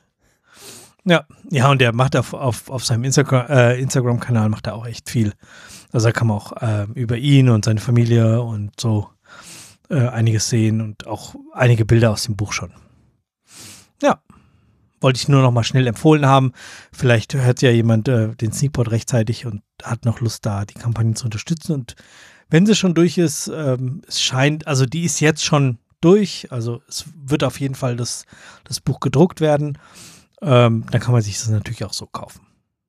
Ja, ja, und der macht auf, auf, auf seinem Instagram, äh, Instagram-Kanal macht er auch echt viel. Also da kann man auch äh, über ihn und seine Familie und so äh, einiges sehen und auch einige Bilder aus dem Buch schon. Ja, wollte ich nur noch mal schnell empfohlen haben. Vielleicht hört ja jemand äh, den Sneakpot rechtzeitig und hat noch Lust, da die Kampagne zu unterstützen. Und wenn sie schon durch ist, ähm, es scheint, also die ist jetzt schon durch, also es wird auf jeden Fall das, das Buch gedruckt werden. Ähm, dann kann man sich das natürlich auch so kaufen.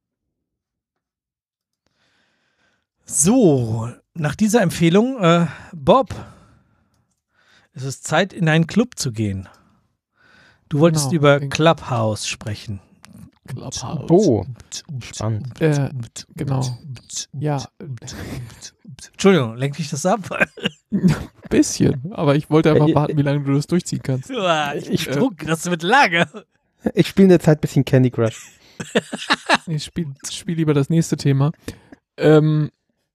So, nach dieser Empfehlung, äh, Bob, es ist Zeit, in einen Club zu gehen. Du wolltest Genau. über Clubhouse sprechen. Clubhouse. Oh, spannend. Äh, genau. Ja, Entschuldigung, lenkt dich das ab? ein bisschen. Aber ich wollte einfach Äh, warten, wie lange du das durchziehen kannst. Ja, ich Ich- druck, das wird lange. Ich spiele in der Zeit ein bisschen Candy Crush. Ich spiele spiel lieber das nächste Thema. Ähm,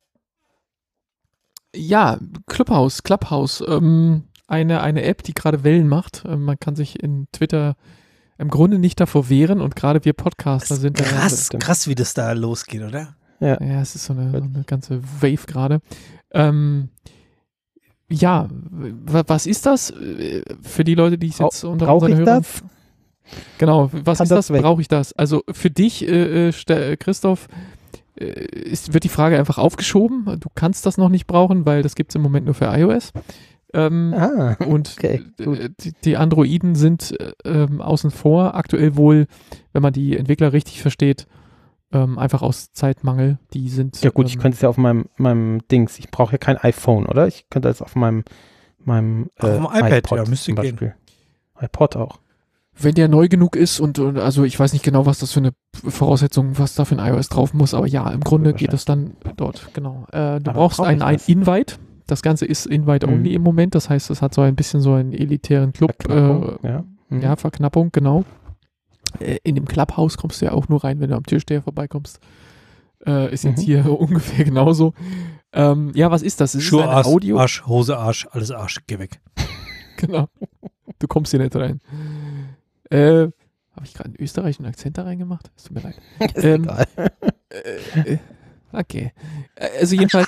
ja, Clubhouse, Clubhouse. Ähm, eine, eine App, die gerade Wellen macht. Ähm, man kann sich in Twitter im Grunde nicht davor wehren und gerade wir Podcaster sind da. Krass, stimmt. krass, wie das da losgeht, oder? Ja. Ja, es ist so eine, so eine ganze Wave gerade. Ähm, ja, w- was ist das? Äh, Für die Leute, die ich jetzt unter Brauche unseren ich Hörern. das? Genau, was Kann ist das das? weg? Brauche ich das? Also für dich, äh, äh, Ste- Christoph, äh, ist, wird die Frage einfach aufgeschoben. Du kannst das noch nicht brauchen, weil das gibt es im Moment nur für iOS. Ähm, Ah, und okay, gut. äh, die, die Androiden sind äh, ähm, außen vor. Aktuell wohl, wenn man die Entwickler richtig versteht, ähm, einfach aus Zeitmangel. Die sind. Ja gut, ich ähm, könnte es ja auf meinem, meinem Dings, ich brauche ja kein iPhone, oder? Ich könnte das auf meinem, meinem Auf dem iPad, iPod ja, müsste zum gehen. Beispiel. iPod auch. Wenn der neu genug ist und, und also ich weiß nicht genau, was das für eine Voraussetzung, was da für ein iOS drauf muss, aber ja, im Grunde geht es dann dort, genau. Äh, du Aber brauchst brauch einen, ich einen das? Invite. Das Ganze ist Invite-only Mhm. im Moment, das heißt, es hat so ein bisschen so einen elitären Club, Verknappung, äh, ja. Mhm. ja, Verknappung, genau. Äh, in dem Clubhouse kommst du ja auch nur rein, wenn du am Türsteher vorbeikommst. Äh, ist jetzt Mhm. hier ungefähr genauso. Ähm, ja, was ist das? Es ist Schuhe, ein Arsch, Audio. Arsch, Hose, Arsch, alles Arsch, geh weg. Genau. Du kommst hier nicht rein. Äh, habe ich gerade einen österreichischen Akzent da reingemacht? Es tut mir leid. Ist ähm, egal. Äh, äh, okay. Äh, Also jedenfalls.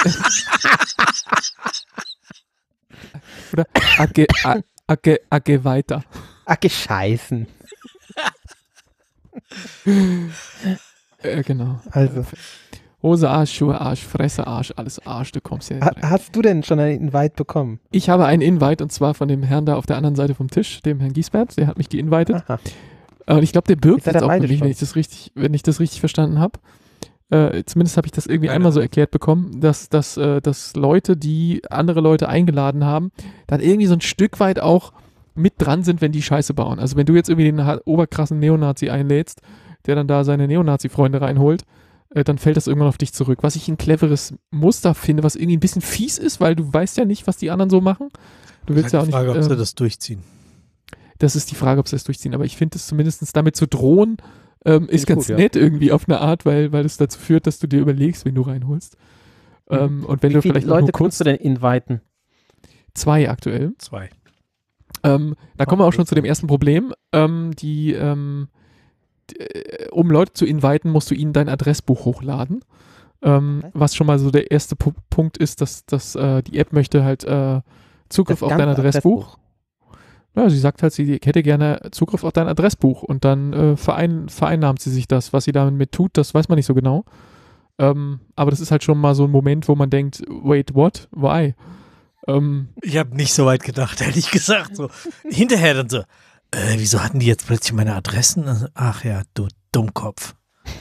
Oder Age, A- Age, Age weiter. Ah, gescheißen. Äh, genau. Also. Hose Arsch, Schuhe Arsch, Fresse Arsch, alles Arsch, du kommst ja nicht Ha, rein. hast du denn schon einen Invite bekommen? Ich habe einen Invite und zwar von dem Herrn da auf der anderen Seite vom Tisch, dem Herrn Giesbert, der hat mich geinvited. Aha. Und ich glaube, der birgt Jetzt seid jetzt ihr auch beide für mich, schon. wenn ich das richtig, wenn ich das richtig verstanden habe. Äh, zumindest habe ich das irgendwie Keine einmal so Ahnung. erklärt bekommen, dass, dass, äh, dass Leute, die andere Leute eingeladen haben, dann irgendwie so ein Stück weit auch mit dran sind, wenn die Scheiße bauen. Also wenn du jetzt irgendwie den ha- oberkrassen Neonazi einlädst, der dann da seine Neonazi-Freunde reinholt, äh, dann fällt das irgendwann auf dich zurück. Was ich ein cleveres Muster finde, was irgendwie ein bisschen fies ist, weil du weißt ja nicht, was die anderen so machen. Du willst Ist ja halt auch die Frage, nicht, ob sie ähm, das durchziehen. das ist die Frage, ob sie das durchziehen. Aber ich finde es zumindest damit zu drohen, ähm, ist ich ganz gut, ja. nett irgendwie auf eine Art, weil, weil es dazu führt, dass du dir überlegst, wen du reinholst. Mhm. Ähm, und wenn Wie du viele vielleicht auch Leute nur kurz kannst du denn inviten? zwei aktuell. Zwei. Ähm, da kommen wir auch Okay. schon zu dem ersten Problem. Ähm, die, ähm, d- äh, um Leute zu inviten, musst du ihnen dein Adressbuch hochladen. Ähm, Okay. was schon mal so der erste Pu- Punkt ist, dass, dass äh, die App möchte halt äh, Zugriff Das auf dein ganze Adressbuch. Ja, sie sagt halt, sie hätte gerne Zugriff auf dein Adressbuch und dann äh, verein, vereinnahmt sie sich das. Was sie damit tut, das weiß man nicht so genau. Ähm, aber das ist halt schon mal so ein Moment, wo man denkt, wait, what? Why? Ähm, Ich habe nicht so weit gedacht, ehrlich gesagt. So. Hinterher dann so, äh, wieso hatten die jetzt plötzlich meine Adressen? Ach ja, du Dummkopf.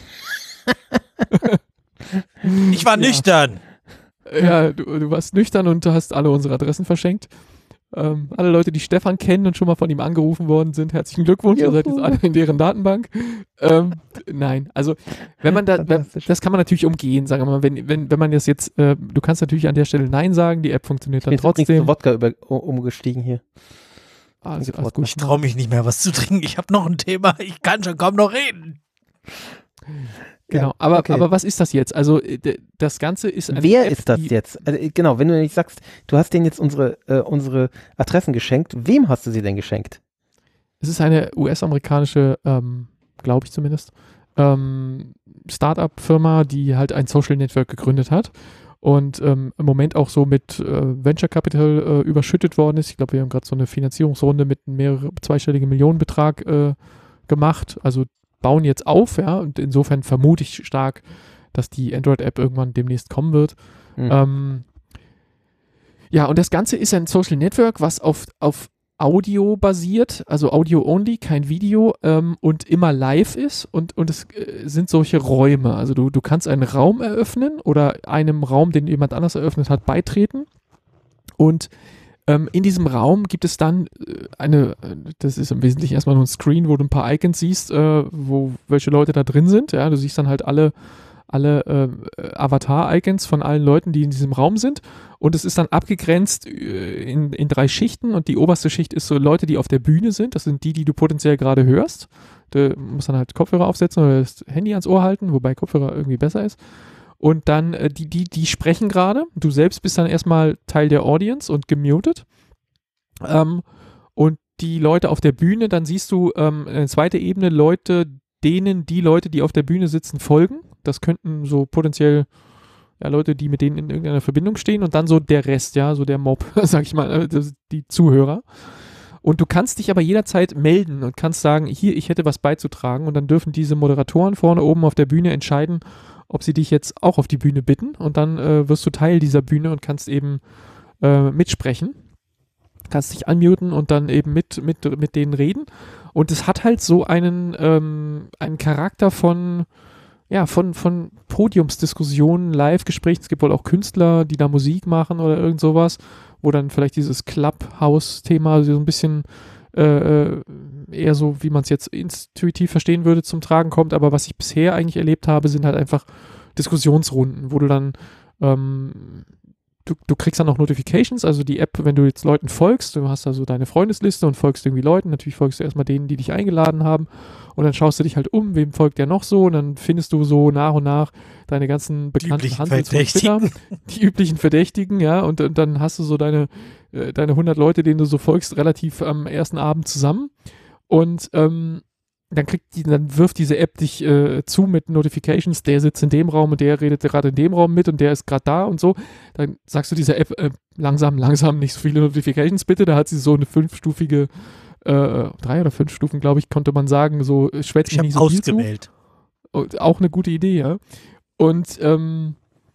Ich war nüchtern. ja, du, du warst nüchtern und du hast alle unsere Adressen verschenkt. Ähm, alle Leute, die Stefan kennen und schon mal von ihm angerufen worden sind, herzlichen Glückwunsch, ihr seid jetzt Juhu. alle in deren Datenbank. Ähm, nein, also wenn man da, wenn, Fantastisch. das kann man natürlich umgehen, sagen wir mal, wenn, wenn, wenn man das jetzt, äh, du kannst natürlich an der Stelle Nein sagen, die App funktioniert Ich dann bin jetzt übrigens trotzdem. zu Wodka über, umgestiegen hier. Alles, Alles alles gut. Ich traue mich nicht mehr, was zu trinken. Ich habe noch ein Thema. Ich kann schon kaum noch reden. Genau, Ja, aber, okay. aber was ist das jetzt? Also äh, d- das Ganze ist eine Wer App, ist das die, jetzt? Also, äh, genau, wenn du nicht sagst, du hast denen jetzt unsere, äh, unsere Adressen geschenkt, wem hast du sie denn geschenkt? Es ist eine U S-amerikanische, ähm, glaube ich zumindest, ähm, Startup-Firma, die halt ein Social Network gegründet hat und ähm, im Moment auch so mit äh, Venture Capital äh, überschüttet worden ist. Ich glaube, wir haben gerade so eine Finanzierungsrunde mit einem mehrere zweistelligen Millionenbetrag äh, gemacht. Also bauen jetzt auf, ja, und insofern vermute ich stark, dass die Android-App irgendwann demnächst kommen wird. Mhm. Ähm, ja, und das Ganze ist ein Social Network, was auf, auf Audio basiert, also Audio-only, kein Video ähm, und immer live ist und, und es äh, sind solche Räume. Also du, du kannst einen Raum eröffnen oder einem Raum, den jemand anders eröffnet hat, beitreten und ähm, in diesem Raum gibt es dann äh, eine, äh, das ist im Wesentlichen erstmal nur ein Screen, wo du ein paar Icons siehst, äh, wo welche Leute da drin sind. Ja, du siehst dann halt alle, alle äh, Avatar-Icons von allen Leuten, die in diesem Raum sind. Und es ist dann abgegrenzt äh, in, in drei Schichten. Und die oberste Schicht ist so Leute, die auf der Bühne sind. Das sind die, die du potenziell gerade hörst. Du musst dann halt Kopfhörer aufsetzen oder das Handy ans Ohr halten, wobei Kopfhörer irgendwie besser ist. Und dann äh, die, die, die sprechen gerade. Du selbst bist dann erstmal Teil der Audience und gemutet. Ähm, und die Leute auf der Bühne, dann siehst du ähm, eine zweite Ebene Leute, denen die Leute, die auf der Bühne sitzen, folgen. Das könnten so potenziell ja, Leute, die mit denen in irgendeiner Verbindung stehen und dann so der Rest, ja, so der Mob, sag ich mal, das, die Zuhörer. Und du kannst dich aber jederzeit melden und kannst sagen, hier, ich hätte was beizutragen und dann dürfen diese Moderatoren vorne oben auf der Bühne entscheiden, ob sie dich jetzt auch auf die Bühne bitten und dann äh, wirst du Teil dieser Bühne und kannst eben äh, mitsprechen. Kannst dich unmuten und dann eben mit, mit, mit denen reden. Und es hat halt so einen, ähm, einen Charakter von, ja, von, von Podiumsdiskussionen, Live-Gesprächen. Es gibt wohl auch Künstler, die da Musik machen oder irgend sowas, wo dann vielleicht dieses Clubhouse-Thema so ein bisschen äh, eher so, wie man es jetzt intuitiv verstehen würde, zum Tragen kommt. Aber was ich bisher eigentlich erlebt habe, sind halt einfach Diskussionsrunden, wo du dann ähm, Du, du kriegst dann auch Notifications, also die App, wenn du jetzt Leuten folgst, du hast also deine Freundesliste und folgst irgendwie Leuten, natürlich folgst du erstmal denen, die dich eingeladen haben und dann schaust du dich halt um, wem folgt der noch so und dann findest du so nach und nach deine ganzen bekannten üblichen Handels von Twitter, die üblichen Verdächtigen, ja, und, und dann hast du so deine, äh, deine hundert Leute, denen du so folgst, relativ am ersten Abend zusammen und ähm, dann kriegt die, dann wirft diese App dich äh, zu mit Notifications, der sitzt in dem Raum und der redet gerade in dem Raum mit und der ist gerade da und so. Dann sagst du dieser App, äh, langsam, langsam, nicht so viele Notifications bitte. Da hat sie so eine fünfstufige, äh, drei oder fünf Stufen, glaube ich, konnte man sagen, so schwätzt Ich mich habe nicht so viel zu. ausgewählt. Und auch eine gute Idee, ja. Und ähm,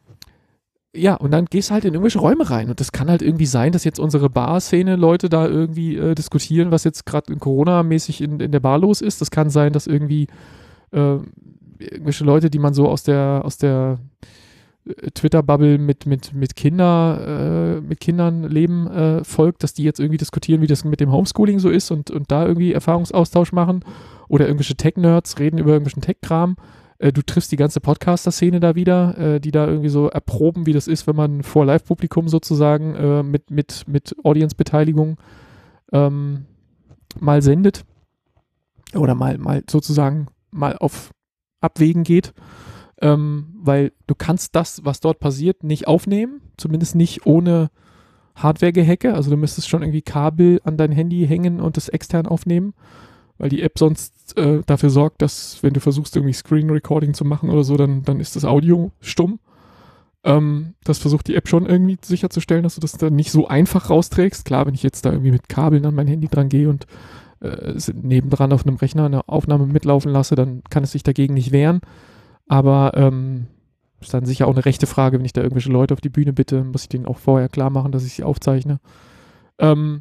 ja, und dann gehst du halt in irgendwelche Räume rein. Und das kann halt irgendwie sein, dass jetzt unsere Bar-Szene Leute da irgendwie äh, diskutieren, was jetzt gerade in Corona-mäßig in, in der Bar los ist. Das kann sein, dass irgendwie äh, irgendwelche Leute, die man so aus der, aus der Twitter-Bubble mit, mit, mit, Kinder, äh, mit Kindern leben äh, folgt, dass die jetzt irgendwie diskutieren, wie das mit dem Homeschooling so ist und, und da irgendwie Erfahrungsaustausch machen. Oder irgendwelche Tech-Nerds reden über irgendwelchen Tech-Kram. Äh, du triffst die ganze Podcaster-Szene da wieder, äh, die da irgendwie so erproben, wie das ist, wenn man vor Live-Publikum sozusagen äh, mit, mit, mit Audience-Beteiligung ähm, mal sendet. Oder mal, mal sozusagen mal auf Abwägen geht. Ähm, weil du kannst das, was dort passiert, nicht aufnehmen. Zumindest nicht ohne Hardware-Gehacke. Also du müsstest schon irgendwie Kabel an dein Handy hängen und das extern aufnehmen. Weil die App sonst äh, dafür sorgt, dass, wenn du versuchst, irgendwie Screen Recording zu machen oder so, dann, dann ist das Audio stumm. Ähm, das versucht die App schon irgendwie sicherzustellen, dass du das dann nicht so einfach rausträgst. Klar, wenn ich jetzt da irgendwie mit Kabeln an mein Handy dran gehe und äh, nebendran auf einem Rechner eine Aufnahme mitlaufen lasse, dann kann es sich dagegen nicht wehren. Aber ähm, ist dann sicher auch eine rechte Frage, wenn ich da irgendwelche Leute auf die Bühne bitte, muss ich denen auch vorher klar machen, dass ich sie aufzeichne. Ähm,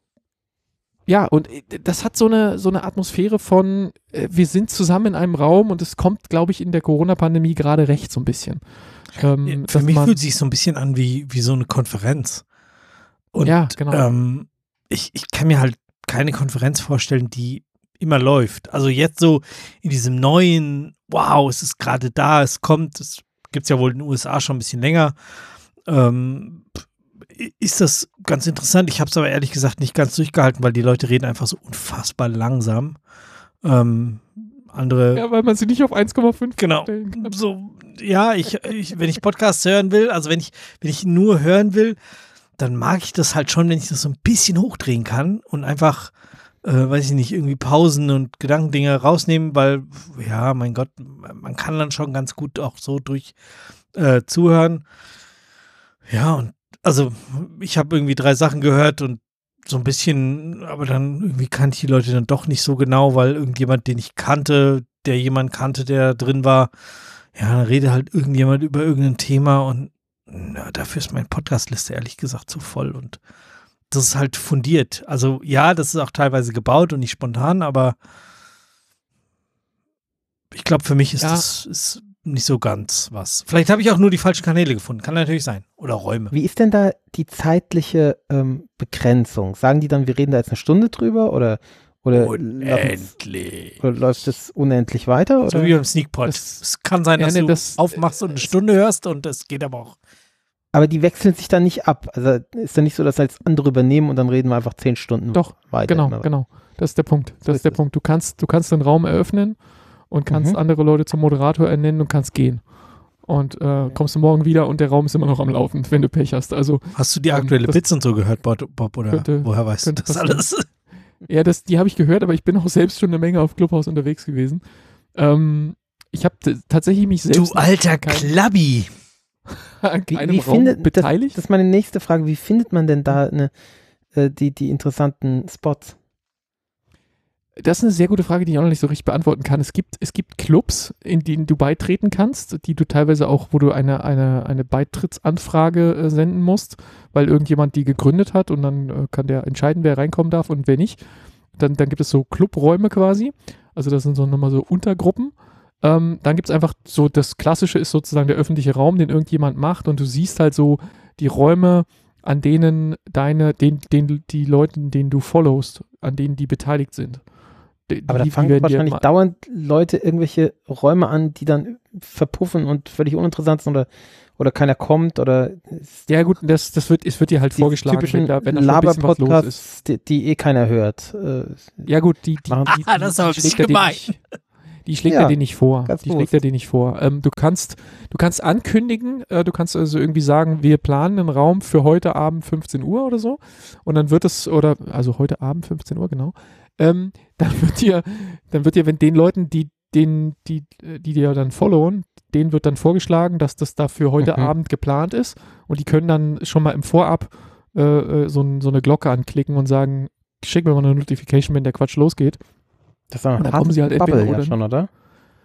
Ja, und das hat so eine, so eine Atmosphäre von, äh, wir sind zusammen in einem Raum und es kommt, glaube ich, in der Corona-Pandemie gerade recht so ein bisschen. Ähm, ja, für mich fühlt es sich so ein bisschen an wie, wie so eine Konferenz. Und ja, genau. ähm, ich, ich kann mir halt keine Konferenz vorstellen, die immer läuft. Also jetzt so in diesem neuen, wow, es ist gerade da, es kommt, es gibt es ja wohl in den U S A schon ein bisschen länger, ähm, ist das ganz interessant. Ich habe es aber ehrlich gesagt nicht ganz durchgehalten, weil die Leute reden einfach so unfassbar langsam. Ähm, andere. Ja, weil man sie nicht auf eins Komma fünf genau, stellen kann. So, ja, ich, ich, wenn ich Podcasts hören will, also wenn ich, wenn ich nur hören will, dann mag ich das halt schon, wenn ich das so ein bisschen hochdrehen kann und einfach, äh, weiß ich nicht, irgendwie Pausen und Gedankendinger rausnehmen, weil, ja, mein Gott, man kann dann schon ganz gut auch so durch äh, zuhören. Ja, und also ich habe irgendwie drei Sachen gehört und so ein bisschen, aber dann irgendwie kannte ich die Leute dann doch nicht so genau, weil irgendjemand, den ich kannte, der jemand kannte, der drin war, ja, dann redet halt irgendjemand über irgendein Thema und na, dafür ist meine Podcast-Liste ehrlich gesagt zu voll und das ist halt fundiert. Also ja, das ist auch teilweise gebaut und nicht spontan, aber ich glaube, für mich ist Ja. das ist nicht so ganz was. Vielleicht habe ich auch nur die falschen Kanäle gefunden. Kann natürlich sein. Oder Räume. Wie ist denn da die zeitliche ähm, Begrenzung? Sagen die dann, wir reden da jetzt eine Stunde drüber oder, oder, Unendlich. oder läuft es unendlich weiter? Oder? So wie beim Sneakpot. Das- Es kann sein, Ja, dass nee, du das- aufmachst und eine äh, Stunde hörst und es geht aber auch. Aber die wechseln sich dann nicht ab. Also ist dann nicht so, dass jetzt andere übernehmen und dann reden wir einfach zehn Stunden Doch, weiter. Genau, Immer. genau. Das ist der Punkt. Das So ist ist der es. Punkt. Du kannst, du kannst den Raum eröffnen und kannst Mhm. andere Leute zum Moderator ernennen und kannst gehen. Und äh, kommst du morgen wieder und der Raum ist immer noch am Laufen, wenn du Pech hast. Also Hast du die Ähm, aktuelle das- Bits und so gehört, Bob? Bob oder Könnte- woher weißt du könnte das passieren. alles? ja, das, die habe ich gehört, aber ich bin auch selbst schon eine Menge auf Clubhouse unterwegs gewesen. Ähm, ich habe t- tatsächlich mich selbst Du alter an kein- Klabbi. an Wie, keinem wie Raum findet, das, beteiligt. das ist meine nächste Frage. Wie findet man denn da eine, äh, die, die interessanten Spots? Das ist eine sehr gute Frage, die ich auch noch nicht so richtig beantworten kann. Es gibt, es gibt Clubs, in denen du beitreten kannst, die du teilweise auch, wo du eine, eine, eine Beitrittsanfrage äh, senden musst, weil irgendjemand die gegründet hat und dann äh, kann der entscheiden, wer reinkommen darf und wer nicht. Dann, dann gibt es so Clubräume quasi. Also das sind so nochmal so Untergruppen. Ähm, dann gibt es einfach so, das Klassische ist sozusagen der öffentliche Raum, den irgendjemand macht und du siehst halt so die Räume, an denen deine, den, den, die Leute, denen du followst, an denen die beteiligt sind. Die, Aber da die fangen werden dir wahrscheinlich mal- dauernd Leute irgendwelche Räume an, die dann verpuffen und völlig uninteressant sind oder, oder keiner kommt oder Ja gut, das, das wird, es wird dir halt die vorgeschlagen, typischen wenn da, wenn da schon ein bisschen was los ist. Laber-Podcasts, die, die eh keiner hört. Äh, Ja gut, die, die, Machen- die, Ah, das ist aber ein die bisschen schlägt er dir gemein. nicht- Die schlägt Ja, er dir nicht vor. ganz Die schlägt er bewusst. dir nicht vor. Ähm, du kannst, du kannst ankündigen, äh, du kannst also irgendwie sagen, wir planen einen Raum für heute Abend fünfzehn Uhr oder so. Und dann wird es, oder, also heute Abend fünfzehn Uhr, genau. Ähm, dann wird dir, dann wird dir, wenn den Leuten, die, den, die, die dir dann followen, denen wird dann vorgeschlagen, dass das da für heute Mhm. Abend geplant ist. Und die können dann schon mal im Vorab äh, äh, so, ein, so eine Glocke anklicken und sagen, schick mir mal eine Notification, wenn der Quatsch losgeht. das ist ein Und dann kommen sie halt Bubble entweder ja oder schon, oder?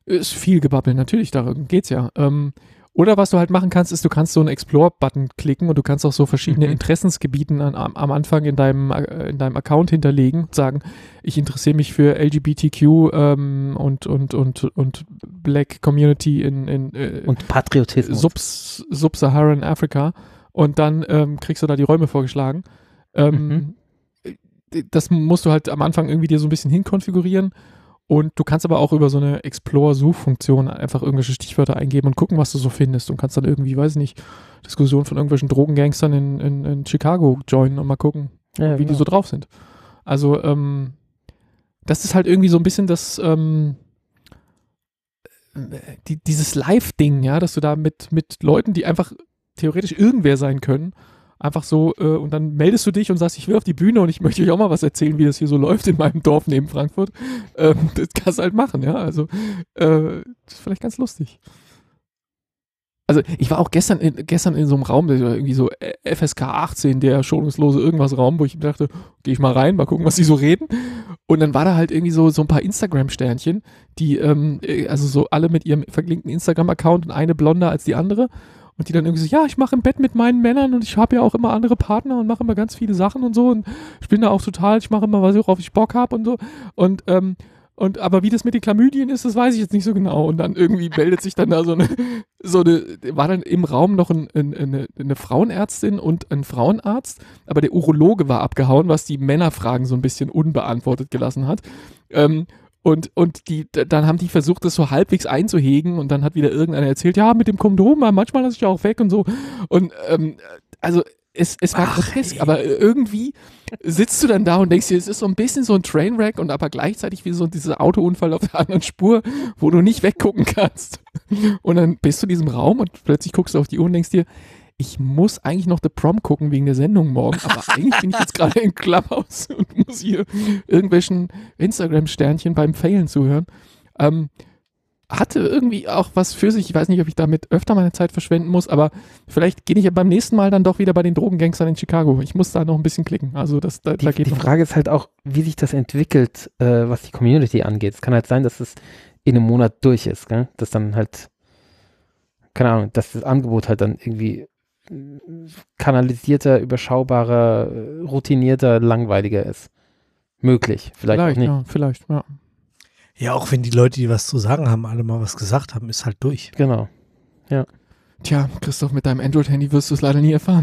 Ist viel gebabbelt, natürlich, darum geht's ja. Ähm, oder was du halt machen kannst, ist, du kannst so einen Explore-Button klicken und du kannst auch so verschiedene Mhm. Interessensgebieten an, am, am Anfang in deinem, äh, in deinem Account hinterlegen und sagen, ich interessiere mich für L G B T Q ähm, und, und, und, und Black Community in, in äh, Und Patriotismus. Subs, Sub-Saharan Afrika und dann ähm, kriegst du da die Räume vorgeschlagen. Ähm, Mhm. Das musst du halt am Anfang irgendwie dir so ein bisschen hinkonfigurieren. Und du kannst aber auch über so eine Explore-Suchfunktion einfach irgendwelche Stichwörter eingeben und gucken, was du so findest. Und kannst dann irgendwie, weiß nicht, Diskussionen von irgendwelchen Drogengangstern in, in, in Chicago joinen und mal gucken, Ja, wie die genau. so drauf sind. Also, ähm, das ist halt irgendwie so ein bisschen das, ähm, die, dieses Live-Ding, ja, dass du da mit, mit Leuten, die einfach theoretisch irgendwer sein können, einfach so, äh, und dann meldest du dich und sagst, ich will auf die Bühne und ich möchte euch auch mal was erzählen, wie das hier so läuft in meinem Dorf neben Frankfurt. Ähm, das kannst du halt machen, ja. Also, äh, das ist vielleicht ganz lustig. Also, ich war auch gestern in, gestern in so einem Raum, der war irgendwie so F S K achtzehn, der schonungslose irgendwas Raum, wo ich mir dachte, gehe ich mal rein, mal gucken, was die so reden. Und dann war da halt irgendwie so, so ein paar Instagram-Sternchen, die, ähm, also so alle mit ihrem verlinkten Instagram-Account und eine blonder als die andere. Und die dann irgendwie so, ja, ich mache im Bett mit meinen Männern und ich habe ja auch immer andere Partner und mache immer ganz viele Sachen und so und ich bin da auch total, ich mache immer, was ich, worauf ich Bock habe und so. Und, ähm, und aber wie das mit den Chlamydien ist, das weiß ich jetzt nicht so genau. Und dann irgendwie meldet sich dann da so eine, so eine, war dann im Raum noch ein, ein, eine, eine Frauenärztin und ein Frauenarzt, aber der Urologe war abgehauen, was die Männerfragen so ein bisschen unbeantwortet gelassen hat. Ähm, Und, und die, dann haben die versucht, das so halbwegs einzuhegen und dann hat wieder irgendeiner erzählt, ja, mit dem Kondom, manchmal lasse ich ja auch weg und so. Und ähm, also es, es war Ach, grotesk, ey. aber irgendwie sitzt du dann da und denkst dir, es ist so ein bisschen so ein Trainwreck und aber gleichzeitig wie so dieser Autounfall auf der anderen Spur, wo du nicht weggucken kannst. Und dann bist du in diesem Raum und plötzlich guckst du auf die Uhr und denkst dir, ich muss eigentlich noch The Prom gucken wegen der Sendung morgen, aber eigentlich bin ich jetzt gerade im Clubhouse und muss hier irgendwelchen Instagram-Sternchen beim Failen zuhören. Ähm, hatte irgendwie auch was für sich. Ich weiß nicht, ob ich damit öfter meine Zeit verschwenden muss, aber vielleicht gehe ich ja beim nächsten Mal dann doch wieder bei den Drogengangstern in Chicago. Ich muss da noch ein bisschen klicken. Also das, da, Die, da geht die noch. Frage ist halt auch, wie sich das entwickelt, äh, was die Community angeht. Es kann halt sein, dass es in einem Monat durch ist, gell? Dass dann halt, keine Ahnung, dass das Angebot halt dann irgendwie kanalisierter, überschaubarer, routinierter, langweiliger ist. Möglich, vielleicht, Vielleicht, auch nicht. ja, vielleicht, ja. Ja, auch wenn die Leute, die was zu sagen haben, alle mal was gesagt haben, ist halt durch. Genau. Tja, Christoph, mit deinem Android-Handy wirst du es leider nie erfahren.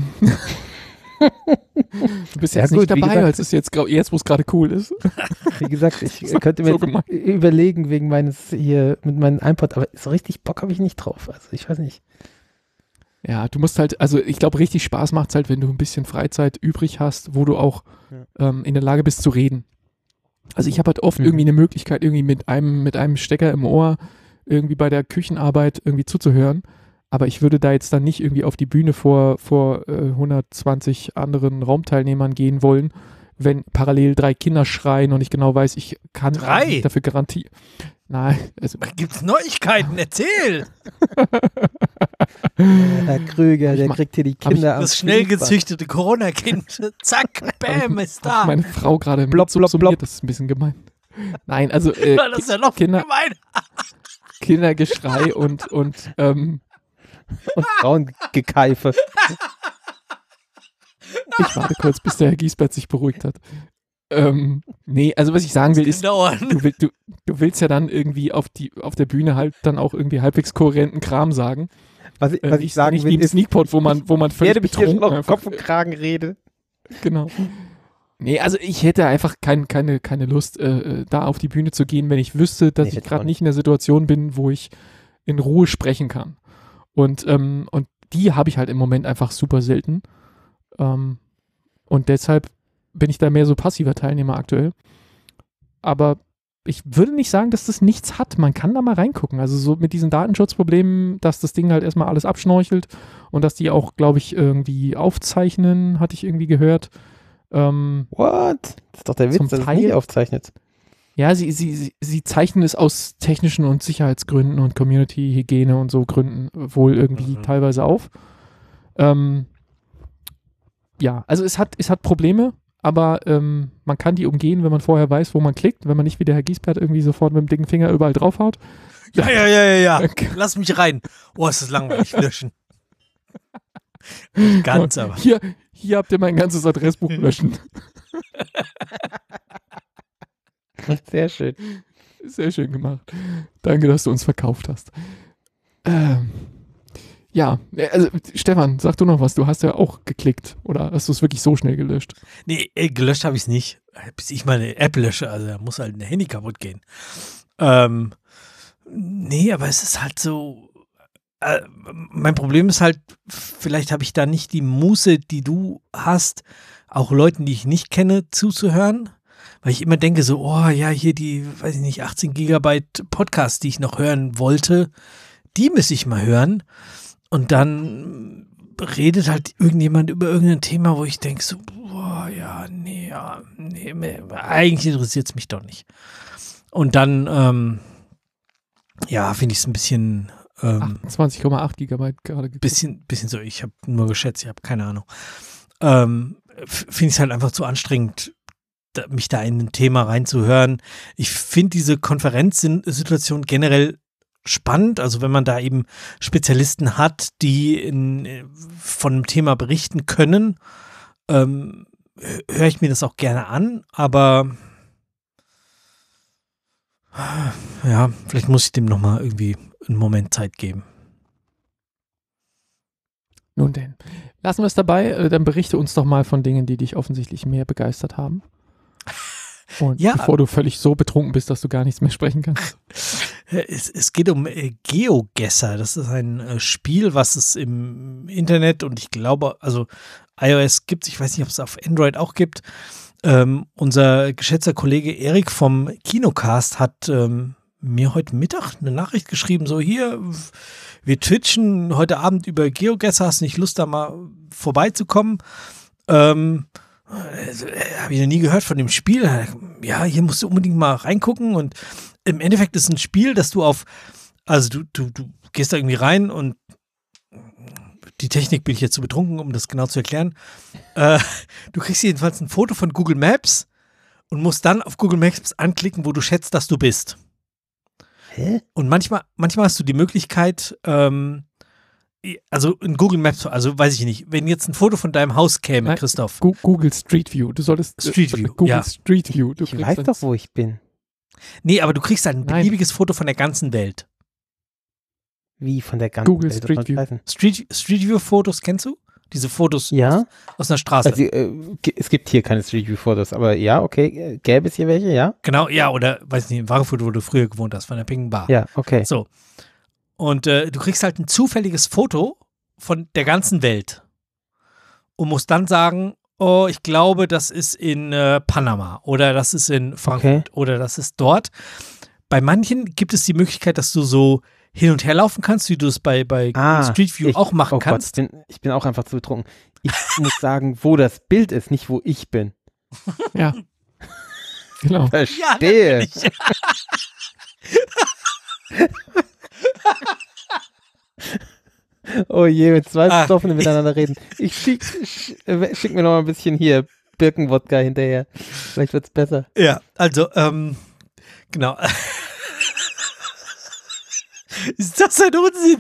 Du bist Ja, jetzt gut, nicht wie dabei, gesagt- als es jetzt, grau- jetzt wo es gerade cool ist. Wie gesagt, ich So- könnte mir so jetzt gemein. überlegen wegen meines hier mit meinem iPod, aber so richtig Bock habe ich nicht drauf. Also ich weiß nicht. Ja, du musst halt, also ich glaube, richtig Spaß macht es halt, wenn du ein bisschen Freizeit übrig hast, wo du auch Ja. ähm, in der Lage bist zu reden. Also ich habe halt oft Mhm. irgendwie eine Möglichkeit, irgendwie mit einem, mit einem Stecker im Ohr irgendwie bei der Küchenarbeit irgendwie zuzuhören. Aber ich würde da jetzt dann nicht irgendwie auf die Bühne vor, vor äh, hundertzwanzig anderen Raumteilnehmern gehen wollen, wenn parallel drei Kinder schreien und ich genau weiß, ich kann Drei? nicht dafür Garantie. Nein, also Gibt's Neuigkeiten? Erzähl! Herr Krüger, Hab ich der mal- kriegt hier die hab ich Kinder am Das schnell Fließband. gezüchtete Corona-Kind. Zack, bam, ist hat da. meine Frau gerade Blopp, blopp, mitsubsumiert, blopp. das ist ein bisschen gemein. Nein, also äh, Das ist ja noch Kinder- gemein. Kindergeschrei und, und ähm, Und Frauengekeife. ich warte kurz, bis der Herr Giesbert sich beruhigt hat. Ähm, nee, also was ich sagen will, ist, Dauern. du, will, du, du willst ja dann irgendwie auf, die, auf der Bühne halt dann auch irgendwie halbwegs kohärenten Kram sagen. Was ich, Äh, was nicht- ich sagen nicht wie will, im ist, Sneakpot, wo man, wo man ich werde völlig mich hier schon betrunken auf Kopf einfach, und Kragen rede. genau. Nee, also ich hätte einfach kein, keine, keine Lust, äh, da auf die Bühne zu gehen, wenn ich wüsste, dass Nee, ich hätte ich gerade auch nicht in der Situation bin, wo ich in Ruhe sprechen kann. Und, ähm, und die habe ich halt im Moment einfach super selten. Ähm, und deshalb bin ich da mehr so passiver Teilnehmer aktuell. Aber ich würde nicht sagen, dass das nichts hat. Man kann da mal reingucken. Also so mit diesen Datenschutzproblemen, dass das Ding halt erstmal alles abschnorchelt und dass die auch, glaube ich, irgendwie aufzeichnen, hatte ich irgendwie gehört. Ähm, What? Das ist doch der Witz, Zum dass es Teil- nicht aufzeichnet. ja, sie, sie, sie, sie zeichnen es aus technischen und Sicherheitsgründen und Community-Hygiene und so Gründen wohl irgendwie Mhm. teilweise auf. Ähm, ja, also es hat, es hat Probleme, aber ähm, man kann die umgehen, wenn man vorher weiß, wo man klickt, wenn man nicht wie der Herr Giesbert irgendwie sofort mit dem dicken Finger überall draufhaut. Ja, ja, ja, ja, ja. Lass mich rein. Oh, ist das langweilig. Löschen. Nicht ganz, aber. Hier, hier habt ihr mein ganzes Adressbuch löschen. Sehr schön. Sehr schön gemacht. Danke, dass du uns verkauft hast. Ähm, ja, also Stefan, sag du noch was. Du hast ja auch geklickt. Oder hast du es wirklich so schnell gelöscht? Nee, ey, gelöscht habe ich es nicht. Bis ich meine App lösche, also da muss halt ein Handy kaputt gehen. Ähm, nee, aber es ist halt so, äh, mein Problem ist halt, vielleicht habe ich da nicht die Muße, die du hast, auch Leuten, die ich nicht kenne, zuzuhören. Weil ich immer denke so, oh ja, hier die, weiß ich nicht, achtzehn Gigabyte Podcasts, die ich noch hören wollte, die müsste ich mal hören. Und dann redet halt irgendjemand über irgendein Thema, wo ich denke so, boah, ja, nee, ja, nee, eigentlich interessiert es mich doch nicht. Und dann, ähm, ja, finde ich es ein bisschen, ähm, achtundzwanzig Komma acht Gigabyte gerade geklickt. bisschen, bisschen so, ich habe nur geschätzt, ich habe keine Ahnung. Ähm, finde ich es halt einfach zu anstrengend, da, mich da in ein Thema reinzuhören. Ich finde diese Konferenzsituation generell spannend, also wenn man da eben Spezialisten hat, die in, von einem Thema berichten können, ähm, höre ich mir das auch gerne an, aber ja, vielleicht muss ich dem nochmal irgendwie einen Moment Zeit geben. Nun denn, lassen wir es dabei, dann berichte uns doch mal von Dingen, die dich offensichtlich mehr begeistert haben. Und ja, bevor du völlig so betrunken bist, dass du gar nichts mehr sprechen kannst. Es, es geht um äh, GeoGuessr. Das ist ein äh, Spiel, was es im Internet und ich glaube, also iOS gibt es, ich weiß nicht, ob es auf Android auch gibt. Ähm, unser geschätzter Kollege Erik vom Kinocast hat ähm, mir heute Mittag eine Nachricht geschrieben, so hier, wir twitchen heute Abend über GeoGuessr, hast du nicht Lust, da mal vorbeizukommen? Ähm, äh, habe ich noch nie gehört von dem Spiel. Ja, hier musst du unbedingt mal reingucken und im Endeffekt ist ein Spiel, dass du auf, also du, du, du gehst da irgendwie rein und die Technik bin ich jetzt zu betrunken, um das genau zu erklären. Äh, du kriegst jedenfalls ein Foto von Google Maps und musst dann auf Google Maps anklicken, wo du schätzt, dass du bist. Hä? Und manchmal, manchmal hast du die Möglichkeit, ähm, also in Google Maps, also weiß ich nicht, wenn jetzt ein Foto von deinem Haus käme, Nein, Christoph. Gu- Google Street View. Du solltest Street äh, View, Google ja. Street View. Du Ich kriegst weiß dann- doch, wo ich bin. Nee, aber du kriegst ein Nein. beliebiges Foto von der ganzen Welt. Wie von der ganzen Google Welt, Street was soll View. das heißen? Street, Street View Fotos, kennst du? Diese Fotos Ja, aus, aus einer Straße. also äh, ge- es gibt hier keine Street View Fotos, aber ja, okay, äh, gäbe es hier welche, ja? Genau, ja, oder, weiß nicht, in Warenfurt, wo du früher gewohnt hast, von der Pinken Bar. Ja, okay. So. Und äh, du kriegst halt ein zufälliges Foto von der ganzen Welt und musst dann sagen, oh, ich glaube, das ist in äh, Panama oder das ist in Frankfurt oder das ist dort. Bei manchen gibt es die Möglichkeit, dass du so hin und her laufen kannst, wie du es bei, bei Ah, Street View ich- auch machen oh kannst. Gott, ich bin, ich bin auch einfach zu betrunken. Ich muss sagen, wo das Bild ist, nicht wo ich bin. Ja. Genau. Verstehe. natürlich. Oh je, mit zwei Ah. Betroffenen miteinander reden. Ich schick, sch, äh, schick mir noch mal ein bisschen hier Birkenwodka hinterher. Vielleicht wird's besser. Ja, also, ähm, genau. Ist das ein Unsinn?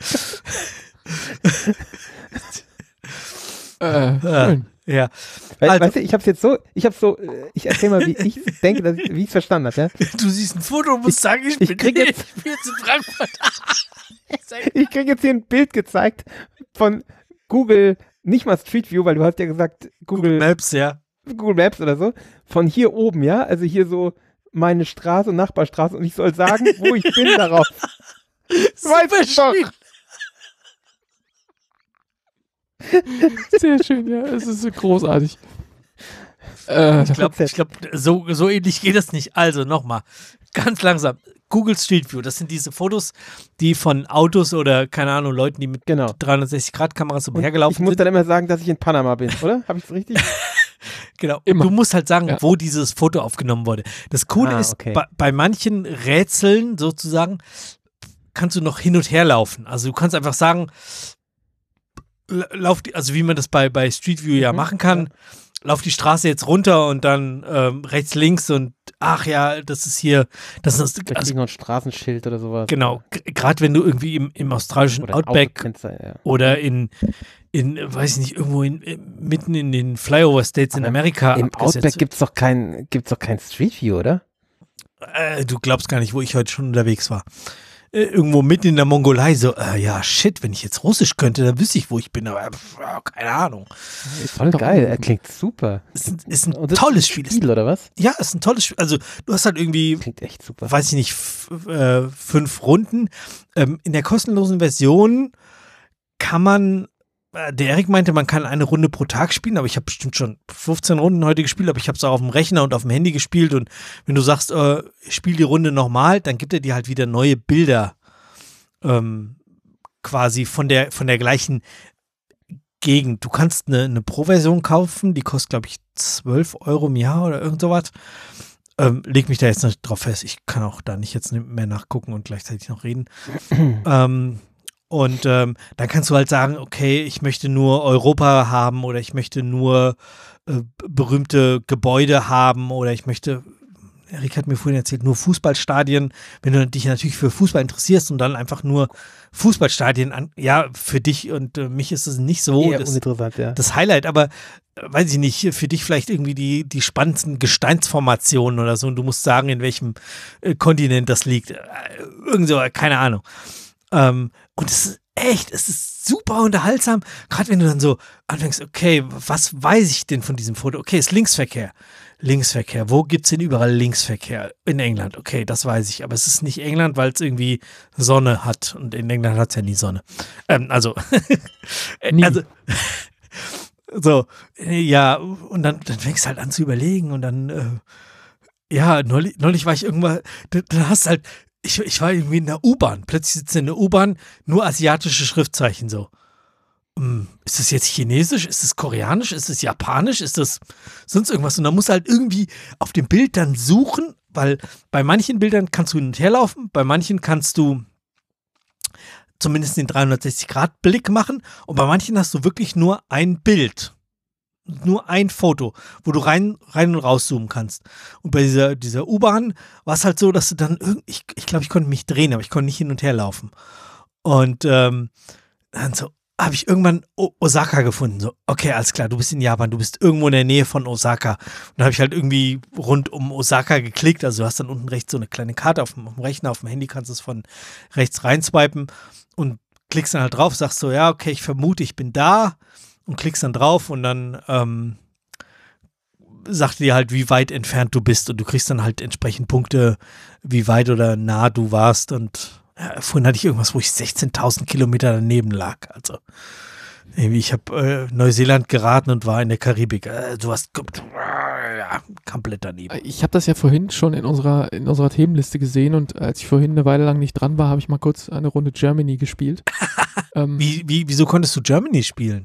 Äh, schön. Ja. Weil, Also- weißt du, ich hab's jetzt so, ich hab's so, äh, ich erzähl mal, wie ich denke, dass ich, wie ich's verstanden habe, ja? Du siehst ein Foto und musst Ich- sagen, ich, ich bin, krieg nee, jetzt- ich bin jetzt in Frankfurt. Ich krieg jetzt hier ein Bild gezeigt von Google, nicht mal Street View, weil du hast ja gesagt, Google Google, Maps, ja. Google Maps oder so, von hier oben, ja? Also hier so meine Straße und Nachbarstraße und ich soll sagen, wo ich bin darauf. Super Weißt du doch. schön. Sehr schön, ja. Es ist so großartig. Äh, Ich glaube, ich glaub, so, so ähnlich geht das nicht. Also nochmal, ganz langsam. Google Street View, das sind diese Fotos, die von Autos oder, keine Ahnung, Leuten, die mit Genau. dreihundertsechzig Grad Kameras Und umhergelaufen ich muss sind. dann immer sagen, dass ich in Panama bin, oder? Habe ich es richtig? Genau. Immer. Du musst halt sagen, Ja. wo dieses Foto aufgenommen wurde. Das Coole Ah, ist, okay. bei, bei manchen Rätseln sozusagen kannst du noch hin und her laufen. Also du kannst einfach sagen, l- lauf, die- also wie man das bei, bei Street View ja Mhm, machen kann, lauf die Straße jetzt runter und dann ähm, rechts, links und ach ja, das ist hier, das ist Da kriegen wir ein Straßenschild oder sowas. genau, gerade wenn du irgendwie im, im australischen Oder ein Outback Autofenster, ja. oder in, in, weiß ich nicht, irgendwo in, in, mitten in den Flyover States in Aber Amerika Im abgesetzt Outback gibt's doch kein, gibt's doch kein Street View, oder? Äh, du glaubst gar nicht, wo ich heute schon unterwegs war. Äh, irgendwo mitten in der Mongolei, so, äh, ja, shit, wenn ich jetzt Russisch könnte, dann wüsste ich, wo ich bin, aber pff, keine Ahnung. Ist voll geil, er klingt super. Ist ein, ist ein Und das tolles ist ein Spiel. Spiel, oder was? Ja, ist ein tolles Spiel. Also, du hast halt irgendwie, Klingt echt super. weiß ich nicht, f- äh, fünf Runden. Ähm, in der kostenlosen Version kann man, äh, der Erik meinte, man kann eine Runde pro Tag spielen, aber ich habe bestimmt schon fünfzehn Runden heute gespielt, aber ich habe es auch auf dem Rechner und auf dem Handy gespielt und wenn du sagst, äh, spiel die Runde nochmal, dann gibt er dir halt wieder neue Bilder ähm, quasi von der, von der gleichen Gegend. Du kannst eine, eine Pro-Version kaufen, die kostet, glaube ich, zwölf Euro im Jahr oder irgend sowas. Ähm, leg mich da jetzt nicht drauf fest. Ich kann auch da nicht jetzt mehr nachgucken und gleichzeitig noch reden. ähm, und ähm, dann kannst du halt sagen, okay, ich möchte nur Europa haben oder ich möchte nur äh, berühmte Gebäude haben oder ich möchte, Erik hat mir vorhin erzählt, nur Fußballstadien. Wenn du dich natürlich für Fußball interessierst und dann einfach nur Fußballstadien an, ja, für dich und äh, mich ist es nicht so Eher das, uninteressant, ja. das Highlight, aber äh, weiß ich nicht, für dich vielleicht irgendwie die, die spannendsten Gesteinsformationen oder so und du musst sagen, in welchem äh, Kontinent das liegt. Äh, irgend so, keine Ahnung. Ähm, und es ist echt, es ist super unterhaltsam, gerade wenn du dann so anfängst, okay, was weiß ich denn von diesem Foto? Okay, es ist Linksverkehr. Linksverkehr. Wo gibt es denn überall Linksverkehr? In England. Okay, das weiß ich. Aber es ist nicht England, weil es irgendwie Sonne hat. Und in England hat es ja nie Sonne. Ähm, also, Nie. also, so, äh, ja, und dann, dann fängst du halt an zu überlegen und dann, äh, ja, neulich, neulich war ich irgendwann, da, da hast du halt, ich, ich war irgendwie in der U-Bahn. Plötzlich sitzt in der U-Bahn nur asiatische Schriftzeichen so. Hm, ist das jetzt Chinesisch? Ist das Koreanisch? Ist das Japanisch? Ist das sonst irgendwas? Und da musst du halt irgendwie auf dem Bild dann suchen, weil bei manchen Bildern kannst du hin und her laufen, bei manchen kannst du zumindest den dreihundertsechzig Grad Blick machen und bei manchen hast du wirklich nur ein Bild. Nur ein Foto, wo du rein, rein und rauszoomen kannst. Und bei dieser, dieser U-Bahn war es halt so, dass du dann irgendwie, ich, ich glaube, ich konnte mich drehen, aber ich konnte nicht hin und her laufen. Und ähm, dann so habe ich irgendwann o- Osaka gefunden. So, okay, alles klar, du bist in Japan, du bist irgendwo in der Nähe von Osaka. Und da habe ich halt irgendwie rund um Osaka geklickt. Also du hast dann unten rechts so eine kleine Karte auf dem, auf dem Rechner, auf dem Handy kannst du es von rechts reinswipen und klickst dann halt drauf, sagst so, ja, okay, ich vermute, ich bin da. Und klickst dann drauf und dann ähm, sagt dir halt, wie weit entfernt du bist und du kriegst dann halt entsprechend Punkte, wie weit oder nah du warst und ja, vorhin hatte ich irgendwas, wo ich sechzehntausend Kilometer daneben lag, also irgendwie, ich habe äh, Neuseeland geraten und war in der Karibik, äh, du hast ja, komplett daneben. Ich habe das ja vorhin schon in unserer, in unserer Themenliste gesehen und als ich vorhin eine Weile lang nicht dran war, habe ich mal kurz eine Runde Germany gespielt. ähm, Wie, wie, wieso konntest du Germany spielen?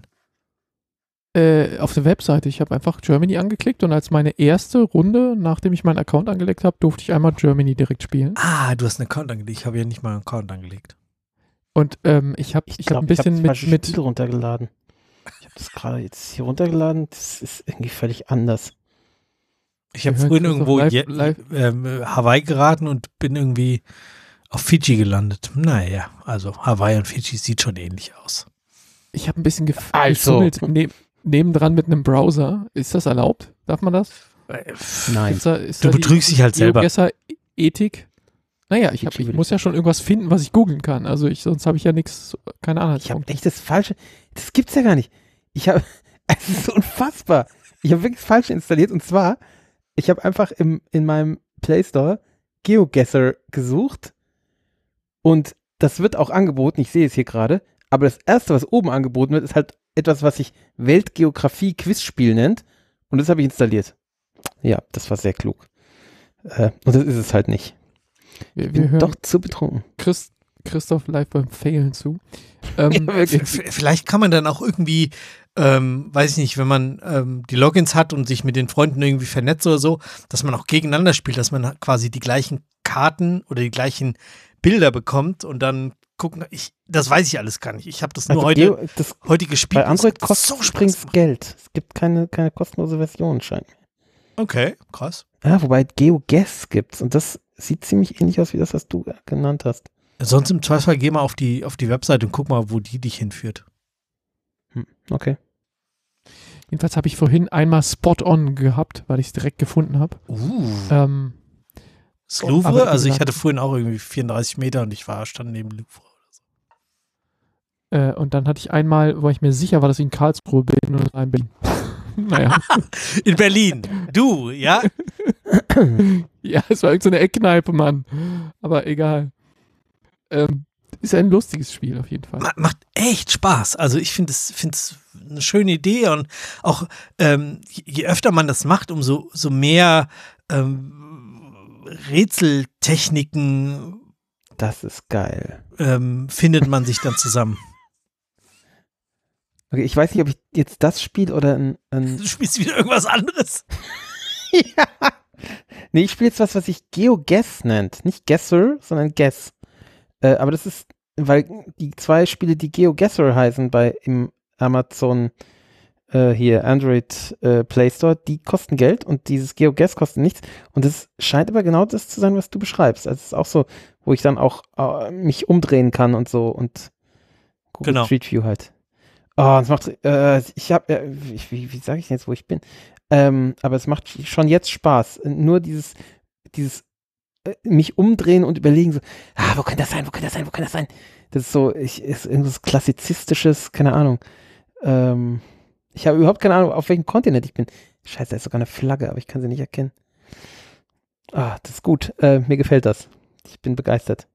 Äh, auf der Webseite. Ich habe einfach Germany angeklickt und als meine erste Runde, nachdem ich meinen Account angelegt habe, durfte ich einmal Germany direkt spielen. Ah, du hast einen Account angelegt. Ich habe ja nicht mal einen Account angelegt. Und ähm, ich habe ich, ich hab ein bisschen ich hab mit, mit Spiel runtergeladen. Ich habe das gerade jetzt hier runtergeladen. Das ist irgendwie völlig anders. Ich habe Wir hören früher Christoph irgendwo live- je, live. ähm, Hawaii geraten und bin irgendwie auf Fidschi gelandet. Naja, also Hawaii und Fidschi sieht schon ähnlich aus. ich habe ein bisschen gef Also. gefummelt ne nebendran mit einem Browser. Ist das erlaubt? Darf man das? Nein. Ist da, ist Du da die betrügst dich halt selber. GeoGuessr-Ethik? Naja, ich, hab, ich muss ja schon irgendwas finden, was ich googeln kann. Also ich, sonst habe ich ja nichts, keine Ich habe Anhaltspunkte. echt das Falsche. Das gibt's ja gar nicht. Ich habe, es ist so unfassbar. Ich habe wirklich das Falsche installiert und zwar, ich habe einfach im, in meinem Play Store GeoGuessr gesucht und das wird auch angeboten. Ich sehe es hier gerade. Aber das erste, was oben angeboten wird, ist halt etwas, was sich Weltgeografie-Quizspiel nennt. Und das habe ich installiert. Ja, das war sehr klug. Äh, und das ist es halt nicht. Wir, Ich wir bin hören doch zu betrunken. Christ, Christoph live beim Failen zu. Ähm, Ja, wirklich. V- Vielleicht kann man dann auch irgendwie, ähm, weiß ich nicht, wenn man ähm, die Logins hat und sich mit den Freunden irgendwie vernetzt oder so, dass man auch gegeneinander spielt, dass man quasi die gleichen Karten oder die gleichen Bilder bekommt und dann gucken, ich, das weiß ich alles gar nicht. Ich habe das nur Also heute, Geo, das, heute gespielt. bei Android Es hat kostet so es Spaß übrigens gemacht. Geld. Es gibt keine, keine kostenlose Version, scheint mir. Okay, krass. Ja, wobei GeoGuess gibt's und das sieht ziemlich ähnlich aus wie das, was du genannt hast. Sonst im Zweifelsfall geh mal auf die, auf die Webseite und guck mal, wo die dich hinführt. Hm, okay. Jedenfalls habe ich vorhin einmal Spot On gehabt, weil ich es direkt gefunden habe. Uh. Ähm, Das aber Louvre, wie also ich gesagt- hatte vorhin auch irgendwie vierunddreißig Meter und ich war stand neben Louvre. äh, und dann hatte ich einmal, wo ich mir sicher war, dass ich in Karlsruhe bin und in bin. Naja. In Berlin. Du, ja? Ja, es war irgend so eine Eckkneipe, Mann. Aber egal. Ähm, ist ein lustiges Spiel auf jeden Fall. Ma- Macht echt Spaß. Also ich finde es find's eine schöne Idee und auch ähm, je, je öfter man das macht, umso so mehr ähm, Rätseltechniken Das ist geil. ähm, findet man sich dann zusammen. Okay, ich weiß nicht, ob ich jetzt das Spiel oder ein, ein Du spielst wieder irgendwas anderes. ja. Nee, ich spiele jetzt was, was sich GeoGuess nennt. Nicht Guesser, sondern Guess. Äh, aber das ist, weil die zwei Spiele, die GeoGuessr heißen bei im Amazon äh, hier Android äh, Play Store, die kosten Geld und dieses GeoGuess kostet nichts. Und es scheint aber genau das zu sein, was du beschreibst. Also es ist auch so, wo ich dann auch äh, mich umdrehen kann und so und Google Genau. Street View halt. Oh, es macht, äh, ich habe, äh, ich- wie, wie sage ich denn jetzt, wo ich bin? Ähm, aber es macht schon jetzt Spaß. Nur dieses, dieses äh, mich umdrehen und überlegen so, ah, wo könnte das sein, wo könnte das sein, wo könnte das sein? Das ist so, ich, ist irgendwas klassizistisches, keine Ahnung. Ähm, ich habe überhaupt keine Ahnung, auf welchem Kontinent ich bin. Scheiße, da ist sogar eine Flagge, aber ich kann sie nicht erkennen. Ah, das ist gut. Äh, mir gefällt das. Ich bin begeistert.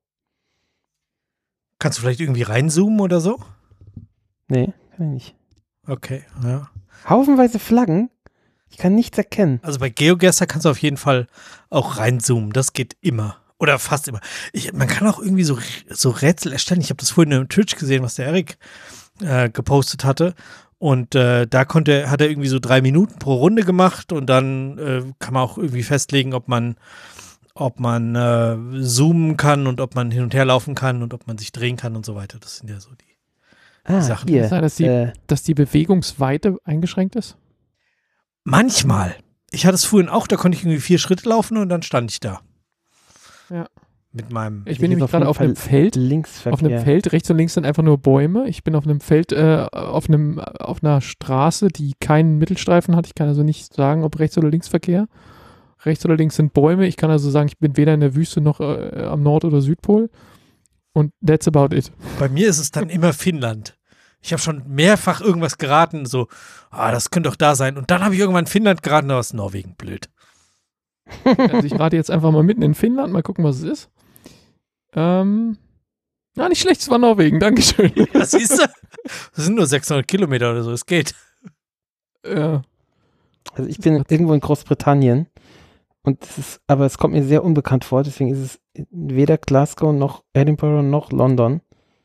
Kannst du vielleicht irgendwie reinzoomen oder so? Nee, kann ich nicht. Okay, ja. Haufenweise Flaggen. Ich kann nichts erkennen. Also bei GeoGuessr kannst du auf jeden Fall auch reinzoomen. Das geht immer. Oder fast immer. Ich, man kann auch irgendwie so, so Rätsel erstellen. Ich habe das vorhin im Twitch gesehen, was der Erik äh, gepostet hatte. Und äh, da konnte, hat er irgendwie so drei Minuten pro Runde gemacht und dann äh, kann man auch irgendwie festlegen, ob man, ob man äh, zoomen kann und ob man hin und her laufen kann und ob man sich drehen kann und so weiter. Das sind ja so die Ah, Sachen. hier. Kann sein, dass die- äh, Dass die Bewegungsweite eingeschränkt ist? Manchmal. Ich hatte es vorhin auch, da konnte ich irgendwie vier Schritte laufen und dann stand ich da. Ja. Mit meinem. Ich hier bin ist nämlich gerade jeden auf einem Fall Feld. Linksverkehr. Auf einem Feld, rechts und links sind einfach nur Bäume. Ich bin auf einem Feld, äh, auf einem, auf einer Straße, die keinen Mittelstreifen hat. Ich kann also nicht sagen, ob Rechts- oder Linksverkehr. Rechts oder links sind Bäume. Ich kann also sagen, ich bin weder in der Wüste noch äh, am Nord- oder Südpol. Und that's about it. Bei mir ist es dann immer Finnland. Ich habe schon mehrfach irgendwas geraten, so, ah, das könnte doch da sein. Und dann habe ich irgendwann Finnland geraten, da war es Norwegen. Blöd. Also ich rate jetzt einfach mal mitten in Finnland. Mal gucken, was es ist. Ähm, ja, nicht schlecht, es war Norwegen. Dankeschön. Das siehst du? Das sind nur sechshundert Kilometer oder so, es geht. Ja. Also ich bin irgendwo in Großbritannien und es ist, aber es kommt mir sehr unbekannt vor, deswegen ist es weder Glasgow noch Edinburgh noch London.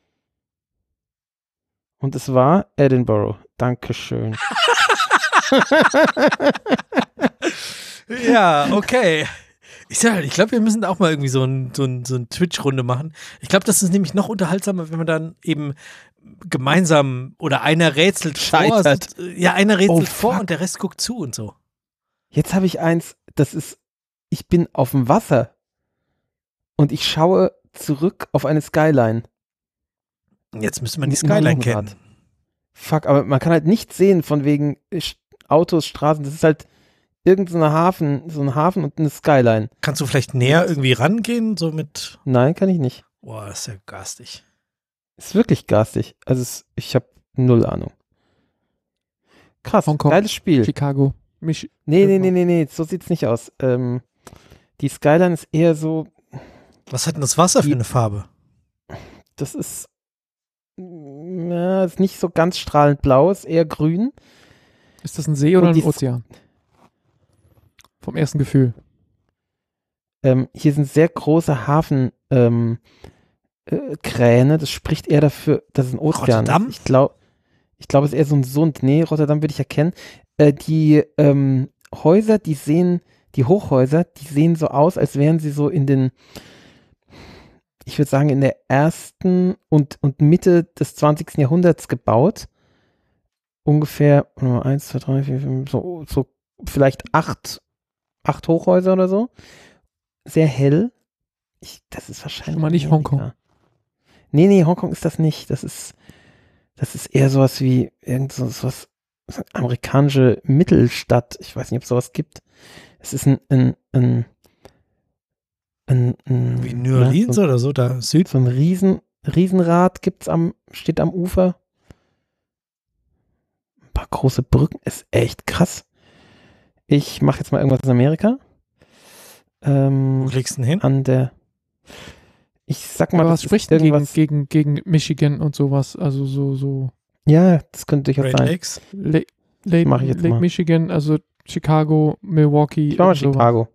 Und es war Edinburgh. Dankeschön. Ja, okay. Ich sag, ich glaube, wir müssen auch mal irgendwie so ein, so ein, so ein Twitch-Runde machen. Ich glaube, das ist nämlich noch unterhaltsamer, wenn man dann eben gemeinsam oder einer rätselt vor. Scheitert. Ja, einer rätselt Oh, vor fuck. und der Rest guckt zu und so. Jetzt habe ich eins, das ist, ich bin auf dem Wasser und ich schaue zurück auf eine Skyline. Jetzt müsste man die Mit einem Skyline Motorrad. kennen. Fuck, aber man kann halt nichts sehen von wegen Sch- Autos, Straßen. Das ist halt irgendein so eine Hafen, so ein Hafen und eine Skyline. Kannst du vielleicht näher irgendwie rangehen, so mit, Nein, kann ich nicht. boah, das ist ja garstig. Ist wirklich garstig. Also es, ich habe null Ahnung. Krass, Hongkong. geiles Spiel. Chicago. Mich, Nee, nee, nee, nee, nee, so sieht's nicht aus. Ähm, die Skyline ist eher so, Was hat denn das Wasser für Die- eine Farbe? das ist, na, ist nicht so ganz strahlend blau, ist eher grün. ist das ein See oder Und ein die- Ozean? Vom ersten Gefühl. Ähm, hier sind sehr große Hafen, ähm, äh, Kräne. Das spricht eher dafür, dass es ein Ozean Rotterdam? ist. Ich glaube, ich glaube, es ist eher so ein Sund. Nee, Rotterdam würde ich erkennen. Äh, die ähm, Häuser, die sehen, die Hochhäuser, die sehen so aus, als wären sie so in den ich würde sagen, in der ersten und, und Mitte des zwanzigsten Jahrhunderts gebaut. Ungefähr eins, zwei, drei, vier, fünf, so, so vielleicht acht, acht Hochhäuser oder so. Sehr hell. Ich, das ist wahrscheinlich. Schon mal nicht Amerika. Hongkong. Nee, nee, Hongkong ist das nicht. Das ist, das ist eher sowas wie irgend so sowas, so amerikanische Mittelstadt. Ich weiß nicht, ob es sowas gibt. Es ist ein, ein, ein, ein, ein Wie New Orleans ja, so, oder so, da Süd. so ein Riesen, Riesenrad gibt's am, steht am Ufer. Ein paar große Brücken. Ist echt krass. Ich mache jetzt mal irgendwas in Amerika. Ähm, Wo klickst du denn hin? an der Ich sag mal, Aber das was ist spricht denn gegen, irgendwas. gegen, gegen Michigan und sowas? Also so, so Ja, das könnte durchaus Great sein. Lakes? La Lake, Mach ich jetzt Lake mal. Michigan, also Chicago, Milwaukee. Ich war mal und sowas. Chicago.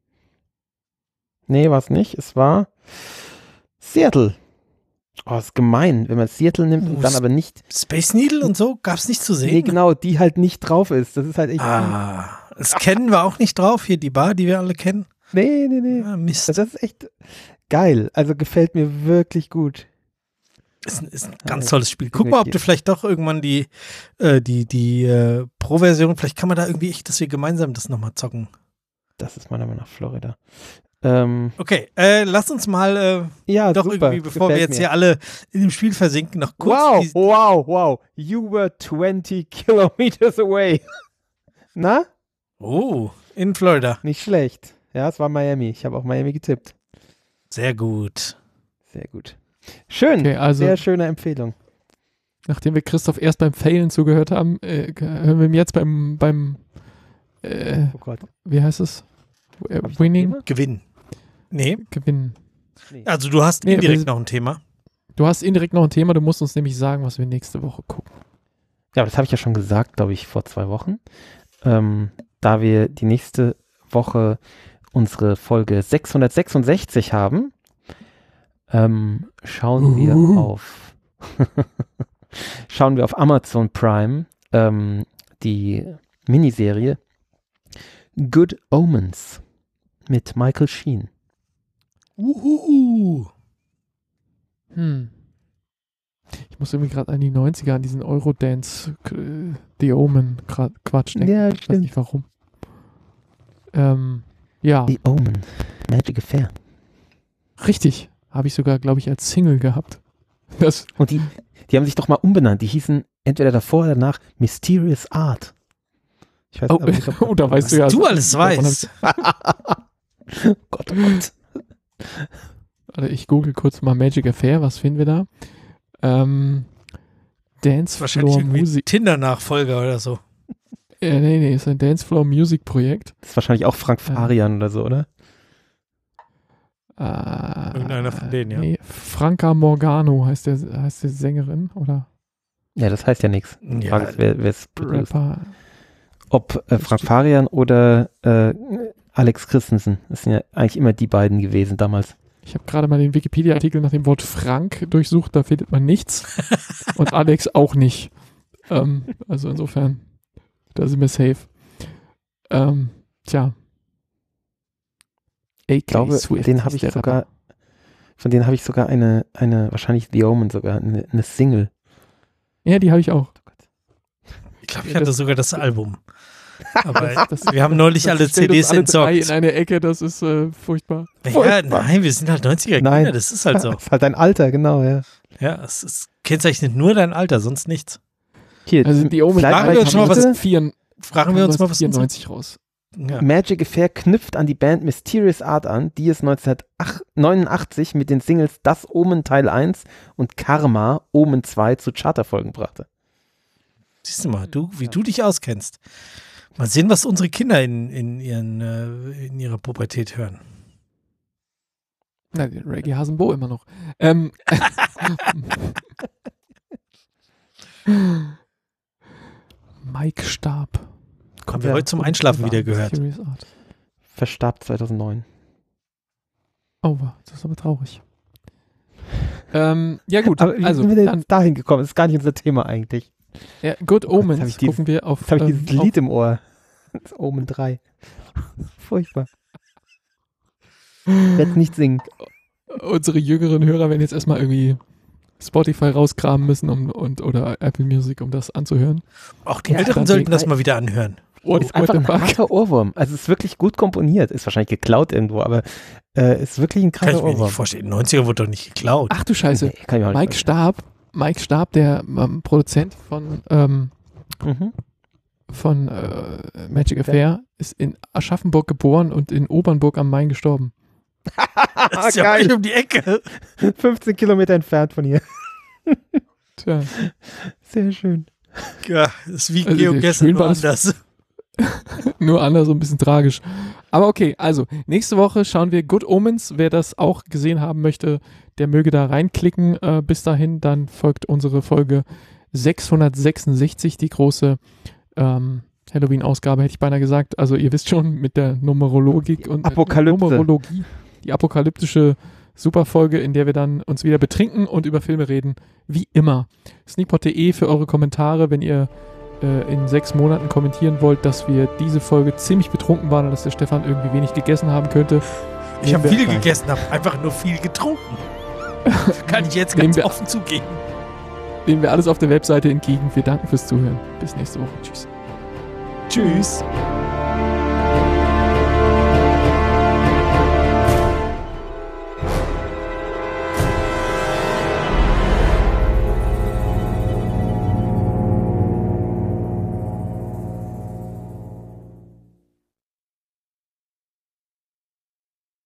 Nee, war es nicht. Es war Seattle. Oh, ist gemein, wenn man Seattle nimmt und Uh, dann aber nicht. Space Needle und so gab's nicht zu sehen. Nee, genau, die halt nicht drauf ist. Das ist halt echt. Ah, das kennen wir auch nicht drauf. Hier die Bar, die wir alle kennen. Nee, nee, nee. Ah, Mist. Das ist echt geil. Also gefällt mir wirklich gut. Ist ein, ist ein ganz Ja, tolles Spiel. Guck mal, ob du vielleicht doch irgendwann die, äh, die, die äh, Pro-Version, vielleicht kann man da irgendwie echt, dass wir gemeinsam das nochmal zocken. Das ist meiner Meinung nach Florida. Ähm, Okay, äh, lass uns mal äh, ja, doch super. irgendwie, bevor wir Gefällt jetzt mir. hier alle in dem Spiel versinken, noch kurz Wow, die, wow, wow. You were twenty kilometers away. Na? Oh, in Florida. Nicht schlecht. Ja, es war Miami. Ich habe auch Miami getippt. Sehr gut. Sehr gut. Schön. Okay, also Sehr schöne Empfehlung. nachdem wir Christoph erst beim Failen zugehört haben, äh, hören wir ihm jetzt beim, beim äh, Oh Gott. wie heißt es? Äh, Hab ich noch Winning? Thema? Gewinn. Nee, Gewinnen. Nee. also du hast Nee, indirekt wir- noch ein Thema. Du hast indirekt noch ein Thema, du musst uns nämlich sagen, was wir nächste Woche gucken. Ja, aber das habe ich ja schon gesagt, glaube ich, vor zwei Wochen. Ähm, da wir die nächste Woche unsere Folge sechshundertsechsundsechzig haben, ähm, schauen wir Uhu. auf schauen wir auf Amazon Prime ähm, die Miniserie Good Omens mit Michael Sheen. Uhuhu. Hm. Ich muss irgendwie gerade an die neunziger, an diesen Eurodance, äh, The Omen, grad Quatsch denken. Ja, Ich weiß nicht warum. Ähm, ja, The Omen. Magic Affair. richtig. Habe ich sogar, glaube ich, als Single gehabt. Das, Und die, die haben sich doch mal umbenannt. Die hießen entweder davor oder danach Mysterious Art. Ich weiß oh, aber nicht, ob oh, da weißt Was du ja. du alles davon hab ich- weißt. Gott, oh Gott. Warte, ich google kurz mal Magic Affair, was finden wir da? Ähm, Dance Wahrscheinlich Floor irgendwie Musik. Tinder-Nachfolger oder so. Äh, nee, nee, ist ein Dance Floor Music Projekt. Das ist wahrscheinlich auch Frank Farian oder so, oder? Äh, Irgendeiner von denen, ja. Nee, Franca Morgano heißt der, heißt die Sängerin oder Ja, das heißt ja nichts. Die Ja, Frage ist, wer wer es produced. Rapper. Ob äh, Frank Farian oder äh, Alex Christensen. Das sind ja eigentlich immer die beiden gewesen damals. Ich habe gerade mal den Wikipedia-Artikel nach dem Wort Frank durchsucht, da findet man nichts. Und Alex auch nicht. Ähm, also insofern, da sind wir safe. Ähm, tja. Ich glaube, von denen habe ich sogar, von denen habe ich sogar eine, eine, wahrscheinlich The Omen sogar, eine, eine Single. Ja, die habe ich auch. Ich glaube, ich Ja, hatte das- sogar das Album. Aber Das, wir haben neulich alle stellt C uns Ds alle drei entsorgt. in eine Ecke, das ist äh, furchtbar. Ja, Furchtbar. nein, wir sind halt neunziger Nein. Kinder, das ist halt so. Das ist halt dein Alter, genau, ja. Ja, es ist, kennzeichnet nur dein Alter, sonst nichts. Hier, Also die Omen vielleicht Fragen wir mal uns schon mal, was- bitte, vier, Fragen wir uns mal, was uns vierundneunzig raus. ja. Magic Affair knüpft an die Band Mysterious Art an, die es neunzehnhundertneunundachtzig mit den Singles Das Omen Teil eins und Karma Omen zwei zu Charterfolgen brachte. Siehst du mal, du, wie du dich auskennst. Mal sehen, was unsere Kinder in, in, ihren, äh, in ihrer Pubertät hören. Na, den Reggae Hasenbo immer noch. Ähm, Mike starb. Haben wir Ja, heute zum Einschlafen wieder gehört. Serious Art. Verstarb zweitausendneun. Oh, das ist aber traurig. ähm, ja gut, Aber wie also sind wir denn dann, jetzt dahin gekommen? Das ist gar nicht unser Thema eigentlich. ja, Good Omens hab ich dieses- gucken wir auf, Jetzt habe ich ähm, dieses Lied im Ohr. Das Omen drei. Furchtbar. Ich werde es nicht singen. auf unsere jüngeren Hörer werden jetzt erstmal irgendwie Spotify rauskramen müssen um, und, oder Apple Music, um das anzuhören. Auch die Ja, Älteren sollten das mal wieder anhören. What, Ist einfach ein harter Ohrwurm. Also es ist wirklich gut komponiert. Ist wahrscheinlich geklaut irgendwo, aber äh, ist wirklich ein Kann krasser ich mir Ohrwurm. nicht vorstellen. In den neunzigern wurde doch nicht geklaut. Ach du Scheiße. Nee, kann ich mir auch nicht Mike Stab, Mike Stab, der ähm, Produzent von, ähm, Mhm. von äh, Magic Affair, ist in Aschaffenburg geboren und in Obernburg am Main gestorben. Das ist ja Geil. wirklich um die Ecke. fünfzehn Kilometer entfernt von hier. Tja. Sehr schön. Ja, das ist wie Also, Geogessen, schön nur war das- anders. Nur anders, so ein bisschen tragisch. Aber okay, also nächste Woche schauen wir Good Omens. Wer das auch gesehen haben möchte, der möge da reinklicken. Äh, bis dahin, dann folgt unsere Folge sechshundertsechsundsechzig, die große ähm, Halloween-Ausgabe, hätte ich beinahe gesagt. Also ihr wisst schon, mit der Numerologik und Apokalypse. Numerologie, die apokalyptische Superfolge, in der wir dann uns wieder betrinken und über Filme reden. Wie immer. sneakpot punkt de für eure Kommentare, wenn ihr äh, in sechs Monaten kommentieren wollt, dass wir diese Folge ziemlich betrunken waren und dass der Stefan irgendwie wenig gegessen haben könnte. Ich habe Nehmen wir- viel gegessen, habe einfach nur viel getrunken. Kann ich jetzt Nehmen ganz wir- offen zugeben. Nehmen wir alles auf der Webseite entgegen. Wir danken fürs Zuhören. Bis nächste Woche. Tschüss. Tschüss.